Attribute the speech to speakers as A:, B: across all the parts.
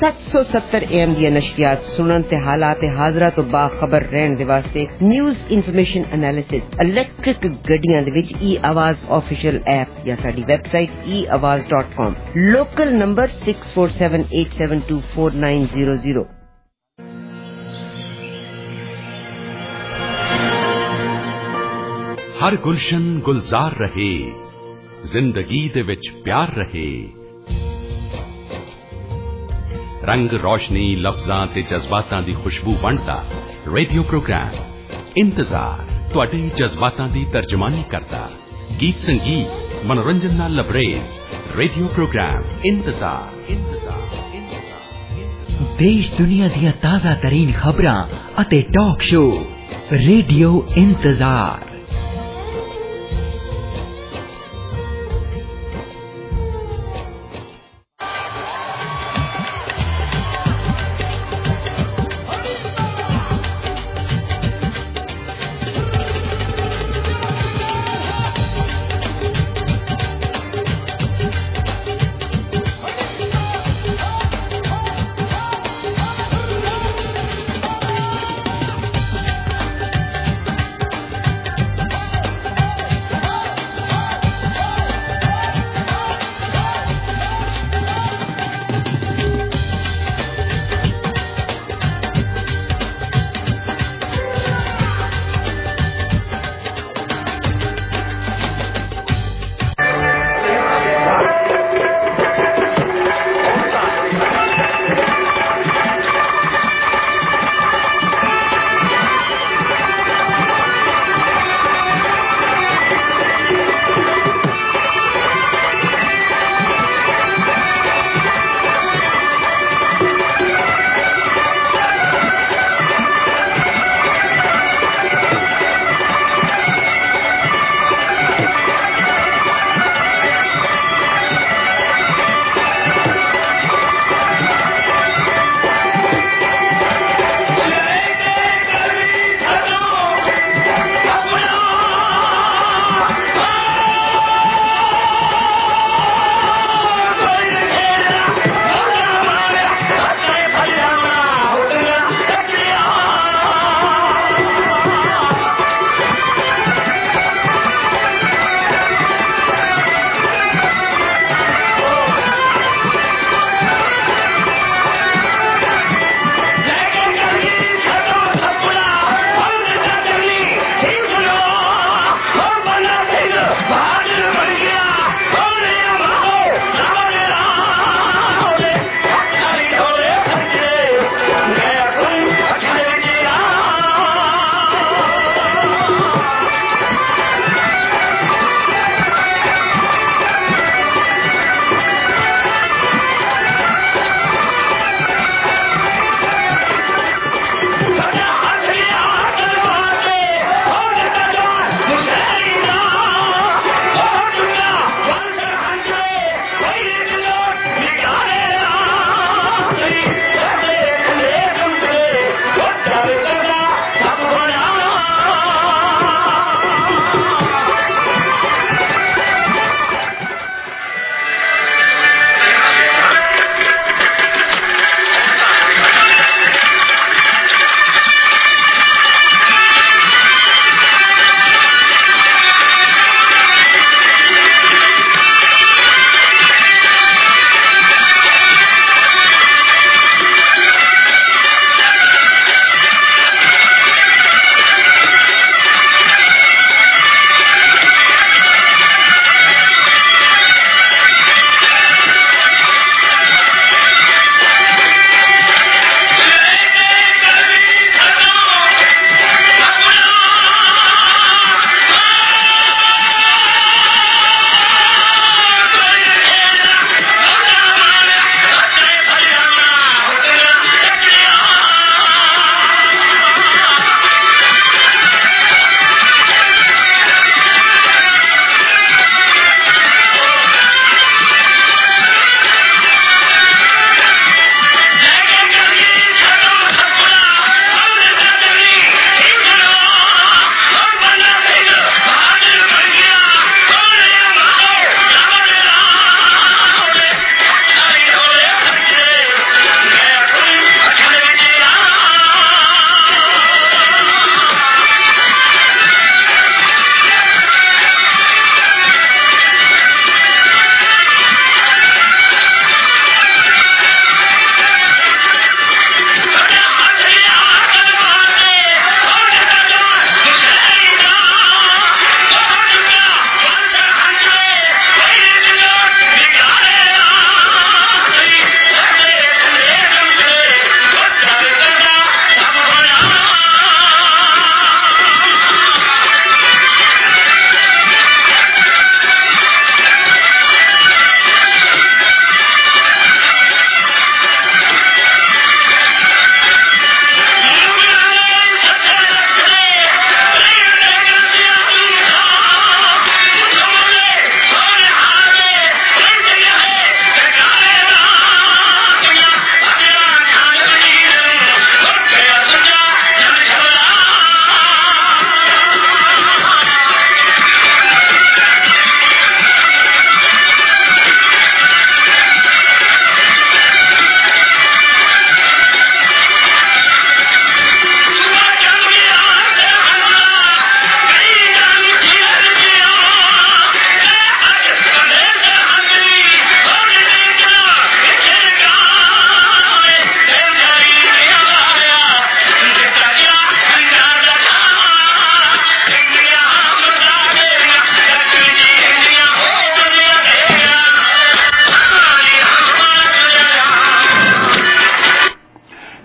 A: 770 AM दी नशरियात सुनन ते हालात हाजरा तो बाखबर रहन दे वास्ते न्यूज़ इन्फॉर्मेशन एनालिसिस इलेक्ट्रिक गड्डियां दे विच ई आवाज ऑफिशियल ऐप या साडी वेबसाइट eawaz.com लोकल नंबर 6478724900।
B: हर गुलशन गुलजार रहे, जिंदगी दे विच प्यार रहे, रंग रोशनी लफ्जां ते जज्बातां दी खुशबू वंडदा रेडियो प्रोग्राम इंतजार तुहाडे जज्बातां दी तर्जमानी करदा, गीत संगीत मनोरंजन नाल लबरेज रेडियो प्रोग्राम इंतजार।
C: देश दुनिया दियां ताज़ा तरीन खबरां अते talk show radio Intezaar.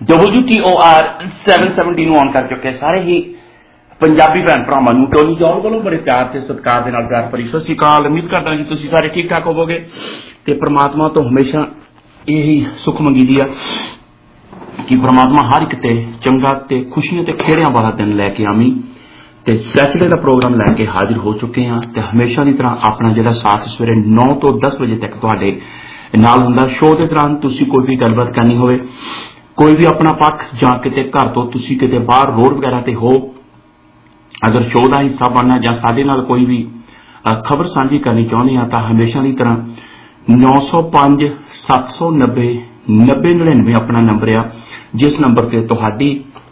D: WTOR 770 ਨੂੰ ਆਨ ਕਰ ਚੁੱਕੇ ਸਾਰੇ ਹੀ ਪੰਜਾਬੀ ਭੈਣ ਭਰਾਵਾਂ ਨੂੰ ਟੋਨੀ ਜੌਲ ਵੱਲੋਂ ਬੜੇ ਪਿਆਰ ਤੇ ਸਤਿਕਾਰ ਦੇ ਨਾਲ ਪਿਆਰ ਭਰੀ ਸਤਿ ਸ਼੍ਰੀ ਅਕਾਲ। ਉਮੀਦ ਕਰਦਾ ਜੀ ਤੁਸੀਂ ਸਾਰੇ ਠੀਕ ਠਾਕ ਹੋਵੋਗੇ ਤੇ ਪ੍ਰਮਾਤਮਾ ਤੋਂ ਹਮੇਸ਼ਾ ਇਹੀ ਸੁੱਖ ਮੰਗੀਦੀ ਆ ਕਿ ਪ੍ਰਮਾਤਮਾ ਹਰ ਇੱਕ ਤੇ ਚੰਗਾ ਤੇ ਖੁਸ਼ੀਆਂ ਤੇ ਖੇੜਿਆਂ ਵਾਲਾ ਦਿਨ ਲੈ ਕੇ ਆਵੀਂ। ਤੇ ਸੈਚਰਡੇ ਦਾ ਪ੍ਰੋਗਰਾਮ ਲੈ ਕੇ ਹਾਜ਼ਰ ਹੋ ਚੁੱਕੇ ਹਾਂ ਤੇ ਹਮੇਸ਼ਾ ਦੀ ਤਰ੍ਹਾਂ ਆਪਣਾ ਜਿਹੜਾ ਸਾਥ ਸਵੇਰੇ 9 ਤੋਂ 10 ਵਜੇ ਤੱਕ ਤੁਹਾਡੇ ਨਾਲ ਹੁੰਦਾ। ਸ਼ੋਅ ਦੇ ਦੌਰਾਨ ਤੁਸੀਂ ਕੋਈ ਵੀ ਗੱਲਬਾਤ ਕਰਨੀ ਹੋਵੇ, ਕੋਈ ਵੀ ਆਪਣਾ ਪੱਖ ਜਾਂ ਕਿਤੇ ਘਰ ਤੋਂ ਤੁਸੀਂ ਕਿਤੇ ਬਾਹਰ ਰੋਡ ਵਗੈਰਾ ਤੇ ਹੋ, ਅਗਰ ਸ਼ੋਅ ਦਾ ਹਿੱਸਾ ਬਣਨਾ ਜਾਂ ਸਾਡੇ ਨਾਲ ਕੋਈ ਵੀ ਖਬਰ ਸਾਂਝੀ ਕਰਨੀ ਚਾਹੁੰਦੇ ਆ ਤਾਂ ਹਮੇਸ਼ਾ ਦੀ ਤਰ੍ਹਾਂ 905 790 9099 ਆਪਣਾ ਨੰਬਰ ਆ, ਜਿਸ ਨੰਬਰ ਤੇ ਤੁਹਾਡੇ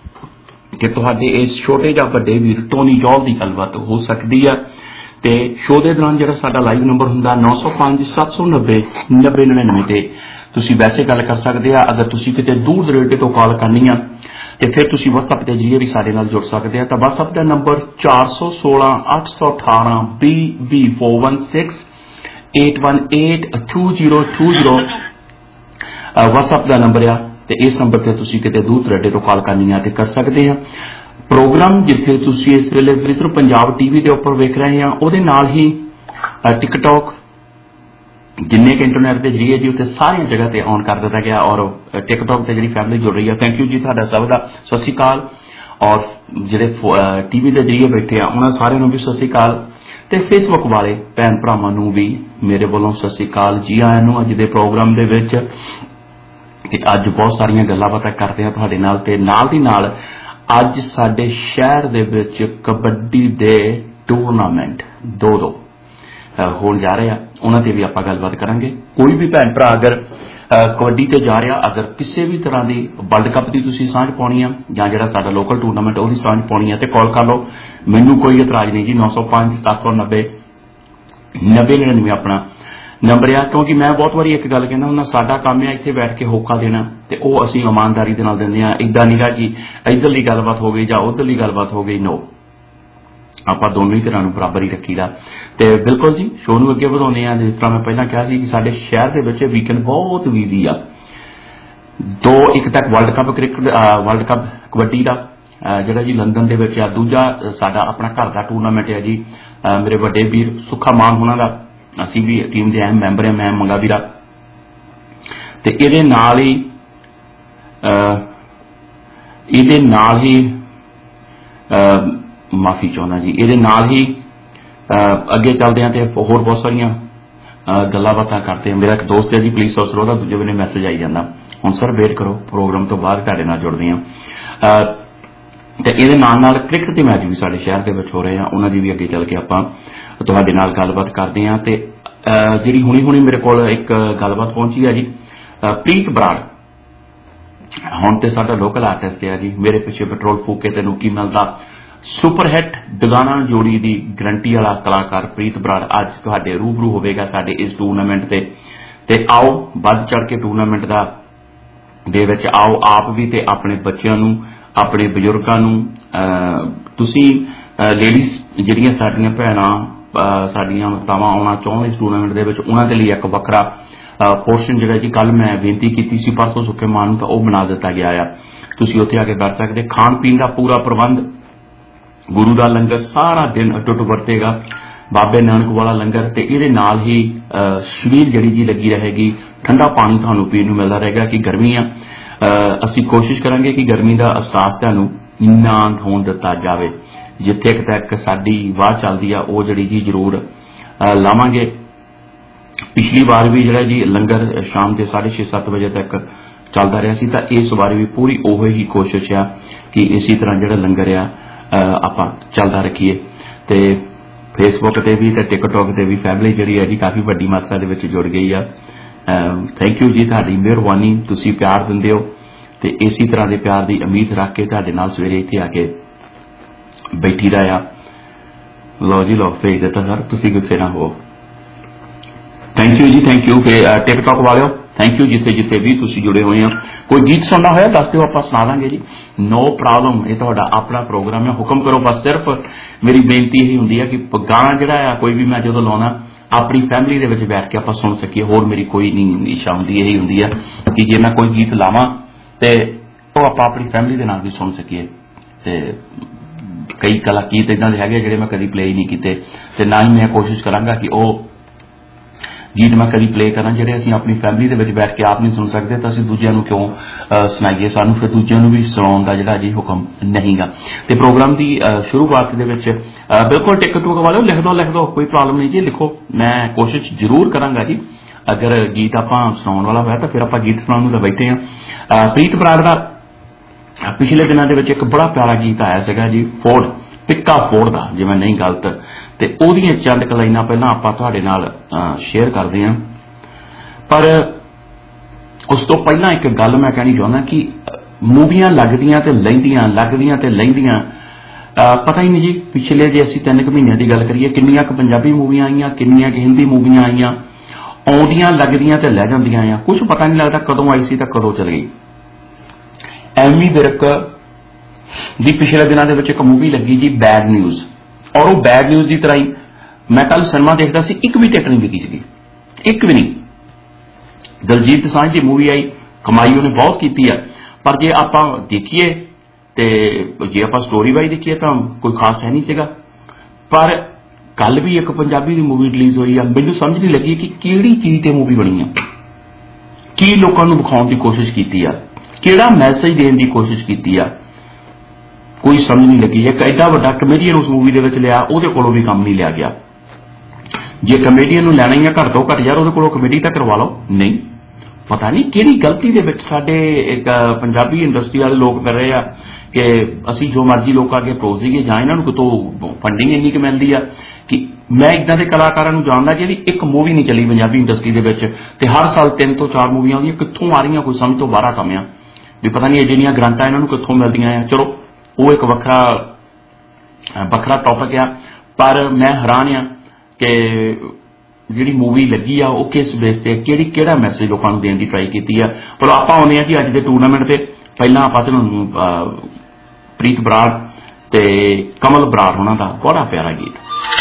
D: ਇਸ ਛੋਟੇ ਜਾਂ ਵੱਡੇ ਵੀਰ ਟੋਨੀ ਜੌਲ ਦੀ ਗੱਲਬਾਤ ਹੋ ਸਕਦੀ ਆ। ਤੇ ਸ਼ੋਅ ਦੇ ਦੌਰਾਨ ਜਿਹੜਾ ਸਾਡਾ ਲਾਈਵ ਨੰਬਰ ਹੁੰਦਾ 905 790 9099 ਤੇ ਤੁਸੀਂ ਵੈਸੇ ਗੱਲ ਕਰ ਸਕਦੇ ਆ। ਅਗਰ ਤੁਸੀਂ ਕਿਤੇ ਦੂਰ ਦਰੇਡੇ ਤੋਂ ਕਾਲ ਕਰਨੀ ਆ ਤੇ ਫਿਰ ਤੁਸੀਂ WhatsApp ਦੇ ਜਰੀਏ ਵੀ ਸਾਡੇ ਨਾਲ ਜੁੜ ਸਕਦੇ ਆ। ਤਾਂ WhatsApp ਦਾ ਨੰਬਰ 416 818 BB416 8182020 WhatsApp ਦਾ ਨੰਬਰ ਆ ਤੇ ਇਸ ਨੰਬਰ ਤੇ ਤੁਸੀਂ ਕਿਤੇ ਦੂਰ ਦਰੇਡੇ ਤੋਂ ਕਾਲ ਕਰਨੀ ਆ ਤੇ ਕਰ ਸਕਦੇ ਆ। ਪ੍ਰੋਗਰਾਮ ਜਿੱਥੇ ਤੁਸੀਂ ਇਸ ਵੇਲੇ ਵਿਜ਼ਰ ਪੰਜਾਬ ਟੀਵੀ ਦੇ ਉੱਪਰ ਵੇਖ ਰਹੇ ਆ, ਉਹਦੇ ਨਾਲ ਹੀ ਟਿਕਟੌਕ ਜਿੰਨੇ ਕਿ ਇੰਟਰਨੈਟ ਦੇ ਜਰੀਏ ਜੀ ਉੱਤੇ ਸਾਰੀਆਂ ਜਗ੍ਹਾ ਤੇ ਆਨ ਕਰ ਦਿੱਤਾ ਗਿਆ ਔਰ ਟਿਕਟੌਕ ਤੇ ਜਿਹੜੀ ਫੈਮਿਲੀ ਜੁੜ ਰਹੀ ਹੈ, ਥੈਂਕ ਯੂ ਜੀ ਤੁਹਾਡਾ ਸਭ ਦਾ ਸਤਿ ਸ਼੍ਰੀ ਅਕਾਲ। ਔਰ ਜਿਹੜੇ ਟੀਵੀ ਦੇ ਜਰੀਏ ਬੈਠੇ ਆ ਉਹਨਾਂ ਸਾਰਿਆਂ ਨੂੰ ਵੀ ਸਤਿ ਸ਼੍ਰੀ ਅਕਾਲ ਤੇ ਫੇਸਬੁੱਕ ਵਾਲੇ ਭੈਣ ਭਰਾਵਾਂ ਨੂੰ ਵੀ ਮੇਰੇ ਵੱਲੋਂ ਸਤਿ ਸ਼੍ਰੀ ਅਕਾਲ ਜੀ ਆਇਆਂ ਨੂੰ ਅੱਜ ਦੇ ਪ੍ਰੋਗਰਾਮ ਦੇ ਵਿੱਚ। ਤੇ ਅੱਜ ਬਹੁਤ ਸਾਰੀਆਂ ਗੱਲਾਂ ਬਾਤਾਂ ਕਰਦੇ ਆ ਤੁਹਾਡੇ ਨਾਲ ਤੇ ਨਾਲ ਦੀ ਨਾਲ ਅੱਜ ਸਾਡੇ ਸ਼ਹਿਰ ਦੇ ਵਿੱਚ ਕਬੱਡੀ ਦੇ ਟੂਰਨਾਮੈਂਟ ਦੋ ਹੋਣ ਜਾ ਰਹੇ ਆ, ਉਹਨਾਂ ਤੇ ਵੀ ਆਪਾਂ ਗੱਲਬਾਤ ਕਰਾਂਗੇ। ਕੋਈ ਵੀ ਭੈਣ ਭਰਾ ਅਗਰ ਕਬੱਡੀ ਤੇ ਜਾ ਰਿਹਾ, ਅਗਰ ਕਿਸੇ ਵੀ ਤਰ੍ਹਾਂ ਦੀ ਵਰਲਡ ਕੱਪ ਦੀ ਤੁਸੀਂ ਸਾਂਝ ਪਾਉਣੀ ਆ ਜਾਂ ਜਿਹੜਾ ਸਾਡਾ ਲੋਕਲ ਟੂਰਨਾਮੈਂਟ ਉਹਦੀ ਸਾਂਝ ਪਾਉਣੀ ਆ ਤੇ ਕਾਲ ਕਰ ਲਓ, ਮੈਨੂੰ ਕੋਈ ਇਤਰਾਜ਼ ਨਹੀਂ ਜੀ। 905 790 9099 ਆਪਣਾ ਨੰਬਰ ਆ। ਕਿਉਂਕਿ ਮੈਂ ਬਹੁਤ ਵਾਰੀ ਇੱਕ ਗੱਲ ਕਹਿੰਦਾ ਹੁੰਦਾ, ਸਾਡਾ ਕੰਮ ਹੈ ਇੱਥੇ ਬੈਠ ਕੇ ਹੋਕਾ ਦੇਣਾ ਤੇ ਉਹ ਅਸੀਂ ਇਮਾਨਦਾਰੀ ਦੇ ਨਾਲ ਦਿੰਦੇ ਆ। ਏਦਾਂ ਨਹੀਂ ਗਾ ਕਿ ਇੱਧਰਲੀ ਗੱਲਬਾਤ ਹੋ ਗਈ ਜਾਂ ਉੱਧਰਲੀ ਗੱਲਬਾਤ ਹੋ ਗਈ, ਨੋ, ਆਪਾਂ ਦੋਨੋਂ ਹੀ ਤਰ੍ਹਾਂ ਨੂੰ ਬਰਾਬਰ ਹੀ ਰੱਖੀਦਾ। ਤੇ ਬਿਲਕੁਲ ਜੀ ਸ਼ੋਅ ਨੂੰ ਅੱਗੇ ਵਧਾਉਂਦੇ ਆ। ਜਿਸ ਤਰ੍ਹਾਂ ਮੈਂ ਪਹਿਲਾਂ ਕਿਹਾ ਸੀ ਕਿ ਸਾਡੇ ਸ਼ਹਿਰ ਦੇ ਵਿੱਚ ਵੀਕਐਂਡ ਬਹੁਤ ਬਿਜ਼ੀ ਆ। 2-1 ਤੱਕ ਵਰਲਡ ਕੱਪ ਕਬੱਡੀ ਦਾ ਜਿਹੜਾ ਜੀ ਲੰਡਨ ਦੇ ਵਿੱਚ ਆ, ਦੂਜਾ ਸਾਡਾ ਆਪਣਾ ਘਰ ਦਾ ਟੂਰਨਾਮੈਂਟ ਹੈ ਜੀ ਮੇਰੇ ਵੱਡੇ ਵੀਰ ਸੁੱਖਾ ਮਾਨ ਹੋਣਾ ਦਾ, ਅਸੀਂ ਵੀ ਟੀਮ ਦੇ ਅਹਿਮ ਮੈਂਬਰ ਹਾਂ, ਮੈਂ ਮੰਗਾ ਵੀਰਾ। ਤੇ ਇਹਦੇ ਨਾਲ ਹੀ ਮਾਫੀ ਚਾਹੁੰਦਾ ਜੀ, ਇਹਦੇ ਨਾਲ ਹੀ ਅੱਗੇ ਚੱਲਦੇ ਆ ਤੇ ਹੋਰ ਬਹੁਤ ਸਾਰੀਆਂ ਗੱਲਾਂ ਬਾਤਾਂ ਕਰਦੇ ਆ। ਮੇਰਾ ਇੱਕ ਦੋਸਤ ਹੈ ਜੀ ਪੁਲਿਸ ਅਫਸਰ, ਉਹਦਾ ਦੂਜੇ ਵੇਲੇ ਮੈਸੇਜ ਆਈ ਜਾਂਦਾ, ਹੁਣ ਸਰ ਵੇਟ ਕਰੋ ਪ੍ਰੋਗਰਾਮ ਤੋਂ ਬਾਅਦ ਤੁਹਾਡੇ ਨਾਲ ਜੁੜਦੇ ਆ। ਤੇ ਇਹਦੇ ਨਾਲ ਕ੍ਰਿਕਟ ਦੇ ਮੈਚ ਵੀ ਸਾਡੇ ਸ਼ਹਿਰ ਦੇ ਵਿੱਚ ਹੋ ਰਹੇ ਆ, ਉਹਨਾਂ ਦੀ ਵੀ ਅੱਗੇ ਚੱਲ ਕੇ ਆਪਾਂ ਤੁਹਾਡੇ ਨਾਲ ਗੱਲਬਾਤ ਕਰਦੇ ਆ। ਤੇ ਜਿਹੜੀ ਹੁਣੀ ਮੇਰੇ ਕੋਲ ਇੱਕ ਗੱਲਬਾਤ ਪਹੁੰਚੀ ਆ ਜੀ, ਪ੍ਰੀਤ ਬਰਾੜ ਹੁਣ ਤੇ ਸਾਡਾ ਲੋਕਲ ਆਰਟਿਸਟ ਹੈ ਜੀ, ਮੇਰੇ ਪਿੱਛੇ ਪੈਟਰੋਲ ਫੂਕ ਕੇ ਤੈਨੂੰ ਕੀ ਮਿਲਦਾ ਸੁਪਰ ਹਿੱਟ ਦੁਗਾਨਾ ਜੋੜੀ ਦੀ ਗਰੰਟੀ ਵਾਲਾ ਕਲਾਕਾਰ ਪ੍ਰੀਤ ਬਰਾੜ ਅੱਜ ਤੁਹਾਡੇ ਰੂਬਰੂ ਹੋਵੇਗਾ ਸਾਡੇ ਇਸ ਟੂਰਨਾਮੈਂਟ ਤੇ ਆਓ ਵੱਧ ਚੜ ਕੇ ਟੂਰਨਾਮੈਂਟ ਦੇ ਵਿੱਚ ਆਓ, ਆਪ ਵੀ ਤੇ ਆਪਣੇ ਬੱਚਿਆਂ ਨੂੰ, ਆਪਣੇ ਬਜ਼ੁਰਗਾਂ ਨੂੰ, ਤੁਸੀਂ ਲੇਡੀਜ਼ ਜਿਹੜੀਆਂ ਸਾਡੀਆਂ ਭੈਣਾਂ ਸਾਡੀਆਂ ਮਾਤਾਵਾਂ ਆਉਣਾ ਚਾਹੁੰਦੇ ਇਸ ਟੂਰਨਾਮੈਂਟ ਦੇ ਵਿੱਚ, ਉਹਨਾਂ ਦੇ ਲਈ ਇੱਕ ਵੱਖਰਾ ਪੋਰਸ਼ਨ ਜਿਹੜਾ ਜੀ ਕੱਲ ਮੈਂ ਬੇਨਤੀ ਕੀਤੀ ਸੀ ਪਰਸੋਂ ਸੁੱਕੇ ਮਾਨ ਨੂੰ, ਤਾਂ ਉਹ ਬਣਾ ਦਿੱਤਾ ਗਿਆ ਆ। ਤੁਸੀਂ ਉੱਥੇ ਆ ਕੇ ਬੈਠ ਸਕਦੇ। ਖਾਣ ਪੀਣ ਦਾ ਪੂਰਾ ਪ੍ਰਬੰਧ, ਗੁਰੂ ਦਾ ਲੰਗਰ ਸਾਰਾ ਦਿਨ ਅਟੁੱਟ ਵਰਤੇਗਾ, ਬਾਬੇ ਨਾਨਕ ਵਾਲਾ ਲੰਗਰ, ਤੇ ਇਹਦੇ ਨਾਲ ਹੀ ਛਬੀਲ ਜਿਹੜੀ ਜੀ ਲੱਗੀ ਰਹੇਗੀ, ਠੰਡਾ ਪਾਣੀ ਤੁਹਾਨੂੰ ਪੀਣ ਨੂੰ ਮਿਲਦਾ ਰਹੇਗਾ। ਕਿ ਗਰਮੀ ਆ, ਅਸੀਂ ਕੋਸ਼ਿਸ਼ ਕਰਾਂਗੇ ਕਿ ਗਰਮੀ ਦਾ ਅਹਿਸਾਸ ਤੁਹਾਨੂੰ ਨਾ ਹੋਣ ਦਿੱਤਾ ਜਾਵੇ। ਜਿੱਥੇ ਤੱਕ ਸਾਡੀ ਵਾਹ ਚੱਲਦੀ ਆ ਉਹ ਜਿਹੜੀ ਜੀ ਜ਼ਰੂਰ ਲਾਵਾਂਗੇ। ਪਿਛਲੀ ਵਾਰ ਵੀ ਜਿਹੜਾ ਜੀ ਲੰਗਰ ਸ਼ਾਮ ਦੇ 6:30-7 ਵਜੇ ਤੱਕ ਚੱਲਦਾ ਰਿਹਾ ਸੀ, ਤਾਂ ਇਸ ਵਾਰ ਵੀ ਪੂਰੀ ਉਹੋ ਹੀ ਕੋਸ਼ਿਸ਼ ਆ ਕਿ ਇਸੇ ਤਰ੍ਹਾਂ ਜਿਹੜਾ ਲੰਗਰ ਆ ਆਪਾਂ ਚੱਲਦਾ ਰੱਖੀਏ। ਤੇ ਫੇਸਬੁੱਕ ਤੇ ਵੀ ਤੇ ਟਿਕਟੌਕ ਤੇ ਵੀ ਫੈਮਿਲੀ ਜਿਹੜੀ ਹੈ ਜੀ ਕਾਫੀ ਵੱਡੀ ਮਾਤਰਾ ਦੇ ਵਿੱਚ ਜੁੜ ਗਈ ਆ। ਥੈਂਕ ਯੂ ਜੀ, ਤੁਹਾਡੀ ਮਿਹਰਬਾਨੀ, ਤੁਸੀਂ ਪਿਆਰ ਦਿੰਦੇ ਹੋ ਤੇ ਇਸੇ ਤਰ੍ਹਾਂ ਦੇ ਪਿਆਰ ਦੀ ਉਮੀਦ ਰੱਖ ਕੇ ਤੁਹਾਡੇ ਨਾਲ ਸਵੇਰੇ ਇੱਥੇ ਆ ਕੇ ਬੈਠੀ ਦਾ ਆ। ਲਓ ਜੀ ਲਓ, ਭੇਜ ਦਿੱਤਾ ਸਰ, ਤੁਸੀਂ ਗੁੱਸੇ ਨਾ ਹੋ। ਥੈਂਕ ਯੂ ਜੀ, ਥੈਂਕ ਯੂ। ਟਿਕਟੌਕ ਵਾਲਿਓ ਥੈਂਕ ਯੂ, ਜਿੱਥੇ ਵੀ ਤੁਸੀਂ ਜੁੜੇ ਹੋਏ ਆ। ਕੋਈ ਗੀਤ ਸੁਣਨਾ ਹੋਇਆ ਦੱਸ ਦਿਓ, ਆਪਾਂ ਸੁਣਾ ਦਾਂਗੇ ਜੀ, ਨੋ ਪ੍ਰੋਬਲਮ। ਇਹ ਤੁਹਾਡਾ ਆਪਣਾ ਪ੍ਰੋਗਰਾਮ ਹੈ, ਹੁਕਮ ਕਰੋ ਬਸ। ਸਿਰਫ ਮੇਰੀ ਬੇਨਤੀ ਇਹੀ ਹੁੰਦੀ ਹੈ ਕਿ ਗਾਣਾ ਜਿਹੜਾ ਆ ਕੋਈ ਵੀ ਮੈਂ ਜਦੋਂ ਲਾਉਣਾ ਆਪਣੀ ਫੈਮਿਲੀ ਦੇ ਵਿੱਚ ਬੈਠ ਕੇ ਆਪਾਂ ਸੁਣ ਸਕੀਏ। ਹੋਰ ਮੇਰੀ ਕੋਈ ਨਹੀਂ ਇੱਛਾ ਹੁੰਦੀ, ਇਹੀ ਹੁੰਦੀ ਆ ਕਿ ਜੇ ਮੈਂ ਕੋਈ ਗੀਤ ਲਾਵਾਂ ਤੇ ਉਹ ਆਪਾਂ ਆਪਣੀ ਫੈਮਿਲੀ ਦੇ ਨਾਲ ਵੀ ਸੁਣ ਸਕੀਏ। ਤੇ ਕਈ ਗੀਤ ਇਦਾਂ ਦੇ ਹੈਗੇ ਜਿਹੜੇ ਮੈਂ ਕਦੀ ਪਲੇ ਨਹੀਂ ਕੀਤੇ ਤੇ ਨਾ ਹੀ ਮੈਂ ਕੋਸ਼ਿਸ਼ ਕਰਾਂਗਾ ਕਿ ਉਹ ਗੀਤ ਮੈਂ ਕਦੀ ਪਲੇ ਕਰਾਂ ਜਿਹੜੇ ਅਸੀਂ ਆਪਣੀ ਫੈਮਿਲੀ ਦੇ ਵਿੱਚ ਬੈਠ ਕੇ ਆਪ ਨਹੀਂ ਸੁਣ ਸਕਦੇ ਤਾਂ ਅਸੀਂ ਦੂਜਿਆਂ ਨੂੰ ਕਿਉਂ ਸੁਣਾਈਏ। ਸਾਨੂੰ ਫਿਰ ਦੂਜਿਆਂ ਨੂੰ ਵੀ ਸੁਣਾਉਣ ਦਾ ਜਿਹੜਾ ਜੀ ਹੁਕਮ ਨਹੀਂਗਾ। ਤੇ ਪ੍ਰੋਗਰਾਮ ਦੀ ਸ਼ੁਰੂਆਤ ਦੇ ਵਿੱਚ ਬਿਲਕੁਲ ਟਿਕਟ ਟੁਕ ਵਾਲਿਓ ਲਿਖ ਦੋ ਕੋਈ ਪ੍ਰੋਬਲਮ ਨਹੀਂ ਜੀ, ਲਿਖੋ। ਮੈਂ ਕੋਸ਼ਿਸ਼ ਜ਼ਰੂਰ ਕਰਾਂਗਾ ਜੀ, ਅਗਰ ਗੀਤ ਆਪਾਂ ਸੁਣਾਉਣ ਵਾਲਾ ਹੋਇਆ ਤਾਂ ਫਿਰ ਆਪਾਂ ਗੀਤ ਸੁਣਾਉਣ ਨੂੰ ਤਾਂ ਬੈਠੇ ਹਾਂ। ਪ੍ਰੀਤ ਬਰਾੜ ਦਾ ਪਿਛਲੇ ਦਿਨਾਂ ਦੇ ਵਿੱਚ ਇੱਕ ਬੜਾ ਪਿਆਰਾ ਗੀਤ ਆਇਆ ਸੀਗਾ ਜੀ, ਫੋਰਡ ਪਿੱਕਾ ਫੋਰਡ ਦਾ, ਜੇ ਮੈਂ ਨਹੀਂ ਗਲਤ, ਤੇ ਉਹਦੀਆਂ ਚੰਦ ਕੁ ਲਾਈਨਾਂ ਪਹਿਲਾਂ ਆਪਾਂ ਤੁਹਾਡੇ ਨਾਲ ਸ਼ੇਅਰ ਕਰਦੇ ਹਾਂ। ਪਰ ਉਸ ਤੋਂ ਪਹਿਲਾਂ ਇੱਕ ਗੱਲ ਮੈਂ ਕਹਿਣੀ ਚਾਹੁੰਦਾ ਕਿ ਮੂਵੀਆਂ ਲੱਗਦੀਆਂ ਤੇ ਲੈਂਦੀਆਂ ਪਤਾ ਹੀ ਨਹੀਂ ਜੀ। ਪਿਛਲੇ ਜੇ ਅਸੀਂ 3 ਮਹੀਨਿਆਂ ਦੀ ਗੱਲ ਕਰੀਏ, ਕਿੰਨੀਆਂ ਕੁ ਪੰਜਾਬੀ ਮੂਵੀਆਂ ਆਈਆਂ, ਕਿੰਨੀਆਂ ਕੁ ਹਿੰਦੀ ਮੂਵੀਆਂ ਆਈਆਂ, ਆਉਂਦੀਆਂ ਲੱਗਦੀਆਂ ਤੇ ਲੈ ਜਾਂਦੀਆਂ ਆ, ਕੁਝ ਪਤਾ ਨਹੀਂ ਲੱਗਦਾ ਕਦੋਂ ਆਈ ਸੀ ਤਾਂ ਕਦੋਂ ਚਲ ਗਈ। ਐਮੀ ਵਿਰਕ ਦੀ ਪਿਛਲੇ ਦਿਨਾਂ ਦੇ ਵਿੱਚ ਇੱਕ ਮੂਵੀ ਲੱਗੀ ਜੀ, ਬੈਡ ਨਿਊਜ਼, ਔਰ ਉਹ ਬੈਡ ਨਿਊਜ਼ ਦੀ ਤਰ੍ਹਾਂ ਹੀ ਮੈਂ ਕੱਲ ਸਿਨੇਮਾ ਦੇਖਦਾ ਸੀ, ਇੱਕ ਵੀ ਟਿਕਟ ਨਹੀਂ ਵਿਕੀ ਸੀਗੀ, ਇੱਕ ਵੀ ਨਹੀਂ। ਦਲਜੀਤ ਦੋਸਾਂਝ ਦੀ ਮੂਵੀ ਆਈ, ਕਮਾਈ ਉਹਨੇ ਬਹੁਤ ਕੀਤੀ ਆ, ਪਰ ਜੇ ਆਪਾਂ ਦੇਖੀਏ ਤੇ ਜੇ ਆਪਾਂ ਸਟੋਰੀ ਵਾਈਜ਼ ਦੇਖੀਏ ਤਾਂ ਕੋਈ ਖਾਸ ਹੈ ਨਹੀਂ ਸੀਗਾ। ਪਰ ਕੱਲ ਵੀ ਇੱਕ ਪੰਜਾਬੀ ਦੀ ਮੂਵੀ ਰਿਲੀਜ਼ ਹੋਈ ਆ, ਮੈਨੂੰ ਸਮਝ ਨਹੀਂ ਲੱਗੀ ਕਿ ਕਿਹੜੀ ਚੀਜ਼ ਤੇ ਮੂਵੀ ਬਣੀ ਆ, ਕੀ ਲੋਕਾਂ ਨੂੰ ਵਿਖਾਉਣ ਦੀ ਕੋਸ਼ਿਸ਼ ਕੀਤੀ ਆ, ਕਿਹੜਾ ਮੈਸੇਜ ਦੇਣ ਦੀ ਕੋਸ਼ਿਸ਼ ਕੀਤੀ ਆ, ਕੋਈ ਸਮਝ ਨਹੀਂ ਲੱਗੀ। ਇੱਕ ਐਡਾ ਵੱਡਾ ਕਮੇਡੀਅਨ ਉਸ ਮੂਵੀ ਦੇ ਵਿੱਚ ਲਿਆ, ਉਹਦੇ ਕੋਲੋਂ ਵੀ ਕੰਮ ਨਹੀਂ ਲਿਆ ਗਿਆ। ਜੇ ਕਮੇਡੀਅਨ ਨੂੰ ਲੈਣਾ ਹੀ ਆ ਘੱਟ ਤੋਂ ਘੱਟ ਯਾਰ ਉਹਦੇ ਕੋਲੋਂ ਕਮੇਡੀ ਤਾਂ ਕਰਵਾ ਲਓ। ਨਹੀਂ, ਪਤਾ ਨਹੀਂ ਕਿਹੜੀ ਗਲਤੀ ਦੇ ਵਿੱਚ ਸਾਡੇ ਇੱਕ ਪੰਜਾਬੀ ਇੰਡਸਟਰੀ ਵਾਲੇ ਲੋਕ ਕਰ ਰਹੇ ਆ ਕਿ ਅਸੀਂ ਜੋ ਮਰਜ਼ੀ ਲੋਕਾਂ ਅੱਗੇ ਪਰੋਸ ਦਈਏ, ਜਾਂ ਇਹਨਾਂ ਨੂੰ ਕਿਤੋਂ ਫੰਡਿੰਗ ਇੰਨੀ ਕੁ ਮਿਲਦੀ ਆ ਕਿ ਮੈਂ ਇੱਦਾਂ ਦੇ ਕਲਾਕਾਰਾਂ ਨੂੰ ਜਾਣਦਾ ਜਿਹਦੀ ਇੱਕ ਮੂਵੀ ਨਹੀਂ ਚੱਲੀ ਪੰਜਾਬੀ ਇੰਡਸਟਰੀ ਦੇ ਵਿੱਚ ਤੇ ਹਰ ਸਾਲ 3 ਤੋਂ 4 ਮੂਵੀਆਂ ਆਉਂਦੀਆਂ। ਕਿੱਥੋਂ ਆ ਰਹੀਆਂ, ਕੋਈ ਸਮਝ ਤੋਂ ਬਾਹਰ ਕੰਮ ਆ ਵੀ ਪਤਾ ਨਹੀਂ ਇਹ ਜਿਹੜੀਆਂ ਗ੍ਰਾਂਟਾਂ ਇਹਨਾਂ ਨੂੰ ਕਿੱਥੋਂ ਮਿਲਦੀਆਂ ਆ। ਚਲੋ ਉਹ ਇੱਕ ਵੱਖਰਾ ਟੌਪਿਕ ਆ, ਪਰ ਮੈਂ ਹੈਰਾਨ ਆ ਕਿ ਜਿਹੜੀ ਮੂਵੀ ਲੱਗੀ ਆ ਉਹ ਕਿਸ ਬੇਸ ਤੇ, ਕਿਹੜਾ ਮੈਸੇਜ ਲੋਕਾਂ ਨੂੰ ਦੇਣ ਦੀ ਟਰਾਈ ਕੀਤੀ ਆ। ਪਰ ਆਪਾਂ ਆਉਂਦੇ ਆ ਜੀ ਅੱਜ ਦੇ ਟੂਰਨਾਮੈਂਟ ਤੇ। ਪਹਿਲਾਂ ਆਪਾਂ ਤੁਹਾਨੂੰ ਪ੍ਰੀਤ ਬਰਾੜ ਤੇ ਕਮਲ ਬਰਾੜ ਉਹਨਾਂ ਦਾ ਬੜਾ ਪਿਆਰਾ ਗੀਤ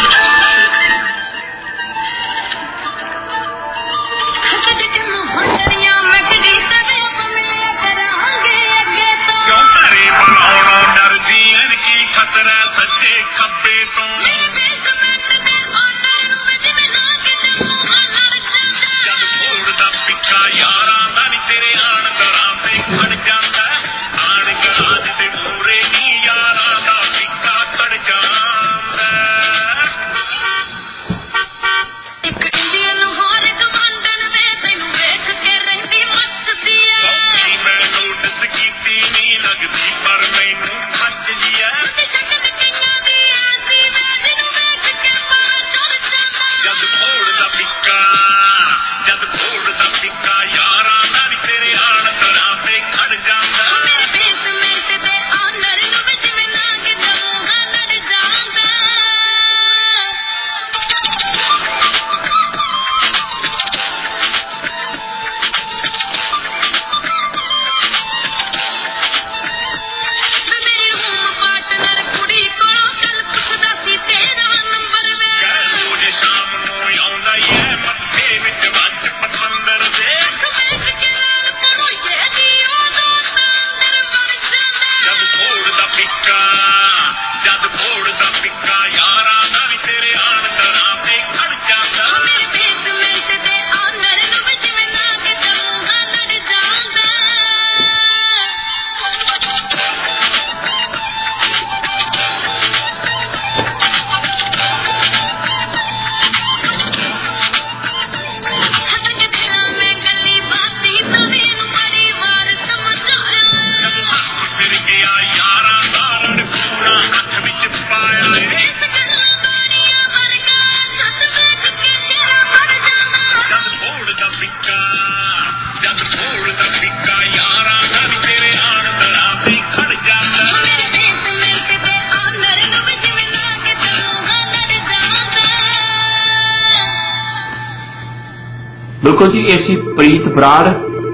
D: ਬਿਲਕੁਲ ਜੀ। ਇਹ ਸੀ ਪ੍ਰੀਤ ਬਰਾੜ।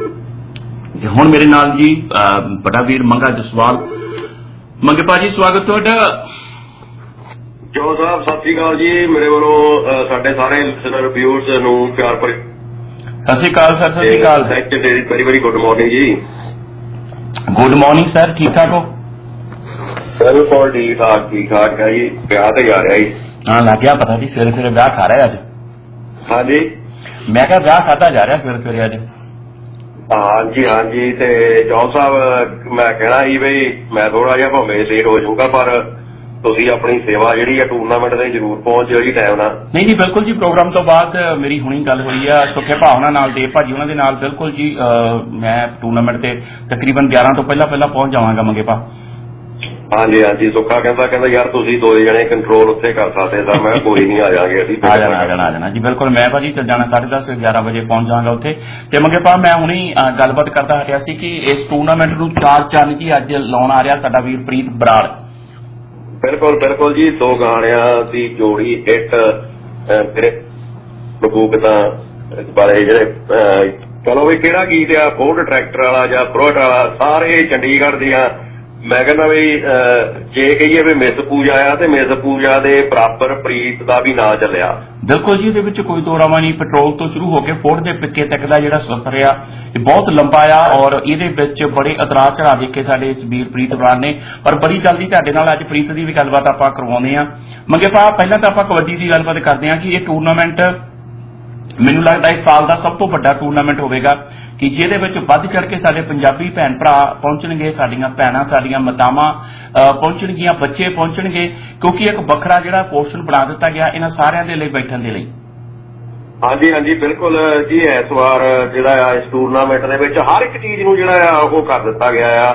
D: ਹੁਣ ਮੇਰੇ ਨਾਲ ਜੀ ਬੜਾ ਵੀਰ ਮੰਗਾ ਜਸਵਾਲ। ਮੰਗੇ ਭਾਜੀ ਸਵਾਗਤ ਤੁਹਾਡਾ।
E: ਜੋ ਸਾਹਿਬ ਸਤਿ ਸ਼੍ਰੀ ਅਕਾਲ ਜੀ, ਮੇਰੇ ਵੱਲੋਂ ਸਾਡੇ ਸਾਰੇ ਲਿਸਨਰ ਵਿਊਅਰਸ ਨੂੰ ਪਿਆਰ ਭਰੀ
D: ਸਤਿ ਸ਼੍ਰੀ ਅਕਾਲ ਸਰ। ਸਤਿ ਸ਼੍ਰੀ ਅਕਾਲ।
E: ਵੈਰੀ ਵੈਰੀ ਗੁੱਡ ਮਾਰਨਿੰਗ ਜੀ।
D: ਗੁੱਡ ਮਾਰਨਿੰਗ ਸਰ, ਠੀਕ ਠਾਕ ਹੋ?
E: ਬਿਲਕੁਲ ਠੀਕ ਠਾਕ ਹੈ ਜੀ। ਵਿਆਹ ਤੇ ਜਾ ਰਿਹਾ ਜੀ।
D: ਹਾਂ, ਲੱਗ ਗਿਆ ਪਤਾ ਜੀ। ਸਵੇਰੇ ਸਵੇਰੇ ਵਿਆਹ ਖਾ ਰਿਹਾ ਅੱਜ?
E: ਹਾਂਜੀ,
D: ਮੈਂ ਕਿਹਾ ਵਿਆਹ ਖਾਧਾ ਜਾ ਰਿਹਾ ਸਵੇਰੇ ਸਵੇਰੇ ਅੱਜ।
E: ਹਾਂਜੀ। ਤੇ ਜੌਨ ਸਾਹਿਬ, ਮੈਂ ਕਹਿਣਾ ਸੀ ਬਈ ਮੈਂ ਥੋੜਾ ਜਿਹਾ ਭਾਵੇਂ ਲੇਟ ਹੋ ਜਾਊਗਾ, ਪਰ ਤੁਸੀਂ ਆਪਣੀ ਸੇਵਾ ਜਿਹੜੀ ਆ ਟੂਰਨਾਮੈਂਟ ਦੇ ਜ਼ਰੂਰ ਪਹੁੰਚ ਜਿਓ ਜੀ ਟਾਈਮ ਨਾਲ।
D: ਨਹੀਂ ਜੀ, ਬਿਲਕੁਲ ਜੀ। ਪ੍ਰੋਗਰਾਮ ਤੋਂ ਬਾਅਦ ਮੇਰੀ ਹੁਣੀ ਗੱਲ ਹੋਈ ਆ ਸੁੱਖੇ ਭਾਵਨਾ ਨਾਲ, ਦੇਵ ਭਾਜੀ ਉਹਨਾਂ ਦੇ ਨਾਲ। ਬਿਲਕੁਲ ਜੀ, ਮੈਂ ਟੂਰਨਾਮੈਂਟ ਤੇ ਤਕਰੀਬਨ 11 ਤੋਂ ਪਹਿਲਾਂ ਪਹੁੰਚ ਜਾਵਾਂਗਾ ਮੰਗੇ ਭਾ।
E: ਹਾਂਜੀ। ਸੁੱਖਾ ਕਹਿੰਦਾ ਯਾਰ ਤੁਸੀਂ 2 ਜਣੇ ਕੰਟਰੋਲ ਉੱਥੇ ਕਰ ਸਕਦੇ ਤਾਂ ਮੈਂ ਕੋਈ ਨਹੀਂ, ਆ ਜਾਵਾਂਗੇ ਅਸੀਂ।
D: ਆ ਜਾਣਾ ਜੀ, ਬਿਲਕੁਲ। ਮੈਂ ਭਾਜੀ ਚੱਲ ਜਾਣਾ 10:30 11 ਵਜੇ ਪਹੁੰਚ ਜਾਵਾਂਗਾ ਉੱਥੇ। ਤੇ ਮੰਗੇ ਭਾ, ਮੈਂ ਹੁਣੀ ਗੱਲਬਾਤ ਕਰਦਾ ਹਟਿਆ ਸੀ ਕਿ ਇਸ ਟੂਰਨਾਮੈਂਟ ਨੂੰ 4 ਚੰਨ ਜੀ ਅੱਜ ਲਾਉਣ ਆ ਰਿਹਾ ਸਾਡਾ ਵੀਰ ਪ੍ਰੀਤ ਬਰਾੜ।
E: ਬਿਲਕੁਲ ਜੀ। 2 ਗਾਣਿਆਂ ਦੀ ਜੋੜੀ ਹਿੱਟ ਮੇਰੇ ਬਕੂਕਤਾਂ ਬਾਰੇ ਜਿਹੜੇ ਚਲੋ ਵੀ ਕਿਹੜਾ ਗੀਤ ਆ, ਫੋਰਡ ਟਰੈਕਟਰ ਵਾਲਾ ਜਾਂ ਫਰੋਟ ਵਾਲਾ, ਸਾਰੇ ਚੰਡੀਗੜ੍ਹ ਦੀਆਂ। ਮੈਂ ਕਹਿੰਦਾ ਵੀ ਜੇ ਕਹੀਏ ਵੀ ਮਿਸ ਪੂਜਾ ਆ ਤੇ ਮਿਸ ਪੂਜਾ ਦੇ ਬਰਾਬਰ ਪ੍ਰੀਤ ਦਾ ਵੀ ਨਾਂ ਚੱਲਿਆ।
D: ਬਿਲਕੁਲ ਜੀ, ਇਹਦੇ ਵਿੱਚ ਕੋਈ ਦੋਰਾਵਾ ਨਹੀਂ। ਪੈਟਰੋਲ ਤੋਂ ਸ਼ੁਰੂ ਹੋ ਕੇ ਫੋਰਡ ਦੇ ਪਿੱਕੇ ਤੱਕ ਦਾ ਜਿਹੜਾ ਸਫ਼ਰ ਆ ਇਹ ਬਹੁਤ ਲੰਬਾ ਆ, ਔਰ ਇਹਦੇ ਵਿੱਚ ਬੜੇ ਉਤਰਾਅ ਚੜ੍ਹਾਅ ਦੇਖੇ ਸਾਡੇ ਇਸ ਵੀਰ ਪ੍ਰੀਤ ਬਰਾੜ ਨੇ। ਪਰ ਬੜੀ ਜਲਦੀ ਤੁਹਾਡੇ ਨਾਲ ਅੱਜ ਪ੍ਰੀਤ ਦੀ ਵੀ ਗੱਲਬਾਤ ਆਪਾਂ ਕਰਵਾਉਂਦੇ ਹਾਂ। ਮੰਗੇ ਭਾ, ਪਹਿਲਾਂ ਤਾਂ ਆਪਾਂ ਕਬੱਡੀ ਦੀ ਗੱਲਬਾਤ ਕਰਦੇ ਹਾਂ ਕਿ ਇਹ ਟੂਰਨਾਮੈਂਟ ਮੈਨੂੰ ਲੱਗਦਾ ਇਸ ਸਾਲ ਦਾ ਸਭ ਤੋਂ ਵੱਡਾ ਟੂਰਨਾਮੈਂਟ ਹੋਵੇਗਾ ਕਿ ਜਿਹਦੇ ਵਿੱਚ ਵੱਧ ਚੜ ਕੇ ਸਾਡੇ ਪੰਜਾਬੀ ਭੈਣ ਭਰਾ ਪਹੁੰਚਣਗੇ, ਸਾਡੀਆਂ ਭੈਣਾਂ, ਸਾਡੀਆਂ ਮਾਤਾਵਾਂ ਪਹੁੰਚਣਗੀਆਂ, ਬੱਚੇ ਪਹੁੰਚਣਗੇ, ਕਿਉਂਕਿ ਇੱਕ ਵੱਖਰਾ ਜਿਹੜਾ ਪੋਰਸ਼ਨ ਬਣਾ ਦਿੱਤਾ ਗਿਆ ਇਹਨਾਂ ਸਾਰਿਆਂ ਦੇ ਲਈ ਬੈਠਣ ਦੇ ਲਈ।
E: ਹਾਂਜੀ, ਬਿਲਕੁਲ ਜੀ। ਇਸ ਵਾਰ ਜਿਹੜਾ ਆ ਇਸ ਟੂਰਨਾਮੈਂਟ ਦੇ ਵਿੱਚ ਹਰ ਇੱਕ ਚੀਜ਼ ਨੂੰ ਜਿਹੜਾ ਆ ਉਹ ਕਰ ਦਿੱਤਾ ਗਿਆ ਆ,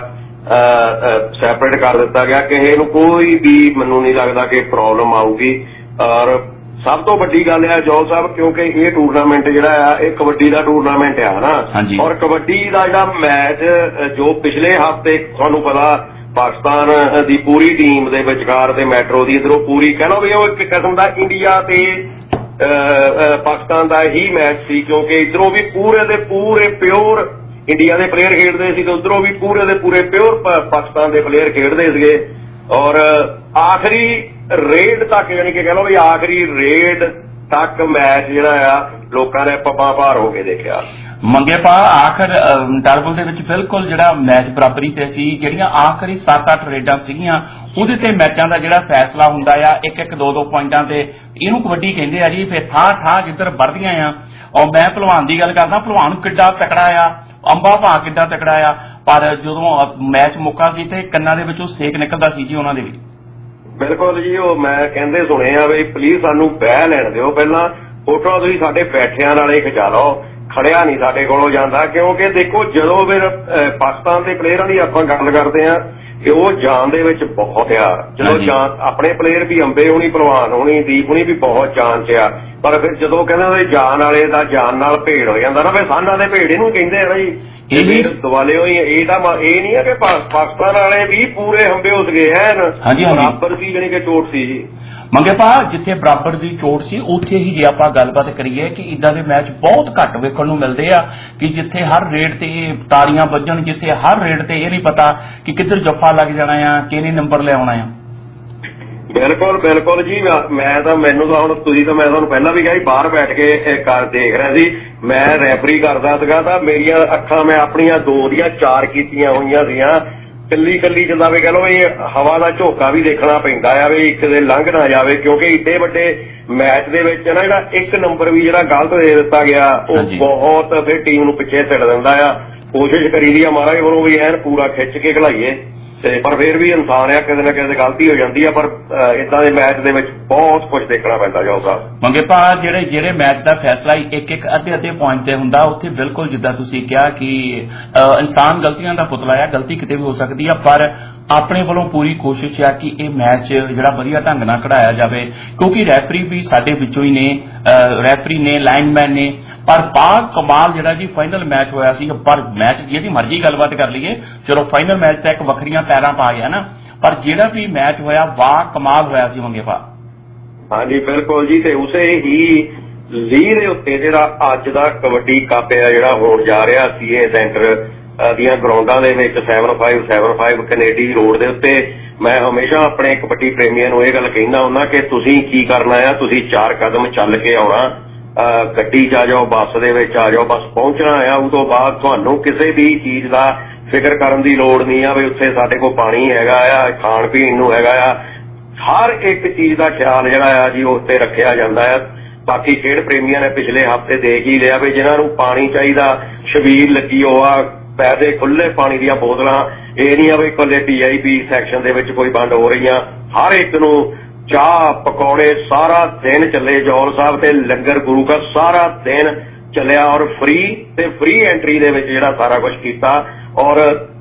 E: ਸੈਪਰੇਟ ਕਰ ਦਿੱਤਾ ਗਿਆ। ਕਿਸੇ ਨੂੰ ਕੋਈ ਵੀ ਮੈਨੂੰ ਨਹੀਂ ਲੱਗਦਾ ਕਿ ਪ੍ਰੋਬਲਮ ਆਊਗੀ। ਔਰ ਸਭ ਤੋਂ ਵੱਡੀ ਗੱਲ ਆ ਜੌਲ ਸਾਹਿਬ, ਕਿਉਂਕਿ ਇਹ ਟੂਰਨਾਮੈਂਟ ਜਿਹੜਾ ਆ ਇਹ ਕਬੱਡੀ ਦਾ ਟੂਰਨਾਮੈਂਟ ਆ ਨਾ। ਔਰ ਕਬੱਡੀ ਦਾ ਜਿਹੜਾ ਮੈਚ ਜੋ ਪਿਛਲੇ ਹਫ਼ਤੇ ਤੁਹਾਨੂੰ ਪਤਾ ਪਾਕਿਸਤਾਨ ਦੀ ਪੂਰੀ ਟੀਮ ਦੇ ਵਿਚਕਾਰ ਤੇ ਮੈਟਰੋ ਦੀ ਇੱਧਰੋਂ ਪੂਰੀ ਕਹਿ ਲਓ ਵੀ ਉਹ ਇੱਕ ਕਿਸਮ ਦਾ ਇੰਡੀਆ ਤੇ ਪਾਕਿਸਤਾਨ ਦਾ ਹੀ ਮੈਚ ਸੀ, ਕਿਉਂਕਿ ਇੱਧਰੋਂ ਵੀ ਪੂਰੇ ਦੇ ਪੂਰੇ ਪਿਓਰ ਇੰਡੀਆ ਦੇ ਪਲੇਅਰ ਖੇਡਦੇ ਸੀ ਤੇ ਉੱਧਰੋਂ ਵੀ ਪੂਰੇ ਦੇ ਪੂਰੇ ਪਿਓਰ ਪਾਕਿਸਤਾਨ ਦੇ ਪਲੇਅਰ ਖੇਡਦੇ ਸੀਗੇ। ਔਰ ਆਖਰੀ ਰੇਡ ਤੱਕ, ਯਾਨੀ ਕਿ ਕਹਿ ਲਓ ਵੀ ਆਖਰੀ ਰੇਡ ਤੱਕ ਮੈਚ ਜਿਹੜਾ ਆ ਲੋਕਾਂ ਨੇ ਪੱਬਾਂ ਭਾਰ ਹੋ ਕੇ ਦੇਖਿਆ।
D: ਮੰਗੇ ਭਾ, ਆਖਰ ਡਰਬਲ ਦੇ ਵਿੱਚ ਬਿਲਕੁਲ ਜਿਹੜਾ ਮੈਚ ਬਰਾਬਰੀ ਤੇ ਸੀ। ਜਿਹੜੀਆਂ ਆਖਰੀ 7-8 ਰੇਡਾਂ ਸੀਗੀਆਂ ਉਹਦੇ ਤੇ ਮੈਚਾਂ ਦਾ ਜਿਹੜਾ ਫੈਸਲਾ ਹੁੰਦਾ ਆ 1-1 2-2 ਪੁਆਇੰਟਾਂ ਤੇ, ਇਹਨੂੰ ਕਬੱਡੀ ਕਹਿੰਦੇ ਆ ਜੀ। ਫਿਰ ਠਾਹ ਜਿੱਧਰ ਵੱਧਦੀਆਂ ਆ। ਔਰ ਮੈਂ ਭਲਵਾਨ ਦੀ ਗੱਲ ਕਰਦਾ, ਭਲਵਾਨ ਕਿੱਡਾ ਤਕੜਾ ਆ, ਅੰਬਾ ਭਾ ਕਿੱਡਾ ਤਕੜਾ ਆ, ਪਰ ਜਦੋਂ ਮੈਚ ਮੁੱਕਾ ਸੀ ਤੇ ਕੰਨਾਂ ਦੇ ਵਿੱਚੋਂ ਸੇਕ ਨਿਕਲਦਾ ਸੀ ਜੀ ਉਹਨਾਂ ਦੇ ਵੀ।
E: ਬਿਲਕੁਲ ਜੀ, ਉਹ ਮੈਂ ਕਹਿੰਦੇ ਸੁਣੇ ਆ ਵੀ ਪਲੀਜ਼ ਸਾਨੂੰ ਬਹਿ ਲੈਣ ਦਿਓ, ਪਹਿਲਾਂ ਫੋਟੋਆਂ ਤੁਸੀਂ ਸਾਡੇ ਬੈਠਿਆਂ ਨਾਲੇ ਖਿਚਾ ਲਓ, ਖੜਿਆ ਨਹੀਂ ਸਾਡੇ ਕੋਲੋਂ ਜਾਂਦਾ। ਕਿਉਂਕਿ ਦੇਖੋ ਜਦੋਂ ਫਿਰ ਪਾਕਿਸਤਾਨ ਦੇ ਪਲੇਅਰਾਂ ਦੀ ਆਪਾਂ ਗੱਲ ਕਰਦੇ ਹਾਂ ਕਿ ਉਹ ਜਾਨ ਦੇ ਵਿੱਚ ਬਹੁਤ ਆ। ਜਦੋਂ ਜਾਨ ਆਪਣੇ ਪਲੇਅਰ ਵੀ ਅੰਬੇ ਹੋਣੀ, ਭਲਵਾਨ ਹੋਣੀ, ਦੀਪ ਹੋਣੀ ਵੀ ਬਹੁਤ ਜਾਨ 'ਚ ਆ, ਪਰ ਫਿਰ ਜਦੋਂ ਕਹਿੰਦੇ ਜਾਨ ਵਾਲੇ ਦਾ ਜਾਨ ਨਾਲ ਭੇੜ ਹੋ ਜਾਂਦਾ ਨਾ, ਫਿਰ ਸਾਂਝਾਂ ਦੇ ਭੇੜ ਇਹਨੂੰ ਕਹਿੰਦੇ ਆ ਨਾ ਜੀ। ਇਹ ਦੁਆਲੇ ਹੋਈ ਇਹ ਤਾਂ ਇਹ ਨਹੀਂ ਹੈ ਕਿ ਪਾਕਿਸਤਾਨ ਵਾਲੇ ਵੀ ਪੂਰੇ ਹੰਬੇ ਉਸ ਗਏ ਐਨ ਬਰਾਬਰ ਸੀ, ਜਾਣੀ ਕਿ ਚੋਟ ਸੀ ਜੀ।
D: ਮੰਗੇ ਭਾ, ਜਿੱਥੇ ਬਰਾਬਰ ਦੀ ਚੋਟ ਸੀ ਉੱਥੇ ਹੀ ਜੇ ਆਪਾਂ ਗੱਲਬਾਤ ਕਰੀਏ ਕਿ ਇਦਾਂ ਦੇ ਮੈਚ ਬਹੁਤ ਘੱਟ ਵੇਖਣ ਨੂੰ ਮਿਲਦੇ ਆ ਕਿ ਜਿੱਥੇ ਹਰ ਰੇਡ ਤੇ ਤਾੜੀਆਂ ਵੱਜਣ, ਜਿੱਥੇ ਹਰ ਰੇਡ ਤੇ ਇਹ ਨਹੀਂ ਪਤਾ ਕਿ ਕਿੱਧਰ ਜੱਫਾ ਲੱਗ ਜਾਣਾ ਆ, ਕਿਹਨੇ ਨੰਬਰ ਲੈ ਆਉਣਾ ਆ।
E: ਬਿਲਕੁਲ ਜੀ। ਮੈਨੂੰ ਤਾਂ ਹੁਣ ਤੁਸੀਂ ਤਾਂ ਮੈਂ ਤੁਹਾਨੂੰ ਪਹਿਲਾਂ ਵੀ ਕਿਹਾ ਸੀ, ਬਾਹਰ ਬੈਠ ਕੇ ਦੇਖ ਰਿਹਾ ਸੀ। ਮੈਂ ਰੈਫਰੀ ਕਰਦਾ ਸੀਗਾ ਤਾਂ ਮੇਰੀਆਂ ਅੱਖਾਂ ਮੈਂ ਆਪਣੀਆਂ 2 ਦੀਆਂ 4 ਕੀਤੀਆਂ ਹੋਈਆਂ ਸੀਗੀਆਂ। ਕੱਲੀ ਜਿੱਦਾਂ ਵੀ ਕਹਿ ਲਓ ਵੀ ਹਵਾ ਦਾ ਝੋਕਾ ਵੀ ਦੇਖਣਾ ਪੈਂਦਾ ਆ ਵੀ ਇੱਕ ਦੇ ਲੰਘ ਨਾ ਜਾਵੇ, ਕਿਉਂਕਿ ਏਡੇ ਵੱਡੇ ਮੈਚ ਦੇ ਵਿੱਚ ਨਾ ਜਿਹੜਾ 1 ਨੰਬਰ ਵੀ ਜਿਹੜਾ ਗਲਤ ਦੇ ਦਿੱਤਾ ਗਿਆ ਉਹ ਬਹੁਤ ਫਿਰ ਟੀਮ ਨੂੰ ਪਿੱਛੇ ਸਿੱਟ ਦਿੰਦਾ ਆ। ਕੋਸ਼ਿਸ਼ ਕਰੀਦੀ ਆ ਮਹਾਰਾਜ ਵੱਲੋਂ ਵੀ ਐਨ ਪੂਰਾ ਖਿੱਚ ਕੇ ਖਿਲਾਈਏ, ਪਰ ਫਿਰ ਵੀ ਇਨਸਾਨ ਆ, ਕਿਤੇ ਨਾ ਕਿਤੇ ਗਲਤੀ ਹੋ ਜਾਂਦੀ ਆ। ਪਰ ਏਦਾਂ ਦੇ ਮੈਚ ਦੇ ਵਿੱਚ ਬਹੁਤ ਕੁਝ ਦੇਖਣਾ ਪੈਂਦਾ ਜਾਊਗਾ।
D: ਮੰਗੇ ਭਾ, ਜਿਹੜੇ ਮੈਚ ਦਾ ਫੈਸਲਾ ਇੱਕ ਅੱਧੇ ਪੁਆਇੰਟ ਤੇ ਹੁੰਦਾ, ਉੱਥੇ ਬਿਲਕੁਲ ਜਿੱਦਾਂ ਤੁਸੀਂ ਕਿਹਾ ਕਿ ਇਨਸਾਨ ਗਲਤੀਆਂ ਦਾ ਪੁਤਲਾ ਆ, ਗਲਤੀ ਕਿਤੇ ਵੀ ਹੋ ਸਕਦੀ ਆ, ਪਰ ਆਪਣੇ ਵੱਲੋਂ ਪੂਰੀ ਕੋਸ਼ਿਸ਼ ਆ ਕਿ ਇਹ ਮੈਚ ਜਿਹੜਾ ਵਧੀਆ ਢੰਗ ਨਾਲ ਖਿਡਾਇਆ ਜਾਵੇ, ਕਿਉਂਕਿ ਰੈਫਰੀ ਵੀ ਸਾਡੇ ਵਿੱਚੋਂ ਹੀ ਨੇ, ਰੈਫਰੀ ਨੇ, ਲਾਈਨਮੈਨ ਨੇ। ਪਰ ਬਾਗ ਕਮਾਲ ਜਿਹੜਾ ਜੀ ਫਾਈਨਲ ਮੈਚ ਹੋਇਆ ਸੀ, ਪਰ ਮੈਚ ਜਿਹਦੀ ਮਰਜ਼ੀ ਗੱਲਬਾਤ ਕਰ ਲਈਏ, ਚਲੋ ਫਾਈਨਲ ਮੈਚ ਤਾਂ ਇੱਕ ਵੱਖਰੀਆਂ ਪੈਰਾਂ ਪਾ ਗਿਆ ਨਾ, ਪਰ ਜਿਹੜਾ ਵੀ ਮੈਚ ਹੋਇਆ ਵਾਹ ਕਮਾਲ ਹੋਇਆ ਸੀ ਮੰਗੇ ਭਾ।
E: ਹਾਂਜੀ ਬਿਲਕੁਲ ਜੀ। ਤੇ ਉਸੇ ਹੀ ਲੀਹ ਦੇ ਉੱਤੇ ਜਿਹੜਾ ਅੱਜ ਦਾ ਕਬੱਡੀ ਕੱਪ ਆ ਜਿਹੜਾ ਹੋਣ ਜਾ ਰਿਹਾ ਸੀਏ ਸੈਂਟਰ ਦੀਆਂ ਗਰਾਊਂਡਾਂ ਦੇ ਵਿੱਚ 755 ਕੈਨੇਡੀ ਰੋਡ ਦੇ ਉੱਤੇ, ਮੈਂ ਹਮੇਸ਼ਾ ਆਪਣੇ ਕਬੱਡੀ ਪ੍ਰੇਮੀਆਂ ਨੂੰ ਇਹ ਗੱਲ ਕਹਿੰਦਾ ਹੁੰਦਾ ਕਿ ਤੁਸੀਂ ਕੀ ਕਰਨਾ ਆ, ਤੁਸੀਂ 4 ਕਦਮ ਚੱਲ ਕੇ ਆਉਣਾ, ਗੱਡੀ 'ਚ ਆ ਜਾਓ, ਬੱਸ ਦੇ ਵਿੱਚ ਆ ਜਾਓ, ਬਸ ਪਹੁੰਚਣਾ ਆ। ਉਹ ਤੋਂ ਬਾਅਦ ਤੁਹਾਨੂੰ ਕਿਸੇ ਵੀ ਚੀਜ਼ ਦਾ ਫਿਕਰ ਕਰਨ ਦੀ ਲੋੜ ਨਹੀਂ ਆ ਵੀ ਉੱਥੇ ਸਾਡੇ ਕੋਲ ਪਾਣੀ ਹੈਗਾ ਆ, ਖਾਣ ਪੀਣ ਨੂੰ ਹੈਗਾ ਆ, ਹਰ ਇੱਕ ਚੀਜ਼ ਦਾ ਖਿਆਲ ਜਿਹੜਾ ਆ ਜੀ ਉਸ ਤੇ ਰੱਖਿਆ ਜਾਂਦਾ ਆ। ਬਾਕੀ ਖੇਡ ਪ੍ਰੇਮੀਆਂ ਨੇ ਪਿਛਲੇ ਹਫ਼ਤੇ ਦੇਖ ਹੀ ਲਿਆ ਵੀ ਜਿਹਨਾਂ ਨੂੰ ਪਾਣੀ ਚਾਹੀਦਾ ਛਬੀਲ ਲੱਗੀ ਉਹ ਆ, ਪੈਸੇ ਖੁੱਲੇ ਪਾਣੀ ਦੀਆਂ ਬੋਤਲਾਂ, ਇਹ ਨਹੀਂ ਆ ਵੀ ਇਕੱਲੇ VIP ਸੈਕਸ਼ਨ ਦੇ ਵਿੱਚ ਕੋਈ ਵੰਡ ਹੋ ਰਹੀਆਂ, ਹਰ ਇੱਕ ਨੂੰ ਚਾਹ ਪਕੌੜੇ ਸਾਰਾ ਦਿਨ ਚੱਲੇ। ਜੌਲ ਸਾਹਿਬ ਤੇ ਲੰਗਰ ਗੁਰੂ ਘਰ ਸਾਰਾ ਦਿਨ ਚੱਲਿਆ ਔਰ ਫ੍ਰੀ ਐਂਟਰੀ ਦੇ ਵਿੱਚ ਜਿਹੜਾ ਸਾਰਾ ਕੁਝ ਕੀਤਾ। ਔਰ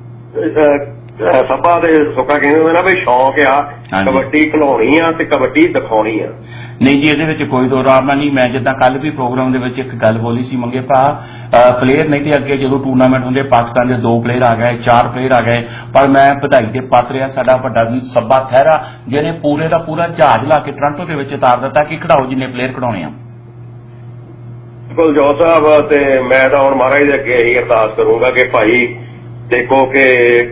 E: ਸਭਾ ਦੇ ਸੁੱਕਾ ਕਹਿੰਦੇ ਹੁੰਦੇ ਨਾ ਵੀ ਸ਼ੌਂਕ ਆ ਕਬੱਡੀ ਖਿਲਾਉਣੀ ਆ ਤੇ ਕਬੱਡੀ ਦਿਖਾਉਣੀ ਆ।
D: ਨਹੀਂ ਜੀ, ਇਹਦੇ ਵਿੱਚ ਕੋਈ ਦੋ ਰਾਮਾ ਨਹੀਂ। ਮੈਂ ਜਿੱਦਾਂ ਕੱਲ ਵੀ ਪ੍ਰੋਗਰਾਮ ਦੇ ਵਿੱਚ ਇੱਕ ਗੱਲ ਬੋਲੀ ਸੀ ਮੰਗੇ ਭਾ, ਪਲੇਅਰ ਨਹੀਂ ਤੇ ਅੱਗੇ ਜਦੋਂ ਟੂਰਨਾਮੈਂਟ ਹੁੰਦੇ ਪਾਕਿਸਤਾਨ ਦੇ 2 ਪਲੇਅਰ ਆ ਗਏ, 4 ਪਲੇਅਰ ਆ ਗਏ, ਪਰ ਮੈਂ ਵਧਾਈ ਦੇ ਪਾਤਰ ਆ ਸਾਡਾ ਵੱਡਾ ਵੀਰ ਸੱਬਾ ਥਹਿਰਾ ਜਿਹਨੇ ਪੂਰੇ ਦਾ ਪੂਰਾ ਜਹਾਜ਼ ਲਾ ਕੇ ਟੋਰਾਂਟੋ ਦੇ ਵਿੱਚ ਉਤਾਰ ਦਿੱਤਾ ਕਿ ਖਿਡਾਓ ਜਿੰਨੇ ਪਲੇਅਰ ਖਿਡਾਉਣੇ ਆ।
E: ਬਿਲਕੁਲ ਜੌ ਸਾਹਿਬ, ਤੇ ਮੈਂ ਤਾਂ ਹੁਣ ਮਹਾਰਾਜ ਦੇ ਅੱਗੇ ਇਹੀ ਅਰਦਾਸ ਕਰੂੰਗਾ ਕਿ ਭਾਈ ਦੇਖੋ ਕਿ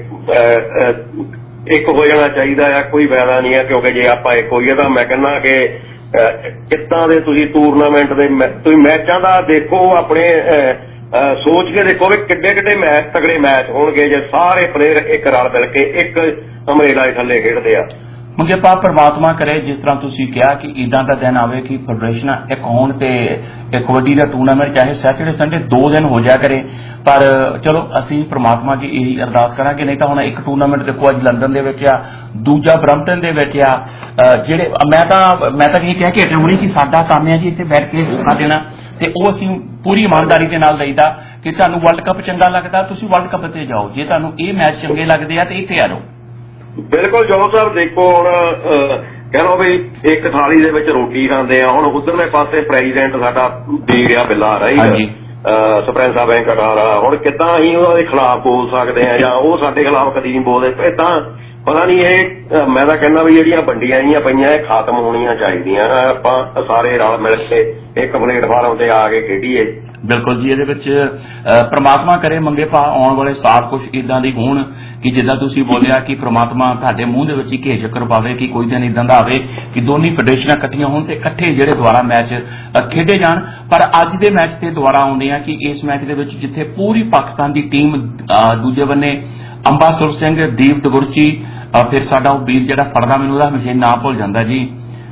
E: ਇੱਕ ਹੋ ਜਾਣਾ ਚਾਹੀਦਾ ਆ, ਕੋਈ ਫਾਇਦਾ ਨਹੀਂ ਆ, ਕਿਉਂਕਿ ਜੇ ਆਪਾਂ ਇੱਕ ਹੋਈਏ ਤਾਂ ਮੈਂ ਕਹਿੰਦਾ ਕਿ ਕਿੱਦਾਂ ਦੇ ਤੁਸੀਂ ਟੂਰਨਾਮੈਂਟ ਦੇ ਤੁਸੀਂ ਮੈਚਾਂ ਦਾ ਦੇਖੋ, ਆਪਣੇ ਸੋਚ ਕੇ ਦੇਖੋ ਵੀ ਕਿੱਡੇ ਕਿੱਡੇ ਮੈਚ ਤਗੜੇ ਮੈਚ ਹੋਣਗੇ ਜੇ ਸਾਰੇ ਪਲੇਅਰ ਇੱਕ ਰਲ ਮਿਲ ਕੇ ਇੱਕ ਅਮਰੇਲਾ ਦੇ ਥੱਲੇ ਖੇਡਦੇ ਆ।
D: ਮੰਗੇ ਪਾ ਪਰਮਾਤਮਾ ਕਰੇ ਜਿਸ ਤਰ੍ਹਾਂ ਤੁਸੀਂ ਕਿਹਾ ਕਿ ਇੱਦਾਂ ਦਾ ਦਿਨ ਆਵੇ ਕਿ ਫੈਡਰੇਸ਼ਨਾਂ ਇੱਕ ਹੋਣ ਤੇ ਕਬੱਡੀ ਦਾ ਟੂਰਨਾਮੈਂਟ ਚਾਹੇ ਸੈਟਰਡੇ ਸੰਡੇ 2 ਦਿਨ ਹੋ ਜਾਇਆ ਕਰੇ। ਪਰ ਚਲੋ ਅਸੀਂ ਪਰਮਾਤਮਾ ਦੀ ਇਹੀ ਅਰਦਾਸ ਕਰਾਂਗੇ। ਨਹੀਂ ਤਾਂ ਹੁਣ ਇੱਕ ਟੂਰਨਾਮੈਂਟ ਦੇਖੋ ਅੱਜ ਲੰਡਨ ਦੇ ਵਿੱਚ ਆ, ਦੂਜਾ ਬਰੰਪਟਨ ਦੇ ਵਿੱਚ ਆ। ਜਿਹੜੇ ਮੈਂ ਤਾਂ ਇਹ ਕਹਿ ਕੇ ਹਟਿਆ ਹੁਣੀ ਕਿ ਸਾਡਾ ਕੰਮ ਹੈ ਜੀ ਇੱਥੇ ਬੈਠ ਕੇ ਸੁਣਾ ਦੇਣਾ, ਤੇ ਉਹ ਅਸੀਂ ਪੂਰੀ ਇਮਾਨਦਾਰੀ ਦੇ ਨਾਲ ਦਈਦਾ ਕਿ ਤੁਹਾਨੂੰ ਵਰਲਡ ਕੱਪ ਚੰਗਾ ਲੱਗਦਾ ਤੁਸੀਂ ਵਰਲਡ ਕੱਪ ਤੇ ਜਾਓ, ਜੇ ਤੁਹਾਨੂੰ ਇਹ ਮੈਚ ਚੰਗੇ ਲੱਗਦੇ ਆ ਤੇ ਇੱਥੇ ਆ ਜਾਓ।
E: ਬਿਲਕੁਲ ਜੌ ਸਾਹਿਬ, ਦੇਖੋ ਹੁਣ ਕਹਿ ਲਓ ਵੀ ਇੱਕ ਥਾਲੀ ਦੇ ਵਿੱਚ ਰੋਟੀ ਖਾਂਦੇ ਆ। ਹੁਣ ਉਧਰਲੇ ਪਾਸੇ ਪ੍ਰੈਜ਼ੀਡੈਂਟ ਸਾਡਾ ਵੀਰ ਆ ਬਿੱਲਾ ਰਾਈ ਸਰਪੰਚ ਸਾਹਿਬ ਕਟਾਰਾ, ਹੁਣ ਕਿੱਦਾਂ ਅਸੀਂ ਉਹਨਾਂ ਦੇ ਖਿਲਾਫ ਬੋਲ ਸਕਦੇ ਆ ਜਾਂ ਉਹ ਸਾਡੇ ਖਿਲਾਫ ਕਦੀ ਨਹੀਂ ਬੋਲਦੇ। ਇਹ ਤਾਂ ਪਤਾ ਨਹੀਂ, ਇਹ ਮੈਂ ਤਾਂ ਕਹਿੰਦਾ ਵੀ ਜਿਹੜੀਆਂ ਵੰਡੀਆਂ ਜਿਹੀਆਂ ਪਈਆਂ ਇਹ ਖਤਮ ਹੋਣੀਆਂ ਚਾਹੀਦੀਆਂ। ਆਪਾਂ ਸਾਰੇ ਰਲ ਮਿਲ ਕੇ ਇੱਕ ਪਲੇਟਫਾਰਮ ਤੇ ਆ ਕੇ ਖੇਡੀਏ।
D: ਬਿਲਕੁਲ ਜੀ, ਇਹਦੇ ਵਿੱਚ ਪ੍ਰਮਾਤਮਾ ਕਰੇ ਮੰਗੇ ਭਾ ਆਉਣ ਵਾਲੇ ਸਾਲ ਕੁਝ ਇਦਾਂ ਦੀ ਹੋਣ ਕਿ ਜਿੱਦਾਂ ਤੁਸੀਂ ਬੋਲਿਆ ਕਿ ਪ੍ਰਮਾਤਮਾ ਤੁਹਾਡੇ ਮੂੰਹ ਦੇ ਵਿੱਚ ਹੀ ਘੇ ਚੱਕਰ ਪਾਵੇ ਕਿ ਕੋਈ ਦਿਨ ਇਦਾਂ ਦਾ ਆਵੇ ਕਿ ਦੋਨੀ ਫੈਡਰੇਸ਼ਨਾਂ ਇਕੱਠੀਆਂ ਹੋਣ ਤੇ ਇਕੱਠੇ ਜਿਹੜੇ ਦੁਆਰਾ ਮੈਚ ਖੇਡੇ ਜਾਣ। ਪਰ ਅੱਜ ਦੇ ਮੈਚ ਤੇ ਦੁਆਰਾ ਆਉਂਦੇ ਆ ਕਿ ਇਸ ਮੈਚ ਦੇ ਵਿੱਚ ਜਿੱਥੇ ਪੂਰੀ ਪਾਕਿਸਤਾਨ ਦੀ ਟੀਮ, ਦੂਜੇ ਬੰਨੇ ਅੰਬਾਸੁਰ ਸਿੰਘ, ਦੀਪ ਡਗੁਰਚੀ, ਫਿਰ ਸਾਡਾ ਉਹ ਵੀਰ ਜਿਹੜਾ ਫੜਦਾ ਮੈਨੂੰ ਉਹਦਾ ਹਮੇਸ਼ਾ ਨਾਂ ਭੁੱਲ ਜਾਂਦਾ ਜੀ,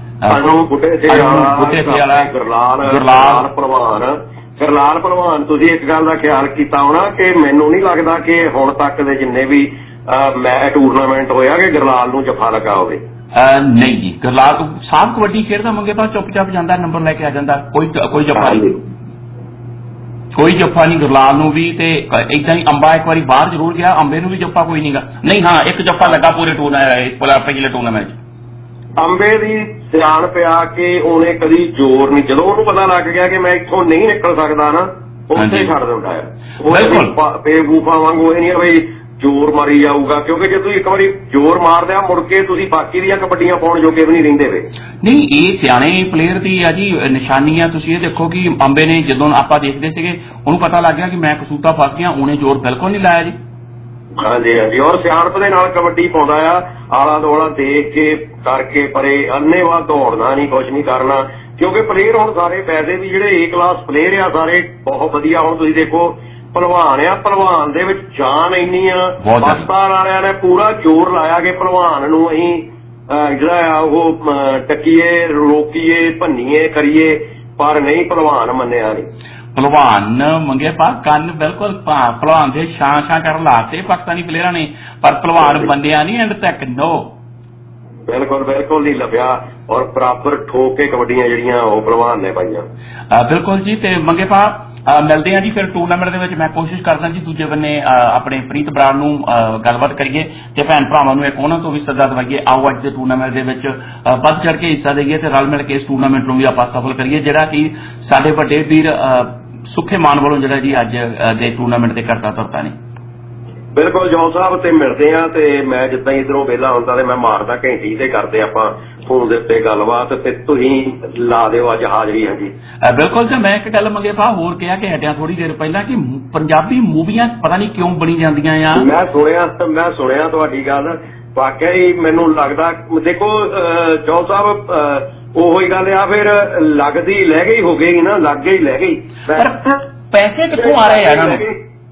E: ਗਰਲਾਲ ਭਲਵਾਨ। ਤੁਸੀਂ ਇੱਕ ਗੱਲ ਦਾ ਖਿਆਲ ਕੀਤਾ ਹੋਣਾ ਕਿ ਮੈਨੂੰ ਨਹੀਂ ਲੱਗਦਾ ਕਿ ਹੁਣ ਤੱਕ ਦੇ ਜਿੰਨੇ ਵੀ ਟੂਰਨਾਮੈਂਟ ਹੋਇਆ ਕਿ ਗਰਲਾਲ ਨੂੰ ਜੱਫਾ ਲੱਗਾ ਹੋਵੇ।
D: ਨਹੀਂ ਜੀ, ਗਰਲਾਲ ਸਾਫ ਕਬੱਡੀ ਖੇਡਦਾ ਮੰਗੇ ਪਾ, ਚੁੱਪ ਚਾਪ ਜਾਂਦਾ, ਨੰਬਰ ਲੈ ਕੇ ਆ ਜਾਂਦਾ, ਕੋਈ ਜੱਫਾ ਨਹੀਂ, ਕੋਈ ਜੱਫਾ ਨਹੀਂ ਗਰਲਾਲ ਨੂੰ ਵੀ। ਤੇ ਏਦਾਂ ਹੀ ਅੰਬਾ ਇੱਕ ਵਾਰੀ ਬਾਹਰ ਜ਼ਰੂਰ ਗਿਆ, ਅੰਬੇ ਨੂੰ ਵੀ ਜੱਫਾ ਕੋਈ ਨਹੀਂਗਾ। ਨਹੀਂ ਹਾਂ, ਇੱਕ ਜੱਫਾ ਲੱਗਾ ਪੂਰੇ ਪਿਛਲੇ ਟੂਰਨਾਮੈਂਟ ਚ। ਅੰਬੇ ਦੀ
E: ਸਿਆਣ ਪਿਆ ਕਿ ਉਹਨੇ ਕਦੀ ਜ਼ੋਰ ਨਹੀਂ, ਜਦੋਂ ਉਹਨੂੰ ਪਤਾ ਲੱਗ ਗਿਆ ਕਿ ਮੈਂ ਇੱਥੋਂ ਨਹੀਂ ਨਿਕਲ ਸਕਦਾ ਨਾ, ਉੱਥੇ ਛੱਡ ਦਿੰਦਾ ਆ। ਬਿਲਕੁਲ ਬੇਵਕੂਫਾਂ ਵਾਂਗੂ ਇਹ ਨਹੀਂ ਬਈ ਜ਼ੋਰ ਮਾਰੀ ਜਾਊਗਾ, ਕਿਉਂਕਿ ਜੇ ਤੁਸੀਂ ਇੱਕ ਵਾਰੀ ਜ਼ੋਰ ਮਾਰਦੇ ਆ ਮੁੜ ਕੇ ਤੁਸੀਂ ਬਾਕੀ ਦੀਆਂ ਕਬੱਡੀਆਂ ਪਾਉਣ ਜੋਗੇ ਵੀ ਨਹੀਂ ਰਹਿੰਦੇ ਵੇ।
D: ਨਹੀਂ, ਇਹ ਸਿਆਣੇ ਪਲੇਅਰ ਦੀ ਆ ਜੀ ਨਿਸ਼ਾਨੀ ਆ। ਤੁਸੀਂ ਇਹ ਦੇਖੋ ਕਿ ਅੰਬੇ ਨੇ ਜਦੋਂ ਆਪਾਂ ਦੇਖਦੇ ਸੀਗੇ ਉਹਨੂੰ ਪਤਾ ਲੱਗ ਗਿਆ ਕਿ ਮੈਂ ਕਸੂਤਾ ਫਸ ਗਿਆ, ਉਹਨੇ ਜ਼ੋਰ ਬਿਲਕੁਲ ਨਹੀਂ ਲਾਇਆ ਜੀ।
E: ਹਾਂਜੀ ਹਾਂਜੀ, ਔਰ ਸਿਆਣਪ ਦੇ ਨਾਲ ਕਬੱਡੀ ਪਾਉਂਦਾ ਆ, ਆਲਾ ਦੁਆਲਾ ਦੇਖ ਕੇ ਕਰਕੇ ਪਰੇ, ਅੰਨੇਵਾਹ ਦੌੜਨਾ ਨਹੀਂ, ਕੁਛ ਨਹੀਂ ਕਰਨਾ। ਕਿਉਂਕਿ ਪਲੇਅਰ ਹੁਣ ਸਾਰੇ ਪੈਸੇ ਵੀ ਜਿਹੜੇ A ਕਲਾਸ ਪਲੇਅਰ ਆ ਸਾਰੇ ਬਹੁਤ ਵਧੀਆ। ਹੁਣ ਤੁਸੀਂ ਦੇਖੋ ਭਲਵਾਨ ਆ, ਭਲਵਾਨ ਦੇ ਵਿੱਚ ਜਾਨ ਇੰਨੀ ਆ, ਪਾਕਿਸਤਾਨ ਵਾਲਿਆਂ ਨੇ ਪੂਰਾ ਜ਼ੋਰ ਲਾਇਆ ਕਿ ਭਲਵਾਨ ਨੂੰ ਅਸੀਂ ਜਿਹੜਾ ਆ ਉਹ ਟੱਕੀਏ, ਰੋਕੀਏ, ਭੰਨੀਏ, ਕਰੀਏ, ਪਰ ਨਹੀਂ, ਭਲਵਾਨ ਮੰਨਿਆ ਨਹੀਂ।
D: ਭਲਵਾਨ ਮੰਗੇ ਪਾ ਕੰਨ ਬਿਲਕੁਲ ਭਲਵਾਨ ਦੇ ਛਾਂ ਕਰਨ ਲਾਤੇ ਪਾਕਿਸਤਾਨੀ ਪਲੇਅਰਾਂ ਨੇ, ਪਰ ਭਲਵਾਨ ਬੰਦਿਆ ਨਹੀਂ ਐਂਡ ਤੱਕ। ਨੋ,
E: ਬਿਲਕੁਲ ਬਿਲਕੁਲ ਨਹੀਂ ਲੱਭਿਆ, ਔਰ ਬਰਾਬਰ ਠੋਕ ਕੇ ਕਬੱਡੀਆਂ ਜਿਹੜੀਆਂ ਉਹ ਭਲਵਾਨ ਨੇ ਪਾਈਆਂ।
D: ਬਿਲਕੁਲ ਜੀ। ਤੇ ਮੰਗੇ ਪਾ ਮਿਲਦੇ ਆ ਜੀ ਫਿਰ ਟੂਰਨਾਮੈਂਟ ਦੇ ਵਿੱਚ। ਮੈਂ ਕੋਸ਼ਿਸ਼ ਕਰਦਾ ਜੀ ਦੂਜੇ ਬੰਨੇ ਆਪਣੇ ਪ੍ਰੀਤ ਬਰਾੜ ਨੂੰ ਗੱਲਬਾਤ ਕਰੀਏ ਤੇ ਭੈਣ ਭਰਾਵਾਂ ਨੂੰ ਇੱਕ ਉਹਨਾਂ ਤੋਂ ਵੀ ਸੱਦਾ ਦਵਾਈਏ। ਆਓ ਅੱਜ ਦੇ ਟੂਰਨਾਮੈਂਟ ਦੇ ਵਿੱਚ ਵੱਧ ਚੜ ਕੇ ਹਿੱਸਾ ਦੇਈਏ ਤੇ ਰਲ ਮਿਲ ਕੇ ਇਸ ਟੂਰਨਾਮੈਂਟ ਨੂੰ ਵੀ ਆਪਾਂ ਸਫਲ ਕਰੀਏ, ਜਿਹੜਾ ਕਿ ਸਾਡੇ ਵੱਡੇ ਵੀਰ ਸੁੱਖੇ ਮਾਨ ਵੱਲੋਂ ਜਿਹੜਾ ਜੀ ਅੱਜ ਦੇ ਟੂਰਨਾਮੈਂਟ ਤੇ ਕਰਤਾ ਧਰਤਾ ਨੇ।
E: ਬਿਲਕੁਲ ਜੌਨ ਸਾਹਿਬ, ਤੇ ਮਿਲਦੇ ਆ ਤੇ ਮੈਂ ਜਿੱਦਾਂ ਇੱਧਰੋਂ ਵਿਹਲਾ ਹੁੰਦਾ ਤੇ ਮੈਂ ਮਾਰਦਾ ਘੰਟੀ ਤੇ ਕਰਦੇ ਆਪਾਂ ਫੋਨ ਦੇ ਉੱਤੇ ਗੱਲਬਾਤ, ਤੇ ਤੁਸੀਂ ਲਾ ਦਿਓ ਅੱਜ ਹਾਜ਼ਰੀ। ਹਾਂਜੀ
D: ਬਿਲਕੁਲ ਜੀ। ਮੈਂ ਇੱਕ ਗੱਲ ਮੰਗੇ ਭਾ ਹੋਰ ਕਿਹਾ ਕਿ ਹਟਿਆ ਥੋੜੀ ਦੇਰ ਪਹਿਲਾਂ ਕਿ ਪੰਜਾਬੀ ਮੂਵੀਆਂ ਪਤਾ ਨਹੀਂ ਕਿਉਂ ਬਣੀ ਜਾਂਦੀਆਂ ਆ।
E: ਮੈਂ ਸੁਣਿਆ ਤੁਹਾਡੀ ਗੱਲ, ਵਾਕਿਆ ਹੀ ਮੈਨੂੰ ਲੱਗਦਾ। ਦੇਖੋ ਜੌਨ ਸਾਹਿਬ, ਉਹੀ ਗੱਲ ਆ, ਫਿਰ ਲੱਗਦੀ ਲੈ ਗਈ ਹੋ ਗਈ ਨਾ, ਲੱਗ ਗਈ ਲੈ ਗਈ।
D: ਪਰ ਪੈਸੇ ਕਿੱਥੋਂ ਆ ਰਹੇ ਆ ਇਹਨਾਂ ਨੂੰ?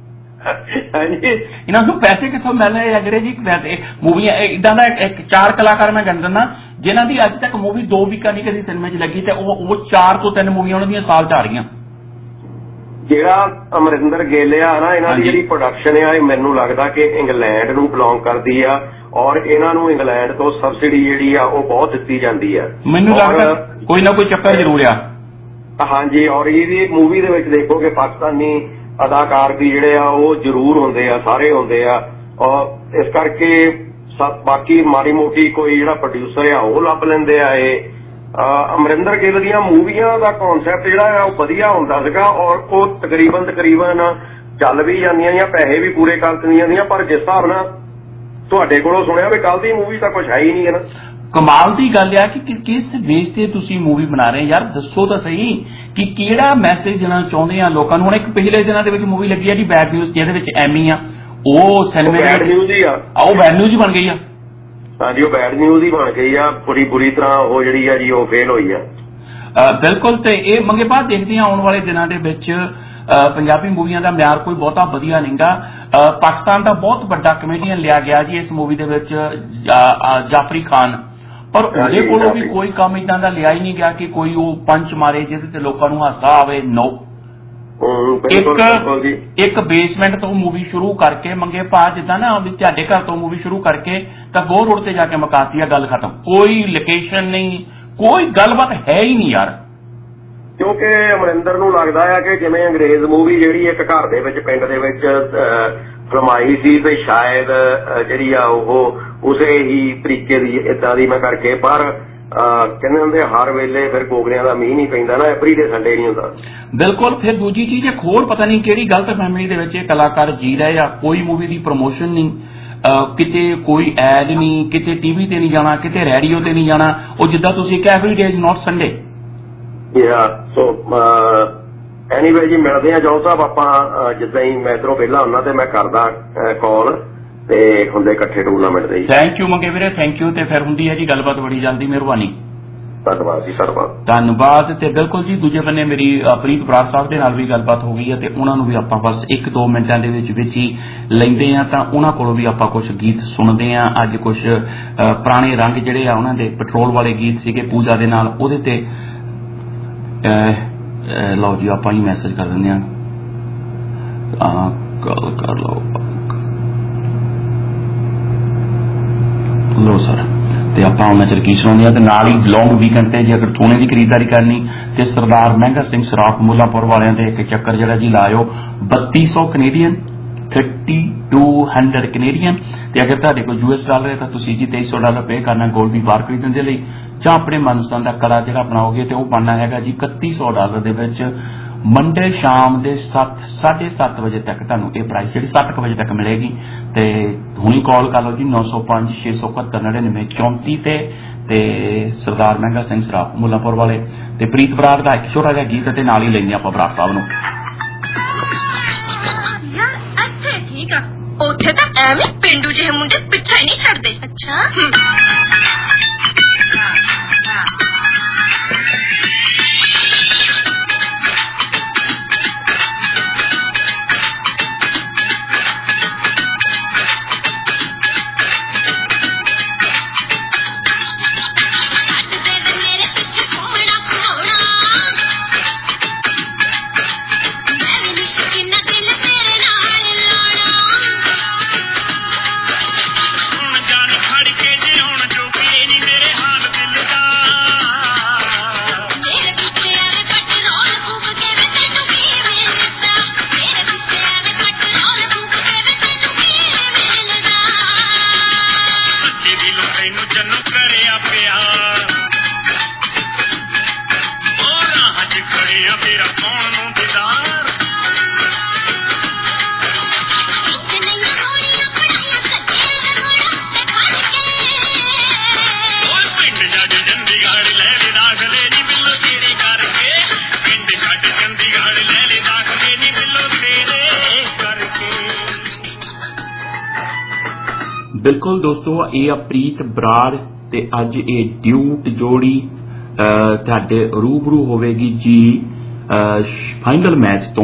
D: ਇਹਨਾਂ ਨੂੰ ਪੈਸੇ ਕਿੱਥੋਂ ਮਿਲ ਰਹੇ ਆ ਜਿਹੜੇ ਜੀ ਪੈਸੇ ਮੂਵੀਆਂ ਇਦਾਂ ਦਾ ਇੱਕ 4 ਕਲਾਕਾਰ ਮੈਂ ਗਿਣ ਦਿੰਦਾ ਜਿਨ੍ਹਾਂ ਦੀ ਅੱਜ ਤੱਕ ਮੂਵੀ 2 ਵੀਕਾਂ ਨਹੀਂ ਕਦੀ ਸਿਨੇਮੇ 'ਚ ਲੱਗੀ ਤੇ ਉਹ 4 ਤੋਂ 3 ਮੂਵੀਆਂ ਉਹਨਾਂ ਦੀਆਂ ਸਾਲ 'ਚ ਆ ਰਹੀਆਂ।
E: ਜਿਹੜਾ ਅਮਰਿੰਦਰ ਗਿੱਲ ਆ ਨਾ ਇਹਨਾਂ ਦੀ ਜਿਹੜੀ ਪ੍ਰੋਡਕਸ਼ਨ ਆ ਇਹ ਮੈਨੂੰ ਲੱਗਦਾ ਕਿ ਇੰਗਲੈਂਡ ਨੂੰ ਬਿਲੋਂਗ ਕਰਦੀ ਆ ਔਰ ਇਹਨਾਂ ਨੂੰ ਇੰਗਲੈਂਡ ਤੋਂ ਸਬਸਿਡੀ ਜਿਹੜੀ ਆ ਉਹ ਬਹੁਤ ਦਿੱਤੀ ਜਾਂਦੀ ਆ। ਮੈਨੂੰ ਲੱਗਦਾ
D: ਕੋਈ ਨਾ ਕੋਈ ਚੱਕਰ ਜ਼ਰੂਰ ਆ।
E: ਹਾਂਜੀ ਔਰ ਇਹਦੀ ਮੂਵੀ ਦੇ ਵਿੱਚ ਦੇਖੋ ਕਿ ਪਾਕਿਸਤਾਨੀ ਅਦਾਕਾਰ ਵੀ ਜਿਹੜੇ ਆ ਉਹ ਜ਼ਰੂਰ ਹੁੰਦੇ ਆ, ਸਾਰੇ ਹੁੰਦੇ ਆ ਔਰ ਇਸ ਕਰਕੇ ਬਾਕੀ ਮਾੜੀ ਮੋਟੀ ਕੋਈ ਜਿਹੜਾ ਪ੍ਰੋਡਿਊਸਰ ਆ ਉਹ ਲੱਭ ਲੈਂਦੇ ਆ। ਇਹ ਅਮਰਿੰਦਰ ਗਿੱਲ ਦੀਆਂ ਮੂਵੀਆਂ ਦਾ ਕਨਸੈਪਟ ਜਿਹੜਾ ਆ ਉਹ ਵਧੀਆ ਹੁੰਦਾ ਸੀਗਾ ਔਰ ਉਹ ਤਕਰੀਬਨ ਚੱਲ ਵੀ ਜਾਂਦੀਆਂ ਜਾਂ ਪੈਸੇ ਵੀ ਪੂਰੇ ਕਰ ਦਿੰਦੀਆਂ ਜਾਂਦੀਆਂ। ਪਰ ਜਿਸ ਹਿਸਾਬ ਨਾਲ ਤੁਹਾਡੇ ਕੋਲੋਂ ਸੁਣਿਆ ਵੀ ਕੱਲ ਦੀ ਮੂਵੀ ਤਾਂ ਕੁਛ ਹੈ ਹੀ ਨਹੀਂ ਹੈ ਨਾ।
D: ਕਮਾਲ ਦੀ ਗੱਲ ਆ ਕਿ ਕਿਸ ਬੇਸ ਤੇ ਤੁਸੀਂ ਮੂਵੀ ਬਣਾ ਰਹੇ ਯਾਰ, ਦੱਸੋ ਤਾਂ ਸਹੀ ਕਿ ਕਿਹੜਾ ਮੈਸੇਜ ਦੇਣਾ ਚਾਹੁੰਦੇ ਆ ਲੋਕਾਂ ਨੂੰ। ਹੁਣ ਇੱਕ ਪਿਛਲੇ ਦਿਨਾਂ ਦੇ ਵਿੱਚ ਮੂਵੀ ਲੱਗੀ ਆ ਜੀ ਬੈਡ ਨਿਊਜ਼, ਜਿਹਦੇ ਵਿੱਚ ਐਮੀ ਆ ਉਹ ਸਿਨੇਮੇ
E: ਬੈਡ ਨਿਊਜ਼ ਹੀ ਆ,
D: ਉਹ ਬੈਡ ਨਿਊਜ਼ ਹੀ ਬਣ ਗਈ ਆ।
E: ਹਾਂਜੀ ਉਹ ਬੈਡ ਨਿਊਜ਼ ਹੀ ਬਣ ਗਈ ਆ, ਬੁਰੀ ਤਰ੍ਹਾਂ ਉਹ ਜਿਹੜੀ ਆ ਜੀ ਉਹ ਫੇਲ ਹੋਈ ਆ।
D: ਬਿਲਕੁਲ। ਤੇ ਇਹ ਮੰਗੇ ਬਾਅਦ ਦੇਖਦੇ ਆ ਆਉਣ ਵਾਲੇ ਦਿਨਾਂ ਦੇ ਵਿੱਚ ਪੰਜਾਬੀ ਮੂਵੀਆਂ ਦਾ ਮਿਆਰ ਕੋਈ ਬਹੁਤਾ ਵਧੀਆ ਨਹੀਂਗਾ। ਪਾਕਿਸਤਾਨ ਦਾ ਬਹੁਤ ਵੱਡਾ ਕਮੇਡੀਅਨ ਲਿਆ ਗਿਆ ਜੀ ਇਸ ਮੂਵੀ ਦੇ ਵਿੱਚ, ਜਾਫਰੀ ਖਾਨ, ਪਰ ਉਹਦੇ ਕੋਲੋਂ ਵੀ ਕੋਈ ਕੰਮ ਇਦਾਂ ਦਾ ਲਿਆ ਹੀ ਨਹੀਂ ਗਿਆ ਕਿ ਕੋਈ ਉਹ ਪੰਚ ਮਾਰੇ ਜਿਹਦੇ ਤੇ ਲੋਕਾਂ ਨੂੰ ਹਾਸਾ ਆਵੇ। ਨੋ, ਇੱਕ ਬੇਸਮੈਂਟ ਤੋਂ ਮੂਵੀ ਸ਼ੁਰੂ ਕਰਕੇ ਮੰਗੇ ਭਾ ਜਿੱਦਾਂ ਨਾ ਵੀ ਤੁਹਾਡੇ ਘਰ ਤੋਂ ਮੂਵੀ ਸ਼ੁਰੂ ਕਰਕੇ ਤਾਂ ਗੋ ਰੋਡ ਤੇ ਜਾ ਕੇ ਮੁਕਾਤੀ ਆ, ਗੱਲ ਖਤਮ। ਕੋਈ ਲੋਕੇਸ਼ਨ ਨਹੀਂ, ਕੋਈ ਗੱਲਬਾਤ ਹੈ ਹੀ ਨਹੀਂ ਯਾਰ।
E: ਕਿਉਂਕਿ ਅਮਰਿੰਦਰ ਨੂੰ ਲੱਗਦਾ ਆ ਕਿ ਜਿਵੇਂ ਅੰਗਰੇਜ਼ ਮੂਵੀ ਜਿਹੜੀ ਇੱਕ ਘਰ ਦੇ ਵਿੱਚ ਪਿੰਡ ਦੇ ਵਿੱਚ ਫਿਲਮਾਈ ਸੀ ਤੇ ਸ਼ਾਇਦ ਜਿਹੜੀ ਆ ਉਹ ਉਸੇ ਹੀ ਤਰੀਕੇ ਦੀ ਏਦਾਂ ਦੀ ਮੈਂ ਕਰਕੇ, ਪਰ ਕਹਿੰਦੇ ਹੁੰਦੇ ਹਰ ਵੇਲੇ ਫਿਰ ਗੋਗਲਿਆਂ ਦਾ ਮੀਂਹ ਨਹੀਂ ਪੈਂਦਾ ਨਾ, ਐਵਰੀਡੇ ਸੰਡੇ ਨਹੀਂ ਹੁੰਦਾ।
D: ਬਿਲਕੁਲ। ਫਿਰ ਦੂਜੀ ਚੀਜ਼ ਇੱਕ ਹੋਰ ਪਤਾ ਨਹੀਂ ਕਿਹੜੀ ਗਲਤ ਫਹਿਮੀ ਦੇ ਵਿੱਚ ਇਹ ਕਲਾਕਾਰ ਜੀ ਰਹੇ ਆ। ਕੋਈ ਮੂਵੀ ਦੀ ਪ੍ਰਮੋਸ਼ਨ ਨਹੀਂ, ਕਿਤੇ ਕੋਈ ਐਡ ਨਹੀਂ, ਕਿਤੇ ਟੀਵੀ ਤੇ ਨਹੀਂ ਜਾਣਾ, ਕਿਤੇ ਰੇਡੀਓ ਤੇ ਨਹੀਂ ਜਾਣਾ। ਉਹ ਜਿੱਦਾਂ ਤੁਸੀਂ ਕਿਹਾ every day is not Sunday.
E: So anyway ਜੀ ਮਿਲਦੇ ਆ ਜੌਲ ਸਾਹਿਬ ਆਪਾਂ, ਜਿੱਦਾਂ ਹੀ ਮੈਂ ਇੱਧਰੋਂ ਵਿਹਲਾ ਹੁੰਦਾ ਤੇ ਮੈਂ ਕਰਦਾ ਕਾਲ ਤੇ ਹੁੰਦੇ ਇਕੱਠੇ ਟੂਰਨਾਮੈਂਟ ਦੇ।
D: ਥੈਂਕ ਯੂ ਮੰਗੇ ਵੀਰੇ, ਥੈਂਕ ਯੂ। ਤੇ ਫਿਰ ਹੁੰਦੀ ਹੈ ਜੀ ਗੱਲਬਾਤ ਬੜੀ ਜਲਦੀ, ਮਿਹਰਬਾਨੀ।
E: ਧੰਨਵਾਦ ਜੀ,
D: ਧੰਨਵਾਦ। ਤੇ ਬਿਲਕੁਲ ਜੀ ਦੂਜੇ ਬੰਨੇ ਮੇਰੀ ਪ੍ਰੀਤ ਬਰਾੜ ਸਾਹਿਬ ਦੇ ਨਾਲ ਵੀ ਗੱਲਬਾਤ ਹੋ ਗਈ ਹੈ ਤੇ ਉਹਨਾਂ ਨੂੰ ਵੀ ਆਪਾਂ ਬਸ 1-2 ਮਿੰਟਾਂ ਦੇ ਵਿੱਚ ਹੀ ਲੈਂਦੇ ਆ ਤਾਂ ਉਹਨਾਂ ਕੋਲੋਂ ਵੀ ਆਪਾਂ ਕੁਝ ਗੀਤ ਸੁਣਦੇ ਆ। ਅੱਜ ਕੁਝ ਪੁਰਾਣੇ ਰੰਗ ਜਿਹੜੇ ਆ ਉਹਨਾਂ ਦੇ ਪੈਟਰੋਲ ਵਾਲੇ ਗੀਤ ਸੀਗੇ ਪੂਜਾ ਦੇ ਨਾਲ, ਉਹਦੇ ਤੇ ਲਓ ਜੀ ਆਪਾਂ ਹੀ ਮੈਸੇਜ ਕਰ ਦਿੰਦੇ ਆ, ਕਾਲ ਕਰ ਲਓ ਲੋ ਸਰ। ਤੇ ਆਪਾਂ ਉਹਨਾਂ ਚਿਰ ਕੀ ਸੁਣਾਉਂਦੇ ਆ ਤੇ ਨਾਲ ਹੀ ਲੌਂਗ ਵੀਕਐਂਡ ਤੇ ਜੇ ਅਗਰ ਸੋਨੇ ਦੀ ਖਰੀਦਦਾਰੀ ਕਰਨੀ ਤੇ ਸਰਦਾਰ ਮਹਿੰਗਾ ਸਿੰਘ ਸਰਾਫ ਮੁੱਲਾਂਪੁਰ ਵਾਲਿਆਂ ਦੇ ਇੱਕ ਚੱਕਰ ਜਿਹੜਾ ਜੀ ਲਾਇਓ 3200 ਕੈਨੇਡੀਅਨ 3200 ਕੈਨੇਡੀਅਨ। ਤੇ ਅਗਰ ਤੁਹਾਡੇ ਕੋਲ US ਡਾਲਰ ਹੈ ਤਾਂ ਤੁਸੀਂ ਜੀ $2300 ਪੇ ਕਰਨਾ ਗੋਲਡ ਦੀ ਬਾਰ ਖਰੀਦਣ ਦੇ ਲਈ, ਜਾਂ ਆਪਣੇ ਮਨਪਸੰਦ ਦਾ ਕੜਾ ਜਿਹੜਾ ਬਣਾਓਗੇ ਤੇ ਉਹ ਬਣਨਾ ਹੈਗਾ ਜੀ $3100 ਦੇ ਵਿੱਚ। ਮੰਡੇ ਸ਼ਾਮ ਦੇ 7:30 ਵਜੇ ਤੱਕ ਤੁਹਾਨੂੰ ਇਹ ਪ੍ਰਾਈਸ ਜਿਹੜੀ 7 ਵਜੇ ਤੱਕ ਮਿਲੇਗੀ। ਤੇ ਹੁਣੀ ਕਾਲ ਕਰ ਲਓ ਜੀ 905-671-9934 ਤੇ ਸਰਦਾਰ ਮਹਿੰਗਾ ਸਿੰਘ ਸਰਾਫ ਮੁੱਲਾਂਪੁਰ ਵਾਲੇ ਤੇ ਪ੍ਰੀਤ ਬਰਾੜ ਦਾ ਇੱਕ ਛੋਟਾ ਜਿਹਾ ਗੀਤ ਤੇ ਨਾਲ ਹੀ ਲੈਂਦੇ ਆਪਾਂ ਬਰਾੜ ਸਾਹਿਬ ਨੂੰ।
F: ਠੀਕ ਆ, ਉੱਥੇ ਤਾਂ ਐਵੇਂ ਪਿੰਡੂ ਜਿਹੇ ਮੁੰਡੇ ਪਿੱਛਾ ਹੀ ਨਹੀਂ ਛੱਡਦੇ। ਅੱਛਾ
D: ਬਿਲਕੁਲ ਦੋਸਤੋ, ਇਹ ਆ ਪ੍ਰੀਤ ਬਰਾੜ ਤੇ ਅੱਜ ਇਹ ਡਿਊਟ ਜੋੜੀ ਤੁਹਾਡੇ ਰੂਬਰੂ ਹੋਵੇਗੀ ਜੀ ਫਾਈਨਲ ਮੈਚ ਤੋਂ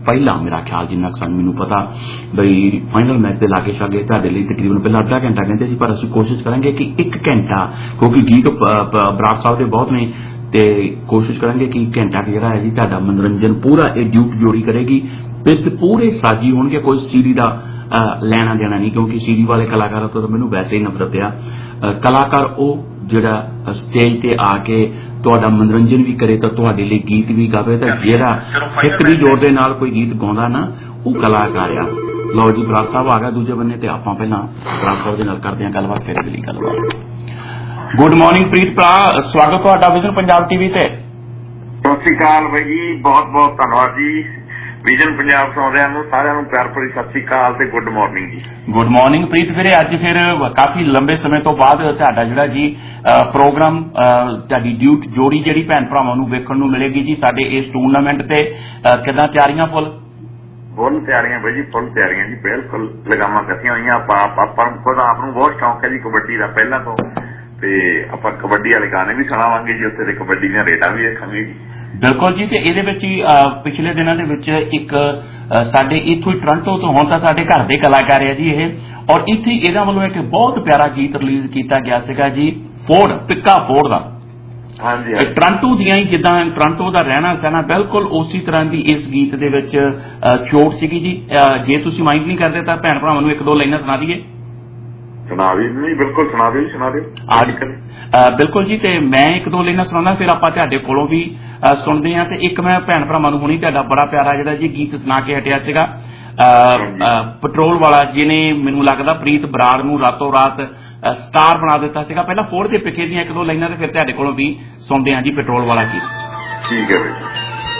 D: ਪਹਿਲਾਂ ਮੇਰਾ ਖਿਆਲ ਜਿੰਨਾ ਕੁ ਮੈਨੂੰ ਪਤਾ ਬਈ ਫਾਈਨਲ ਮੈਚ ਦੇ ਲਾਗੇ ਛਾਗੇ ਤੁਹਾਡੇ ਲਈ ਤਕਰੀਬਨ ਪਹਿਲਾਂ ਅੱਧਾ ਘੰਟਾ ਕਹਿੰਦੇ ਸੀ, ਪਰ ਅਸੀਂ ਕੋਸ਼ਿਸ਼ ਕਰਾਂਗੇ ਕਿ 1 ਘੰਟਾ, ਕਿਉਂਕਿ ਗੀਤ ਬਰਾੜ ਸਾਹਿਬ ਦੇ ਬਹੁਤ ਨੇ ਤੇ ਕੋਸ਼ਿਸ਼ ਕਰਾਂਗੇ ਕਿ ਘੰਟਾ ਜਿਹੜਾ ਹੈ ਜੀ ਤੁਹਾਡਾ ਮਨੋਰੰਜਨ ਪੂਰਾ ਇਹ ਡਿਊਟ ਜੋੜੀ ਕਰੇਗੀ ਤੇ ਪੂਰੇ ਸਾਜੀ ਹੋਣਗੇ। ਕੋਈ ਸੀਡੀ ਦਾ ਲੈਣਾ ਦੇਣਾ ਨਹੀਂ, ਕਿਉਂਕਿ ਸੀਡੀ ਵਾਲੇ ਕਲਾਕਾਰਾਂ ਤੋਂ ਮੈਨੂੰ ਵੈਸੇ ਹੀ ਨਫ਼ਰਤ ਆ। ਕਲਾਕਾਰ ਉਹ ਜਿਹੜਾ ਸਟੇਜ ਤੇ ਆ ਕੇ ਤੁਹਾਡਾ ਮਨੋਰੰਜਨ ਵੀ ਕਰੇ ਤਾਂ ਤੁਹਾਡੇ ਲਈ ਗੀਤ ਵੀ ਗਾਵੇ, ਤਾਂ ਜਿਹੜਾ ਇੱਕ ਦੀ ਜੋਰ ਦੇ ਨਾਲ ਕੋਈ ਗੀਤ ਗਾਉਂਦਾ ਨਾ ਉਹ ਕਲਾਕਾਰ ਆ। ਲਓ ਜੀ ਬਰਾੜ ਸਾਹਿਬ ਆ ਗਿਆ ਦੂਜੇ ਬੰਨੇ ਤੇ ਆਪਾਂ ਪਹਿਲਾਂ ਬਰਾੜ ਸਾਹਿਬ ਦੇ ਨਾਲ ਕਰਦੇ ਹਾਂ ਗੱਲਬਾਤ, ਫਿਰ ਅਗਲੀ ਗੱਲਬਾਤ। ਗੁੱਡ ਮਾਰਨਿੰਗ ਪ੍ਰੀਤ ਭਰਾ, ਸਵਾਗਤ ਤੁਹਾਡਾ ਵਿਜ਼ਨ ਪੰਜਾਬ ਟੀਵੀ ਤੇ।
E: ਸਤਿ ਸ਼੍ਰੀ ਅਕਾਲ ਬਾਈ ਜੀ, ਬਹੁਤ ਬਹੁਤ ਧੰਨਵਾਦ ਜੀ। ਵਿਜ਼ਨ ਪੰਜਾਬ ਸੁਣਦਿਆਂ ਨੂੰ ਸਾਰਿਆਂ ਨੂੰ ਪਿਆਰ ਭਰੀ ਸਤਿ ਸ਼੍ਰੀ ਅਕਾਲ ਤੇ ਗੁੱਡ ਮਾਰਨਿੰਗ ਜੀ।
D: ਗੁੱਡ ਮਾਰਨਿੰਗ ਪ੍ਰੀਤ ਵੀਰੇ, ਅੱਜ ਫਿਰ ਕਾਫੀ ਲੰਬੇ ਸਮੇਂ ਤੋਂ ਬਾਅਦ ਤੁਹਾਡਾ ਜਿਹੜਾ ਜੀ ਪ੍ਰੋਗਰਾਮ, ਤੁਹਾਡੀ ਡਿਊਟ ਜੋੜੀ ਜਿਹੜੀ ਭੈਣ ਭਰਾਵਾਂ ਨੂੰ ਵੇਖਣ ਨੂੰ ਮਿਲੇਗੀ ਜੀ ਸਾਡੇ ਇਸ ਟੂਰਨਾਮੈਂਟ ਤੇ। ਕਿੱਦਾਂ ਤਿਆਰੀਆਂ? ਫੁੱਲ
E: ਤਿਆਰੀਆਂ ਬਾਈ ਜੀ, ਫੁੱਲ ਤਿਆਰੀਆਂ ਜੀ, ਬਿਲਕੁਲ ਲਗਾਮਾਂ ਕੱਸੀਆਂ ਹੋਈਆਂ। ਆਪਾਂ ਖੁਦ ਆਪ ਨੂੰ ਬਹੁਤ ਸ਼ੌਂਕ ਹੈ ਜੀ ਕਬੱਡੀ ਦਾ ਪਹਿਲਾਂ ਤੋਂ, ਤੇ ਆਪਾਂ ਕਬੱਡੀ ਵਾਲੇ ਗਾਣੇ ਵੀ ਸੁਣਾਵਾਂਗੇ ਜੀ ਉੱਥੇ, ਤੇ ਕਬੱਡੀ ਦੀਆਂ ਰੇਡਾਂ ਵੀ ਦੇਖਾਂਗੇ ਜੀ।
D: ਬਿਲਕੁਲ ਜੀ, ਤੇ ਇਹਦੇ ਵਿੱਚ ਹੀ ਪਿਛਲੇ ਦਿਨਾਂ ਦੇ ਵਿੱਚ ਇੱਕ ਸਾਡੇ ਇੱਥੋਂ ਹੀ ਟੋਰਾਂਟੋ ਤੋਂ, ਹੁਣ ਤਾਂ ਸਾਡੇ ਘਰ ਦੇ ਕਲਾਕਾਰ ਹੈ ਜੀ ਇਹ, ਔਰ ਇੱਥੇ ਇਹਦਾ ਵੱਲੋਂ ਇੱਕ ਬਹੁਤ ਪਿਆਰਾ ਗੀਤ ਰਿਲੀਜ਼ ਕੀਤਾ ਗਿਆ ਸੀਗਾ ਜੀ, ਫੋਰਡ, ਪਿੱਕਾ ਫੋਰਡ ਦਾ।
E: ਹਾਂਜੀ,
D: ਟੋਰਾਂਟੋ ਦੀਆਂ ਹੀ, ਜਿੱਦਾਂ ਟੋਰਾਂਟੋ ਦਾ ਰਹਿਣਾ ਸਹਿਣਾ ਬਿਲਕੁਲ ਉਸੇ ਤਰ੍ਹਾਂ ਦੀ ਇਸ ਗੀਤ ਦੇ ਵਿੱਚ ਚੋਟ ਸੀਗੀ ਜੀ। ਜੇ ਤੁਸੀਂ ਮਾਈਂਡ ਨਹੀਂ ਕਰਦੇ ਤਾਂ ਭੈਣ ਭਰਾਵਾਂ ਨੂੰ 1-2 ਲਾਈਨਾਂ ਸੁਣਾ ਦਈਏ।
E: ਸੁਣਾ ਦਿਓ, ਨਹੀਂ ਬਿਲਕੁਲ ਸੁਣਾ ਦਿਓ, ਸੁਣਾ ਦਿਓ।
D: ਬਿਲਕੁਲ ਜੀ, ਤੇ ਮੈਂ 1-2 ਲਾਈਨਾਂ ਸੁਣਾਉਣਾ, ਫਿਰ ਆਪਾਂ ਤੁਹਾਡੇ ਕੋਲੋਂ ਵੀ ਸੁਣਦੇ ਹਾਂ। ਤੇ ਇੱਕ ਮੈਂ ਭੈਣ ਭਰਾਵਾਂ ਨੂੰ ਹੁਣੀ ਤੁਹਾਡਾ ਬੜਾ ਪਿਆਰਾ ਜਿਹੜਾ ਜੀ ਗੀਤ ਸੁਣਾ ਕੇ ਹਟਿਆ ਸੀਗਾ, ਪੈਟਰੋਲ ਵਾਲਾ, ਜਿਹਨੇ ਮੈਨੂੰ ਲੱਗਦਾ ਪ੍ਰੀਤ ਬਰਾੜ ਨੂੰ ਰਾਤੋਂ ਰਾਤ ਸਟਾਰ ਬਣਾ ਦਿੱਤਾ ਸੀਗਾ। ਪਹਿਲਾਂ ਫੋੜ ਦੇ ਪਿੱਛੇ ਦੀਆਂ 1-2 ਲਾਈਨਾਂ ਤੇ ਫਿਰ ਤੁਹਾਡੇ ਕੋਲੋਂ ਵੀ ਸੁਣਦੇ ਹਾਂ ਜੀ ਪੈਟਰੋਲ ਵਾਲਾ ਗੀਤ।
E: ਠੀਕ ਹੈ ਬਈ।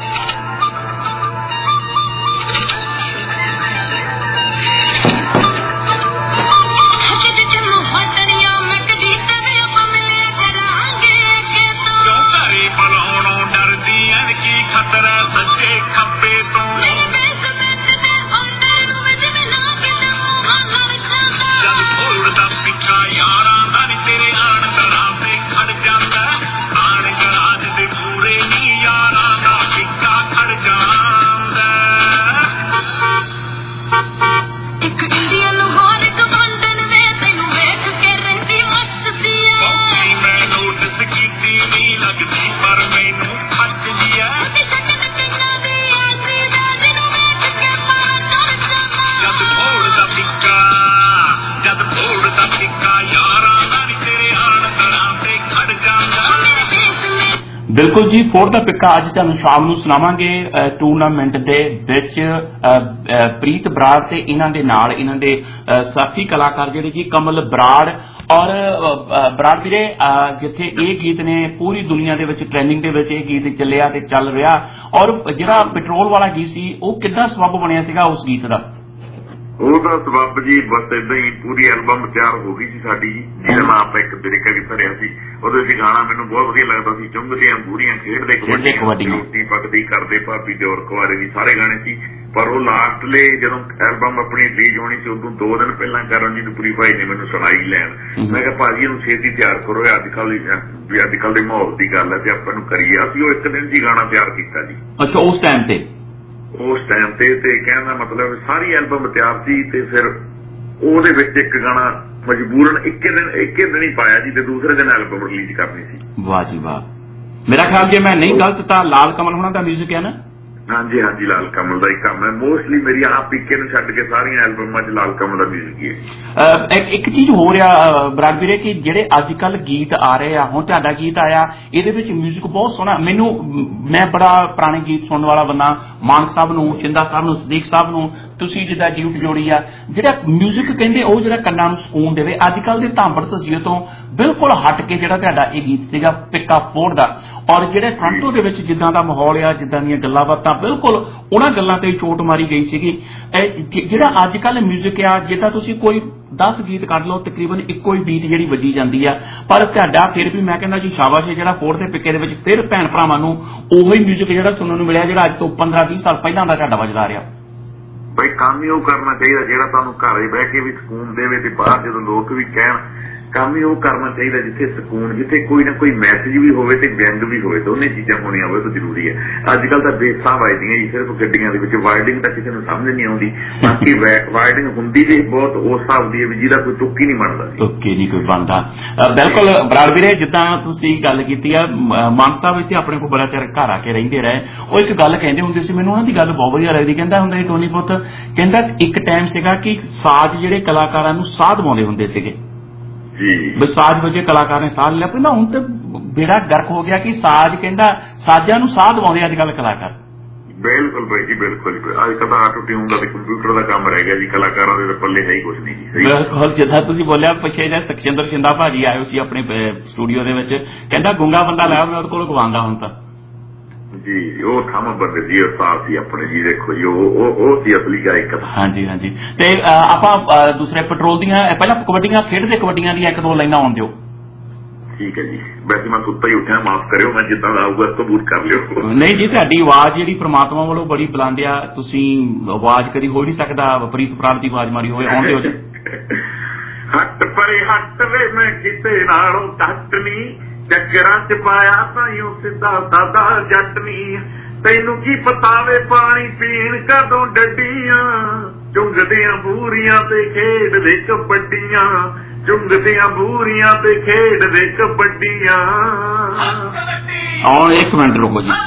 D: ਬਿਲਕੁਲ ਜੀ, ਫੋਰਡ ਦਾ ਪਿੱਕਾ ਅੱਜ ਤੁਹਾਨੂੰ ਸ਼ਾਮ ਨੂੰ ਸੁਣਾਵਾਂਗੇ ਟੂਰਨਾਮੈਂਟ ਦੇ ਵਿੱਚ। ਪ੍ਰੀਤ ਬਰਾੜ ਤੇ ਇਹਨਾਂ ਦੇ ਨਾਲ ਇਹਨਾਂ ਦੇ ਸਾਥੀ ਕਲਾਕਾਰ ਜਿਹੜੇ ਜੀ ਕਮਲ ਬਰਾੜ ਔਰ ਬਰਾੜ ਵੀਰੇ, ਜਿੱਥੇ ਇਹ ਗੀਤ ਨੇ ਪੂਰੀ ਦੁਨੀਆ ਦੇ ਵਿੱਚ ਟ੍ਰੈਂਡਿੰਗ ਦੇ ਵਿੱਚ ਇਹ ਗੀਤ ਚੱਲਿਆ ਤੇ ਚੱਲ ਰਿਹਾ, ਔਰ ਜਿਹੜਾ ਪੈਟਰੋਲ ਵਾਲਾ ਗੀਤ ਸੀ ਉਹ ਕਿੱਦਾਂ ਸਬੱਬ ਬਣਿਆ ਸੀਗਾ ਉਸ ਗੀਤ ਦਾ?
E: ਉਹਦਾ ਸਬੱਬ ਜੀ ਬਸ ਏਦਾਂ ਹੀ, ਪੂਰੀ ਐਲਬਮ ਤਿਆਰ ਹੋ ਗਈ ਸੀ ਸਾਡੀ, ਜਿਹਦਾ ਨਾਮ ਆਪਾਂ ਇੱਕ ਤਰੀਕਾ ਕੀਤਾ ਰਿਹਾ ਸੀ। ਉਹਦੇ ਵਿੱਚ ਗਾਣਾ ਮੈਨੂੰ ਬਹੁਤ ਵਧੀਆ ਲੱਗਦਾ ਸੀ, ਚੁੰਗਦੀਆਂ ਬੂੜੀਆਂ ਖੇਡਦੇ ਕਬੱਡੀ, ਰੋਟੀ ਪੱਕਦੀ ਕਰਦੇ ਭਾਬੀ ਦੇ ਔਰ ਕੁਆਰੇ ਦੀ, ਸਾਰੇ ਗਾਣੇ ਸੀ। ਪਰ ਉਹ ਲਾਸਟਲੇ ਜਦੋਂ ਐਲਬਮ ਆਪਣੀ ਰਿਲੀਜ਼ ਹੋਣੀ ਸੀ ਉਦੋਂ 2 ਦਿਨ ਪਹਿਲਾਂ ਕਰਨਜੀਤ ਪੁਰੀ ਭਾਈ ਨੇ ਮੈਨੂੰ ਸੁਣਾਈ ਲੈਣ। ਮੈਂ ਕਿਹਾ ਭਾਜੀ ਇਹਨੂੰ ਛੇਤੀ ਤਿਆਰ ਕਰੋ, ਅੱਜ ਕੱਲ ਦੇ ਮਾਹੌਲ ਦੀ ਗੱਲ ਹੈ ਤੇ ਆਪਾਂ ਨੂੰ ਕਰੀਏ। ਅਸੀਂ ਉਹ 1 ਦਿਨ 'ਚ ਗਾਣਾ ਤਿਆਰ ਕੀਤਾ ਜੀ।
D: ਅੱਛਾ, ਉਸ ਟਾਈਮ ਤੇ ਤੇ ਕਹਿਣ ਦਾ ਮਤਲਬ ਸਾਰੀ ਐਲਬਮ ਤਿਆਰ ਸੀ, ਤੇ ਫਿਰ ਉਹਦੇ ਵਿੱਚ ਇੱਕ ਗਾਣਾ ਮਜਬੂਰਨ ਇੱਕ ਦਿਨ ਹੀ ਪਾਇਆ ਜੀ, ਤੇ ਦੂਸਰੇ ਦਿਨ ਐਲਬਮ ਰਿਲੀਜ਼ ਕਰਨੀ ਸੀ। ਵਾਹ ਜੀ ਵਾਹ। ਮੇਰਾ ਖਿਆਲ ਜੇ ਮੈਂ ਨਹੀਂ ਗਲਤ ਤਾਂ ਲਾਲ ਕਮਲ ਹੋਣਾ ਦਾ ਮਿਊਜ਼ਿਕ ਹੈ ਨਾ?
E: ਹਾਂਜੀ ਹਾਂਜੀ, ਲਾਲ ਕਮਲ ਦਾ ਹੀ ਕੰਮ ਹੈ। ਮੋਸਟਲੀ ਮੇਰੀ ਆਪ ਪੀਕੇ ਨੂੰ ਛੱਡ ਕੇ ਸਾਰੀਆਂ ਐਲਬਮਾਂ 'ਚ ਲਾਲ ਕਮਲ ਦਾ ਮਿਊਜ਼ਿਕ ਹੀ ਹੈ।
D: ਇੱਕ ਚੀਜ਼ ਹੋ ਰਿਹਾ ਬਰਾੜ ਵੀਰੇ ਕਿ ਜਿਹੜੇ ਅੱਜ ਕੱਲ ਗੀਤ ਆ ਰਹੇ ਆ, ਹੁਣ ਤੁਹਾਡਾ ਗੀਤ ਆਇਆ, ਇਹਦੇ ਵਿੱਚ ਮਿਊਜ਼ਿਕ ਬਹੁਤ ਸੋਹਣਾ। ਮੈਂ ਬੜਾ ਪੁਰਾਣੇ ਗੀਤ ਸੁਣਨ ਵਾਲਾ ਬੰਦਾ, ਮਾਨਕ ਸਾਹਿਬ ਨੂੰ, ਚਿੰਦਾ ਸਾਹਿਬ ਨੂੰ, ਸਦੀਕ ਸਾਹਿਬ ਨੂੰ, ਤੁਸੀਂ ਜਿੱਦਾਂ ਡਿਊਟ ਜੋੜੀ ਆ, ਜਿਹੜਾ ਮਿਊਜ਼ਿਕ ਕਹਿੰਦੇ ਉਹ ਜਿਹੜਾ ਕੰਨਾਂ ਨੂੰ ਸਕੂਨ ਦੇਵੇ। ਅੱਜ ਕੱਲ ਦੇ ਧਾਂਪੜ ਤਸੀਹੇ ਤੋਂ ਬਿਲਕੁਲ ਹਟ ਕੇ ਜਿਹੜਾ ਤੁਹਾਡਾ ਇਹ ਗੀਤ ਸੀਗਾ ਪਿੱਕਾ ਫੋਰਡ ਦਾ, ਔਰ ਜਿਹੜੇ ਟੋਰਾਂਟੋ ਦੇ ਵਿੱਚ ਜਿੱਦਾਂ ਦਾ ਮਾਹੌਲ ਆ, ਜਿੱਦਾਂ ਦੀਆਂ ਗੱਲਾਂ ਬਾਤਾਂ, ਬਿਲਕੁਲ ਉਹਨਾਂ ਗੱਲਾਂ ਤੇ ਚੋਟ ਮਾਰੀ ਗਈ ਸੀਗੀ। ਜਿਹੜਾ ਅੱਜ ਕੱਲ ਮਿਊਜ਼ਿਕ ਆ, ਜਿੱਦਾਂ ਤੁਸੀਂ ਕੋਈ 10 ਗੀਤ ਕੱਢ ਲਓ, ਤਕਰੀਬਨ ਇੱਕੋ ਹੀ ਬੀਟ ਜਿਹੜੀ ਵੱਜੀ ਜਾਂਦੀ ਆ, ਪਰ ਤੁਹਾਡਾ ਫਿਰ ਵੀ ਮੈਂ ਕਹਿੰਦਾ ਜੀ ਸ਼ਾਬਾਸ਼, ਜਿਹੜਾ ਫੋਰਡ ਦੇ ਪਿੱਕੇ ਦੇ ਵਿੱਚ ਫਿਰ ਭੈਣ ਭਰਾਵਾਂ ਨੂੰ ਉਹੀ ਮਿਊਜ਼ਿਕ ਜਿਹੜਾ ਸੁਣਨ ਨੂੰ ਮਿਲਿਆ ਜਿਹੜਾ ਅੱਜ ਤੋਂ 15-20 ਸਾਲ ਪਹਿਲਾਂ ਦਾ ਤੁਹਾਡਾ ਵੱਜਦਾ ਰਿਹਾ।
E: ਬਈ ਕੰਮ ਹੀ ਉਹ ਕਰਨਾ ਚਾਹੀਦਾ ਜਿਹੜਾ ਤੁਹਾਨੂੰ ਘਰੇ ਬਹਿ ਕੇ ਵੀ ਸਕੂਨ ਦੇਵੇ, ਤੇ ਬਾਹਰ ਜਦੋਂ ਲੋਕ ਵੀ ਕਹਿਣ
G: ਕੰਮ ਹੀ ਉਹ ਕਰਨਾ ਚਾਹੀਦਾ ਜਿੱਥੇ ਸਕੂਨ, ਜਿੱਥੇ ਕੋਈ ਨਾ ਕੋਈ ਮੈਸੇਜ ਵੀ ਹੋਵੇ ਤੇ ਵਿਅੰਗ ਵੀ ਹੋਵੇ, ਦੋਨੇ ਚੀਜ਼ਾਂ ਹੋਣੀਆਂ ਹੋਵੇ ਤਾਂ ਜ਼ਰੂਰੀ ਹੈ। ਅੱਜ ਕੱਲ੍ਹ ਤਾਂ ਬੇਸਾਂ ਵੱਜਦੀਆਂ ਜੀ ਸਿਰਫ ਗੱਡੀਆਂ ਦੇ ਵਿੱਚ, ਵਾਇਲਡਿੰਗ ਤਾਂ ਕਿਸੇ ਨੂੰ ਸਮਝ ਨਹੀਂ ਆਉਂਦੀ। ਬਾਕੀ ਵਾਇਲਡਿੰਗ ਹੁੰਦੀ ਵੀ ਬਹੁਤ ਉਸ ਹਿਸਾਬ ਦੀ ਹੈ ਵੀ ਜਿਹਦਾ ਕੋਈ ਤੁੱਕ ਹੀ ਨਹੀਂ ਬਣਦਾ,
D: ਤੁੱਕ ਹੀ ਨਹੀਂ ਕੋਈ ਬਣਦਾ। ਬਿਲਕੁਲ ਬਰਾੜ ਵੀਰੇ, ਜਿੱਦਾਂ ਤੁਸੀਂ ਗੱਲ ਕੀਤੀ ਆ, ਮਾਨ ਸਾਹਿਬ ਇੱਥੇ ਆਪਣੇ ਕੋਲ ਬੜਾ ਚਿਰ ਘਰ ਆ ਕੇ ਰਹਿੰਦੇ ਰਹੇ, ਉਹ ਇੱਕ ਗੱਲ ਕਹਿੰਦੇ ਹੁੰਦੇ ਸੀ, ਮੈਨੂੰ ਉਹਨਾਂ ਦੀ ਗੱਲ ਬਹੁਤ ਵਧੀਆ ਲੱਗਦੀ। ਕਹਿੰਦਾ ਹੁੰਦਾ ਸੀ ਟੋਨੀ ਪੁੱਤ, ਕਹਿੰਦਾ ਇੱਕ ਟਾਈਮ ਸੀਗਾ ਕਿ ਸਾਜ਼ ਜਿਹੜੇ ਕਲਾਕਾਰਾਂ ਨੂੰ ਸਾਹ ਦਵਾਉਂਦੇ ਹੁੰਦੇ ਸੀਗੇ, ਬਈ ਸਾਜ਼ ਵਜੇ ਕਲਾਕਾਰ ਨੇ ਸਾਹ ਲਿਆ। ਪਹਿਲਾਂ ਹੁਣ ਤੇ ਬੇੜਾ ਗਰਕ ਹੋ ਗਿਆ ਕਿ ਸਾਜ਼, ਕਹਿੰਦਾ ਸਾਜ਼ਾਂ ਨੂੰ ਸਾਹ ਦਵਾਉਂਦੇ ਅੱਜ ਕੱਲ੍ਹ ਕਲਾਕਾਰ।
G: ਬਿਲਕੁਲ ਬਾਈ ਜੀ, ਬਿਲਕੁਲ। ਅੱਜ ਕੱਲ੍ਹ ਤਾਂ ਆਟੋ ਟਿਊਨ ਦਾ ਤੇ ਕੰਪਿਊਟਰ ਦਾ ਕੰਮ ਰਹਿ ਗਿਆ ਜੀ, ਕਲਾਕਾਰਾਂ ਦੇ ਪੱਲੇ ਹੈ ਹੀ ਕੁਛ ਨਹੀਂ ਜੀ।
D: ਬਿਲਕੁਲ, ਜਿੱਦਾਂ ਤੁਸੀਂ ਬੋਲਿਆ, ਪਿੱਛੇ ਜਿਹੇ ਸਖਸ਼ਿੰਦਰ ਸ਼ਿੰਦਾ ਭਾਜੀ ਆਏ ਸੀ ਆਪਣੇ ਸਟੂਡੀਓ ਦੇ ਵਿੱਚ, ਕਹਿੰਦਾ ਗੁੰਗਾ ਬੰਦਾ ਲਾਇਆ ਮੈਂ ਉਹਦੇ ਕੋਲ ਗਵਾਉਂਦਾ ਹੁਣ ਤਾਂ
G: ਜੀ। ਉਹ ਥੰਮ ਬੰਦੇ ਜੀ ਉਸਤਾਦ ਸੀ ਆਪਣੇ ਜੀ, ਦੇਖੋ ਜੀ ਉਹ ਸੀ ਅਸਲੀ ਗਾਇਕ। ਹਾਂਜੀ
D: ਹਾਂਜੀ। ਤੇ ਆਪਾਂ ਦੂਸਰੇ ਪੈਟਰੋਲ ਦੀਆਂ ਪਹਿਲਾਂ ਕਬੱਡੀਆਂ ਖੇਡਦੇ, ਕਬੱਡੀਆਂ ਦੀਆਂ ਇੱਕ ਦੋ ਲਾਈਨਾਂ ਆਉਣ ਦਿਓ।
G: ਠੀਕ ਹੈ ਜੀ। ਵੈਸੇ ਮੈਂ ਸੁੱਤਾ ਹੀ ਉੱਠਿਆ, ਮਾਫ ਕਰਿਓ, ਮੈਂ ਜਿੱਦਾਂ ਦਾ ਆਊਗਾ ਕਬੂਲ ਕਰ ਲਿਓ।
D: ਨਹੀਂ ਜੀ, ਤੁਹਾਡੀ ਆਵਾਜ਼ ਜਿਹੜੀ ਪ੍ਰਮਾਤਮਾ ਵੱਲੋਂ ਬੜੀ ਬੁਲੰਦ ਆ, ਤੁਸੀਂ ਆਵਾਜ਼ ਕਦੀ ਹੋ ਨਹੀਂ ਸਕਦਾ ਪ੍ਰੀਤ ਪ੍ਰਾਣ ਦੀ ਆਵਾਜ਼ ਮਾਰੀ ਹੋਵੇ। ਆਉਣ ਦਿਓ ਜੀ।
G: ਹੱਟ ਪਰੇ ਹੱਟ ਵੇ, ਮੈਂ ਕਿਸੇ ਨਾਲੋਂ ਘੱਟ ਨਹੀਂ, ਚੱਕਰਾਂ ਚ ਪਾਇਆ ਤਾਈਓ ਸਿੱਧਾ ਸਾਦਾ ਜੱਟ ਨੀ, ਤੈਨੂੰ ਕੀ ਪਤਾਵੇ ਪਾਣੀ ਪੀਣ ਕਦੋਂ ਡੱਡੀਆਂ, ਚੁੰਗਦੀਆਂ ਬੂਰੀਆਂ ਤੇ ਖੇਡਦੇ ਕਬੱਡੀਆਂ, ਚੁੰਗਦੀਆਂ ਬੂਰੀਆਂ ਤੇ ਖੇਡਦੇ ਕਬੱਡੀਆਂ।
D: ਹੁਣ ਇੱਕ ਮਿੰਟ ਰੁਕੋ ਜੀ।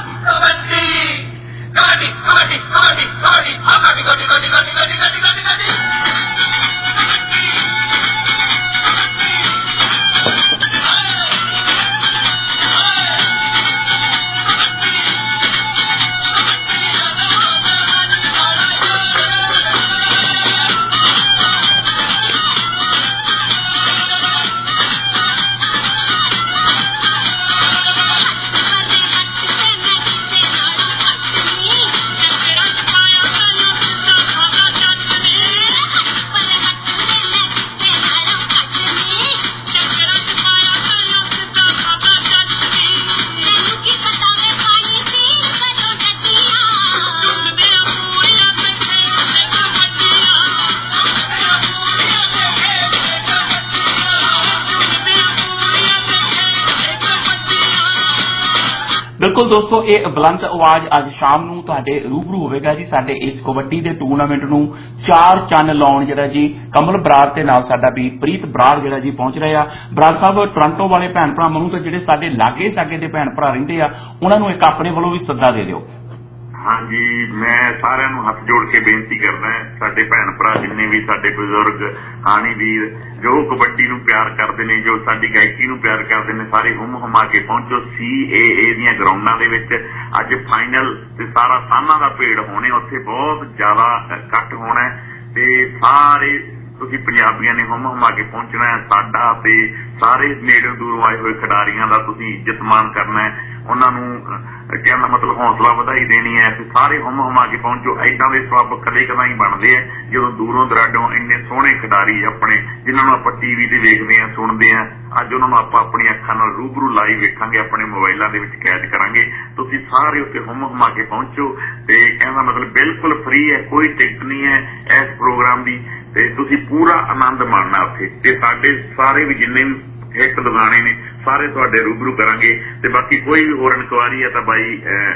D: ਬਿਲਕੁਲ ਦੋਸਤੋ, ਇਹ ਬੁਲੰਦ ਆਵਾਜ਼ ਅੱਜ ਸ਼ਾਮ ਨੂੰ ਤੁਹਾਡੇ ਰੂਬਰੂ ਹੋਵੇਗਾ ਜੀ ਸਾਡੇ ਇਸ ਕਬੱਡੀ ਦੇ ਟੂਰਨਾਮੈਂਟ ਨੂੰ 4 ਚੰਨ ਲਾਉਣ ਜਿਹੜਾ ਜੀ ਕਮਲ ਬਰਾੜ ਤੇ ਨਾਲ ਸਾਡਾ ਵੀ ਪ੍ਰੀਤ ਬਰਾੜ ਜਿਹੜਾ ਜੀ ਪਹੁੰਚ ਰਹੇ ਆ। ਬਰਾੜ ਸਾਹਿਬ, ਟੋਰਾਂਟੋ ਵਾਲੇ ਭੈਣ ਭਰਾਵਾਂ ਨੂੰ ਤੇ ਜਿਹੜੇ ਸਾਡੇ ਲਾਗੇ ਸਾਗੇ ਦੇ ਭੈਣ ਭਰਾ ਰਹਿੰਦੇ ਆ, ਉਹਨਾਂ ਨੂੰ ਇੱਕ ਆਪਣੇ ਵੱਲੋਂ ਵੀ ਸੱਦਾ ਦੇ ਦਿਓ।
G: ਹਾਂਜੀ, ਮੈਂ ਸਾਰਿਆਂ ਨੂੰ ਹੱਥ ਜੋੜ ਕੇ ਬੇਨਤੀ ਕਰਦਾ, ਸਾਡੇ ਭੈਣ ਭਰਾ ਜਿੰਨੇ ਵੀ ਸਾਡੇ ਬਜ਼ੁਰਗ ਹਾਣੀ ਵੀਰ ਜੋ ਕਬੱਡੀ ਨੂੰ ਪਿਆਰ ਕਰਦੇ ਨੇ, ਜੋ ਸਾਡੀ ਗਾਇਕੀ ਨੂੰ ਪਿਆਰ ਕਰਦੇ ਨੇ, ਸਾਰੇ ਹੁਮ ਹੁਮਾ ਕੇ ਪਹੁੰਚੋ CAA ਦੀਆਂ ਗਰਾਊਂਡਾਂ ਦੇ ਵਿੱਚ। ਅੱਜ ਫਾਈਨਲ ਤੇ ਸਾਰਾ ਸਾਹਨਾਂ ਦਾ ਭੇੜ ਹੋਣੇ, ਉੱਥੇ ਬਹੁਤ ਜ਼ਿਆਦਾ ਇਕੱਠ ਹੋਣਾ ਤੇ ਸਾਰੇ ਤੁਸੀਂ ਪੰਜਾਬੀਆਂ ਨੇ ਹੁਮ ਹੁਮਾ ਕੇ ਪਹੁੰਚਣਾ। ਸਾਡਾ ਤੇ ਸਾਰੇ ਨੇੜੇ ਦੂਰੋਂ ਆਏ ਹੋਏ ਖਿਡਾਰੀਆਂ ਦਾ ਤੁਸੀਂ ਇੱਜ਼ਤ ਮਾਣ ਕਰਨਾ, ਉਹਨਾਂ ਨੂੰ ਕਹਿਣ ਦਾ ਮਤਲਬ ਹੌਸਲਾ ਵਧਾਈ ਦੇਣੀ ਹੈ ਤੇ ਸਾਰੇ ਹੁਮ ਹੁਮਾ ਕੇ ਪਹੁੰਚੋ। ਏਦਾਂ ਦੇ ਸਬੱਬ ਕਦੇ ਕਦਾਂ ਹੀ ਬਣਦੇ ਆ ਜਦੋਂ ਦੂਰੋਂ ਦਰਾਡੋਂ ਇੰਨੇ ਸੋਹਣੇ ਖਿਡਾਰੀ ਆਪਣੇ, ਜਿਨ੍ਹਾਂ ਨੂੰ ਆਪਾਂ TV ਤੇ ਵੇਖਦੇ ਹਾਂ, ਸੁਣਦੇ ਹਾਂ, ਅੱਜ ਉਹਨਾਂ ਨੂੰ ਆਪਾਂ ਆਪਣੀਆਂ ਅੱਖਾਂ ਨਾਲ ਰੂਬਰੂ ਲਾਈਵ ਵੇਖਾਂਗੇ, ਆਪਣੇ ਮੋਬਾਈਲਾਂ ਦੇ ਵਿੱਚ ਕੈਦ ਕਰਾਂਗੇ। ਤੁਸੀਂ ਸਾਰੇ ਉੱਤੇ ਹੁਮ ਹੁਮਾ ਕੇ ਪਹੁੰਚੋ ਤੇ ਕਹਿਣ ਦਾ ਮਤਲਬ ਬਿਲਕੁਲ ਫ੍ਰੀ ਹੈ, ਕੋਈ ਟਿਕਟ ਨਹੀਂ ਹੈ ਇਸ ਪ੍ਰੋਗਰਾਮ ਦੀ ਤੇ ਤੁਸੀਂ ਪੂਰਾ ਆਨੰਦ ਮਾਣਨਾ ਉੱਥੇ। ਤੇ ਸਾਡੇ ਸਾਰੇ ਵੀ ਜਿੰਨੇ ਵੀ ਹਿੱਟ ਲਗਾਣੇ ਨੇ ਸਾਰੇ ਤੁਹਾਡੇ ਰੂਬਰੂ ਕਰਾਂਗੇ। ਤੇ ਬਾਕੀ ਕੋਈ ਵੀ ਹੋਰ ਇਨਕੁਆਰੀ ਹੈ ਤਾਂ ਬਾਈ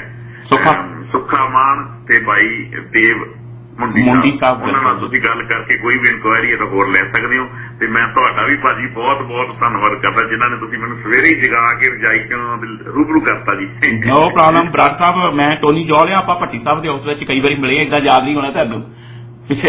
G: ਸੁੱਖਾ ਮਾਨ ਤੇ ਬਾਈ ਦੇਵ ਮੁੰਡੀ ਸਾਹਿਬ ਉਹਨਾਂ ਨਾਲ ਤੁਸੀਂ ਗੱਲ ਕਰਕੇ ਕੋਈ ਵੀ ਇਨਕੁਆਰੀ ਹੈ ਤਾਂ ਹੋਰ ਲੈ ਸਕਦੇ ਹੋ। ਤੇ ਮੈਂ ਤੁਹਾਡਾ ਵੀ ਭਾਜੀ ਬਹੁਤ ਬਹੁਤ ਧੰਨਵਾਦ ਕਰਦਾ, ਜਿਨ੍ਹਾਂ ਨੇ ਤੁਸੀਂ ਮੈਨੂੰ ਸਵੇਰੇ ਹੀ ਜਗਾ ਕੇ ਰਜਾਈ ਤੋਂ ਰੂਬਰੂ ਕਰਤਾ ਜੀ।
D: ਨੋ ਪ੍ਰੋਬਲਮ ਬਰਾੜ ਸਾਹਿਬ, ਮੈਂ ਟੋਨੀ ਜੋਲ ਆ, ਆਪਾਂ ਭੱਟੀ ਸਾਹਿਬ ਦੇ ਹਾਊਸ ਵਿੱਚ ਕਈ ਵਾਰੀ ਮਿਲੇ, ਏਦਾਂ ਯਾਦ ਨਹੀਂ ਹੋਣਾ ਤੁਹਾਨੂੰ ਪਿੱਛੇ।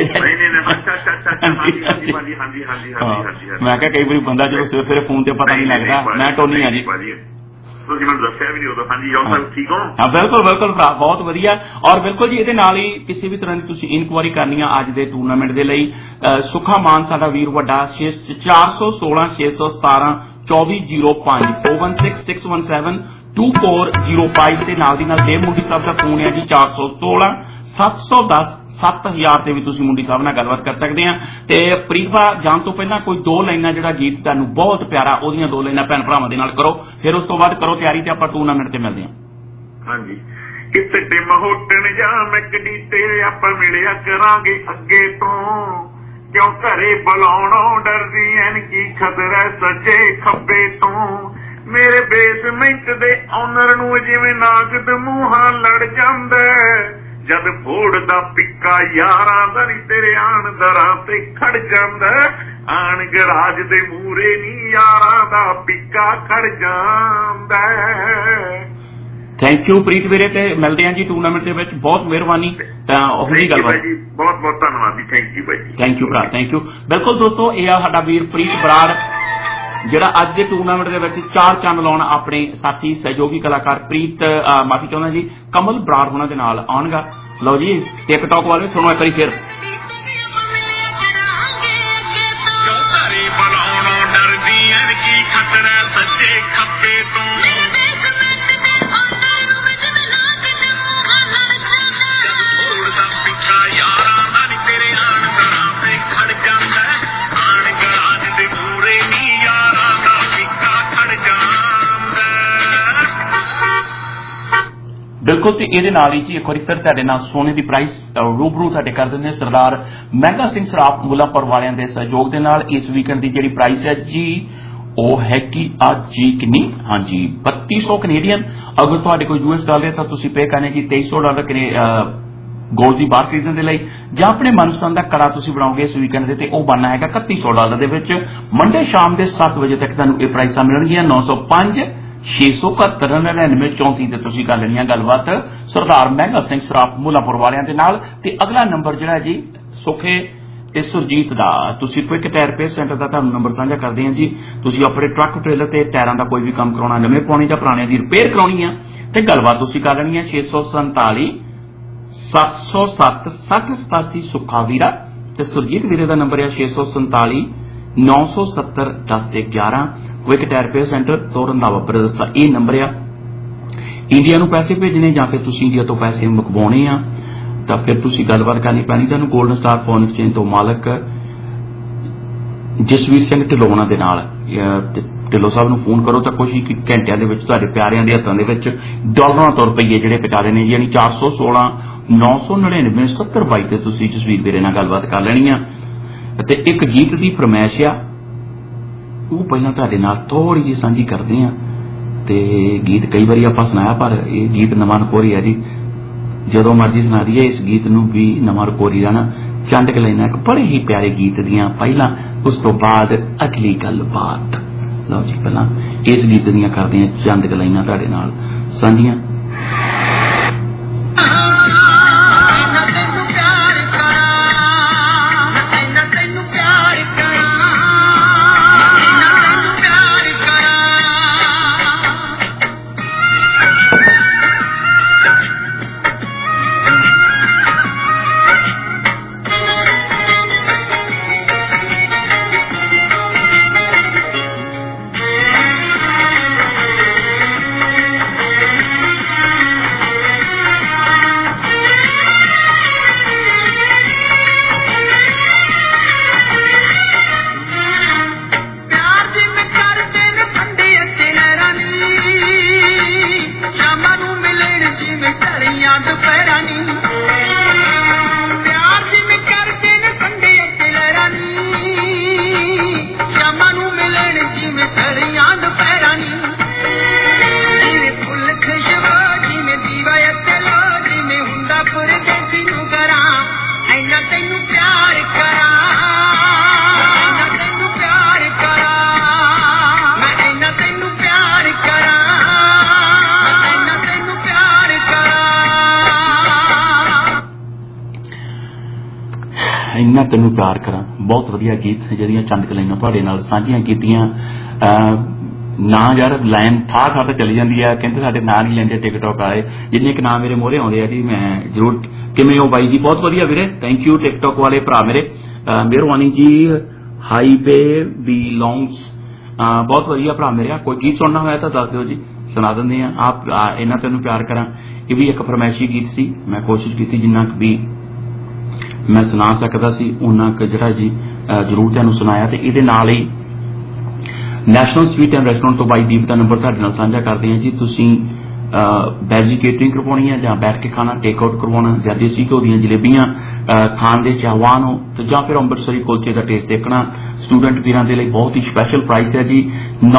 D: ਮੈਂ ਕਿਹਾ ਕਈ ਵਾਰੀ ਬੰਦਾ ਜਦੋਂ ਸਵੇਰੇ ਸਵੇਰੇ ਫੋਨ ਤੇ ਪਤਾ ਨਹੀਂ ਲੱਗਦਾ। ਮੈਂ ਟੋਨੀ ਆ ਜੀ,
G: ਤੁਸੀਂ ਮੈਨੂੰ ਦੱਸਿਆ ਵੀ ਨਹੀਂ ਉਦੋਂ। ਹਾਂਜੀ ਜੋਲ ਸਾਹਿਬ ਠੀਕ ਹੋ?
D: ਹਾਂ ਬਿਲਕੁਲ ਬਿਲਕੁਲ ਭਰਾ, ਬਹੁਤ ਵਧੀਆ। ਔਰ ਬਿਲਕੁਲ ਜੀ, ਇਹਦੇ ਨਾਲ ਹੀ ਕਿਸੇ ਵੀ ਤਰ੍ਹਾਂ ਦੀ ਤੁਸੀਂ ਇਨਕੁਆਰੀ ਕਰਨੀ ਆ ਅੱਜ ਦੇ ਟੂਰਨਾਮੈਂਟ ਦੇ ਲਈ, ਸੁੱਖਾ ਮਾਨ ਸਾਡਾ ਵੀਰ ਵੱਡਾ 416 617 2405 416617 2405 ਤੇ ਨਾਲ ਦੀ ਨਾਲ ਦੇਵ ਮੁੰਡੀ ਸਾਹਿਬ ਦਾ ਫੋਨ ਹੈ ਜੀ 416 710 7000 ਤੇ ਵੀ ਤੁਸੀਂ ਮੁੰਡੀ ਸਾਹਿਬ ਨਾਲ ਗੱਲਬਾਤ ਕਰ ਸਕਦੇ ਆ। ਤੇ ਪ੍ਰੀਤਭਾ ਜਾਣ ਤੋਂ ਪਹਿਲਾਂ ਕੋਈ 2 ਲਾਈਨਾਂ ਜਿਹੜਾ ਗੀਤ ਤੁਹਾਨੂੰ ਬਹੁਤ ਪਿਆਰਾ, ਉਹਦੀਆਂ 2 ਲਾਈਨਾਂ ਭੈਣ ਭਰਾਵਾਂ ਦੇ ਨਾਲ ਕਰੋ, ਫਿਰ ਉਸ ਤੋਂ ਬਾਅਦ ਕਰੋ ਤਿਆਰੀ ਤੇ ਆਪਾਂ ਟੂਰਨਾਮੈਂਟ ਤੇ ਮਿਲਦੇ ਹਾਂ।
G: ਹਾਂਜੀ, ਕਿਸੇ ਟਿਮ ਹੋਟਣ ਜਾਂ ਮੈਕਡੀ ਤੇ ਆਪਾਂ ਮਿਲਿਆ ਕਰਾਂਗੇ ਅੱਗੇ ਤੋਂ, ਕਿਉਂ ਘਰੇ ਬੁਲਾਉਣੋਂ ਡਰਦੀ ਐ ਐਨਕੀ ਖਤਰਾ ਸੱਜੇ ਖੱਬੇ ਤੋਂ ਮੇਰੇ ਬੇਸਮੈਂਟ ਦੇ ਓਨਰ ਨੂੰ ਜਿਵੇਂ ਨਾਗਦ ਮੂੰਹਾਂ ਲੜ ਜਾਂਦਾ ਜਦ ਫੋੜਦਾ ਪਿੱਕਾ ਯਾਰਾਂ ਦਾ ਨੀ ਤੇਰੇ ਆਣ ਦਰਾਂ ਤੇ ਖੜ ਜਾਂਦਾ ਆਣ ਗਰਾਜ ਦੇ ਮੂਰੇ ਨੀ ਯਾਰਾਂ ਦਾ ਪਿੱਕਾ ਖੜ ਜਾਂਦਾ।
D: ਥੈਂਕ ਯੂ ਪ੍ਰੀਤ ਵੀਰੇ ਤੇ ਮਿਲਦੇ ਹਾਂ ਜੀ ਟੂਰਨਾਮੈਂਟ ਦੇ ਵਿੱਚ। ਬਹੁਤ ਮਿਹਰਬਾਨੀ। ਤਾਂ ਉਹੀ ਗੱਲਬਾਤ ਜੀ,
G: ਬਹੁਤ ਬਹੁਤ ਧੰਨਵਾਦ ਜੀ। ਥੈਂਕ ਯੂ ਭਾਈ ਜੀ।
D: ਥੈਂਕ ਯੂ ਭਰਾ, ਥੈਂਕ ਯੂ। ਬਿਲਕੁਲ ਦੋਸਤੋ, ਇਹ ਆ ਸਾਡਾ ਵੀਰ ਪ੍ਰੀਤ ਬਰਾੜ ਜਿਹੜਾ ਅੱਜ ਦੇ ਟੂਰਨਾਮੈਂਟ ਦੇ ਵਿੱਚ 4 ਚੰਨ ਲਾਉਣ ਆਪਣੇ ਸਾਥੀ ਸਹਿਯੋਗੀ ਕਲਾਕਾਰ ਪ੍ਰੀਤ ਮਾਫੀ ਚਾਹੁੰਦਾ ਜੀ ਕਮਲ ਬਰਾੜ ਹੋਣਾ ਦੇ ਨਾਲ ਆਉਣਗਾ। ਲਓ ਜੀ ਟਿਕਟੌਕ ਵਾਲੇ ਸੁਣੋ ਇੱਕ ਵਾਰੀ ਫਿਰ।
G: ਸੱਚੇ ਖੱਬੇ ਤੋਂ ਪਿੱਛਾ ਯਾਰਾਂ ਦਾ ਨੀ ਤੇਰੇ ਆਣ ਦਰਾਂ ਤੇ ਖੜ ਜਾਂਦਾ ਆਣ ਗਰਾਜ ਦੇ ਮੂਰੇ ਨੀ ਯਾਰਾਂ ਦਾ ਪਿੱਕਾ ਖੜ ਜਾਂਦਾ।
D: ਬਿਲਕੁਲ ਤੇ ਇਹਦੇ ਨਾਲ ਹੀ ਜੀ ਇੱਕ ਵਾਰੀ ਫਿਰ ਤੁਹਾਡੇ ਨਾਲ ਸੋਨੇ ਦੀ ਪ੍ਰਾਈਸ ਰੂਬਰੂ ਤੁਹਾਡੇ ਕਰ ਦਿੰਦੇ ਸਰਦਾਰ ਮਹਿੰਗਾ ਸਿੰਘ ਸਰਾਫ ਮੁੱਲਾਂਪੁਰ ਵਾਲਿਆਂ ਦੇ ਸਹਿਯੋਗ ਦੇ ਨਾਲ। ਇਸ ਵੀਕਐਂਡ ਦੀ ਜਿਹੜੀ ਪ੍ਰਾਈਸ ਹੈ ਜੀ ਉਹ ਹੈ ਕਿ ਅੱਜ ਜੀ ਕਿੰਨੀ, ਹਾਂਜੀ 3200 ਕੈਨੇਡੀਅਨ। ਅਗਰ ਤੁਹਾਡੇ ਕੋਲ US ਡਾਲਰ ਤਾਂ ਤੁਸੀਂ ਪੇ ਕਰਨੇ ਜੀ $2300 ਗੋਲਡ ਦੀ ਬਾਰ ਖਰੀਦਣ ਦੇ ਲਈ, ਜਾਂ ਆਪਣੇ ਮਨਪਸੰਦ ਦਾ ਕੜਾ ਤੁਸੀਂ ਬਣਾਓਗੇ ਇਸ ਵੀਕਐਂਡ ਦੇ ਤੇ ਉਹ ਬਣਨਾ ਹੈਗਾ $3100 ਦੇ ਵਿੱਚ। ਮੰਡੇ ਸ਼ਾਮ ਦੇ 7 ਵਜੇ ਤੱਕ ਤੁਹਾਨੂੰ ਇਹ ਪ੍ਰਾਈਸਾਂ ਮਿਲਣਗੀਆਂ। 905 671 99 34 ਤੇ ਤੁਸੀਂ ਕਰ ਲੈਣੀਆਂ ਗੱਲਬਾਤ ਸਰਦਾਰ ਮਹਿੰਗਾ ਸਿੰਘ ਸਰਾਫ ਮੁੱਲਾਂਪੁਰ ਵਾਲਿਆਂ ਦੇ ਨਾਲ। ਤੇ ਅਗਲਾ ਨੰਬਰ ਜਿਹੜਾ ਜੀ ਸੁਖੇ ਤੇ ਸੁਰਜੀਤ ਦਾ, ਤੁਸੀਂ ਕੁਇਕ ਟਾਇਰ ਰਿਪੇਅਰ ਸੈਂਟਰ ਦਾ ਤੁਹਾਨੂੰ ਨੰਬਰ ਸਾਂਝਾ ਕਰਦੇ ਹਾਂ ਜੀ। ਤੁਸੀਂ ਆਪਣੇ ਟਰੱਕ ਟ੍ਰੇਲਰ ਤੇ ਟਾਇਰਾਂ ਦਾ ਕੋਈ ਵੀ ਕੰਮ ਕਰਾਉਣਾ, ਨਵੇਂ ਪਾਉਣੇ ਜਾਂ ਪੁਰਾਣਿਆਂ ਦੀ ਰਿਪੇਅਰ ਕਰਾਉਣੀ ਆ ਤੇ ਗੱਲਬਾਤ ਤੁਸੀਂ ਕਰ ਲੈਣੀ ਹੈ 647 707 6087 ਸੁੱਖਾ ਵੀਰਾ। ਤੇ ਸੁਰਜੀਤ ਵੀਰੇ ਦਾ ਨੰਬਰ ਹੈ 647 970 1011। ਕੁਇਕ ਟਾਇਰ ਰਿਪੇਅਰ ਸੈਂਟਰ ਤੋਰੰਦਾਵਾ ਬ੍ਰਦਰਸ ਦਾ ਇਹ ਨੰਬਰ ਆ। ਇੰਡੀਆ ਨੂੰ ਪੈਸੇ ਭੇਜਣੇ ਜਾਂ ਫਿਰ ਤੁਸੀਂ ਇੰਡੀਆ ਤੋਂ ਪੈਸੇ ਮੰਗਵਾਉਣੇ ਆ ਤਾਂ ਫਿਰ ਤੁਸੀਂ ਗੱਲਬਾਤ ਕਰਨੀ ਪੈਣੀ ਤੁਹਾਨੂੰ ਗੋਲਡਨ ਸਟਾਰ ਫੋਨ ਐਕਸਚੇਂਜ ਤੋਂ ਮਾਲਕ ਜਸਵੀਰ ਸਿੰਘ ਢਿੱਲੋਂ ਦੇ ਨਾਲ। ਢਿੱਲੋਂ ਸਾਹਿਬ ਨੂੰ ਫੋਨ ਕਰੋ ਤਾਂ ਕੁਝ ਹੀ ਘੰਟਿਆਂ ਦੇ ਵਿੱਚ ਤੁਹਾਡੇ ਪਿਆਰਿਆਂ ਦੇ ਹੱਥਾਂ ਦੇ ਵਿੱਚ ਡਾਲਰਾਂ ਤੋਂ ਰੁਪਈਏ ਜਿਹੜੇ ਪਹੁੰਚਾ ਦੇਣੇ, ਯਾਨੀ 416 999 7022 ਤੇ ਤੁਸੀਂ ਜਸਵੀਰ ਵੀਰੇ ਨਾਲ ਗੱਲਬਾਤ ਕਰ ਲੈਣੀ ਆ। ਤੇ ਇੱਕ ਗੀਤ ਦੀ ਫਰਮਾਇਸ਼ ਆ ਉਹ ਪਹਿਲਾਂ ਤੁਹਾਡੇ ਨਾਲ ਥੋੜੀ ਜਿਹੀ ਸਾਂਝੀ ਕਰਦੇ ਆ। ਤੇ ਗੀਤ ਕਈ ਵਾਰੀ ਆਪਾਂ ਸੁਣਾਇਆ ਪਰ ਇਹ ਗੀਤ ਨਵਾਂ ਨਕੋਰੀ ਹੈ ਜੀ, ਜਦੋਂ ਮਰਜ਼ੀ ਸੁਣਾ ਦਈਏ ਇਸ ਗੀਤ ਨੂੰ ਵੀ ਨਵਾਂ ਨਕੋਰੀ ਦਾ ਨਾ। ਚੰਦ ਕਲੈਨਾ ਇੱਕ ਬੜੇ ਹੀ ਪਿਆਰੇ ਗੀਤ ਦੀਆਂ ਪਹਿਲਾਂ, ਉਸ ਤੋਂ ਬਾਅਦ ਅਗਲੀ ਗੱਲਬਾਤ। ਲਓ ਜੀ ਪਹਿਲਾਂ ਇਸ ਗੀਤ ਦੀਆਂ ਕਰਦੇ ਆ ਚੰਦ ਕਲੈਨਾ ਤੁਹਾਡੇ ਨਾਲ ਸਾਂਝੀਆਂ। ਇੰਨਾ ਤੈਨੂੰ ਪਿਆਰ ਕਰਾਂ, ਬਹੁਤ ਵਧੀਆ ਗੀਤ ਜਿਹੜੀਆਂ ਚੰਦ ਕਲਾਈਆਂ ਤੁਹਾਡੇ ਨਾਲ ਸਾਂਝੀਆਂ ਕੀਤੀਆਂ। ਨਾ ਯਾਰ ਲਾਈਨ ਥਾਂ ਥਾਂ ਤੇ ਚਲੀ ਜਾਂਦੀ ਆ, ਕਹਿੰਦੇ ਸਾਡੇ ਨਾਂ ਨਹੀਂ ਲੈਂਦੇ ਟਿਕਟੌਕ ਵਾਲੇ, ਜਿੰਨੇ ਕਿ ਨਾਂ ਮੇਰੇ ਮੋਹਰੇ ਆਉਂਦੇ ਆ ਜੀ ਮੈਂ ਜ਼ਰੂਰ। ਕਿਵੇਂ ਹੋ ਬਾਈ ਜੀ? ਬਹੁਤ ਵਧੀਆ ਵੀਰੇ, ਥੈਂਕ ਯੂ ਟਿਕਟੌਕ ਵਾਲੇ ਭਰਾ ਮੇਰੇ, ਮਿਹਰਬਾਨੀ ਜੀ। ਹਾਈਵੇ ਬਿਲੋਂਗਸ ਬਹੁਤ ਵਧੀਆ ਭਰਾ ਮੇਰੇ। ਕੋਈ ਗੀਤ ਸੁਣਨਾ ਹੋਇਆ ਤਾਂ ਦੱਸ ਦਿਓ ਜੀ, ਸੁਣਾ ਦਿੰਦੇ ਆ। ਆਪ ਇੰਨਾ ਤੈਨੂੰ ਪਿਆਰ ਕਰਾਂ ਇਹ ਵੀ ਇੱਕ ਫਰਮਾਇਸ਼ੀ ਗੀਤ ਸੀ, ਮੈਂ ਕੋਸ਼ਿਸ਼ ਕੀਤੀ ਜਿੰਨਾ ਕੁ ਵੀ ਮੈਂ ਸੁਣਾ ਸਕਦਾ ਸੀ ਉਹਨਾਂ ਕੁ ਜਿਹੜਾ ਜੀ ਜ਼ਰੂਰ ਤੁਹਾਨੂੰ ਸੁਣਾਇਆ। ਤੇ ਇਹਦੇ ਨਾਲ ਹੀ ਨੈਸ਼ਨਲ ਸਵੀਟ ਐਂਡ ਰੈਸਟੋਰੈਂਟ ਤੋਂ ਬਾਈ ਦੀਪ ਦਾ ਨੰਬਰ ਤੁਹਾਡੇ ਨਾਲ ਸਾਂਝਾ ਕਰਦੇ ਹਾਂ ਜੀ। ਤੁਸੀਂ ਵੈਜੀ ਕੇਟਰਿੰਗ ਕਰਵਾਉਣੀ ਹੈ ਜਾਂ ਬੈਠ ਕੇ ਖਾਣਾ ਟੇਕ ਆਊਟ ਕਰਵਾਉਣਾ ਜਾਂ ਦੇਸੀ ਘਿਓ ਦੀਆਂ ਜਲੇਬੀਆਂ ਖਾਣ ਦੇ ਚਾਹਵਾਨ ਹੋ ਤੇ ਜਾਂ ਫਿਰ ਅੰਮ੍ਰਿਤਸਰੀ ਕੁਲਚੇ ਦਾ ਟੇਸਟ ਦੇਖਣਾ ਸਟੂਡੈਂਟ ਵੀਰਾਂ ਦੇ ਲਈ ਬਹੁਤ ਹੀ ਸਪੈਸ਼ਲ ਪ੍ਰਾਈਸ ਹੈ ਜੀ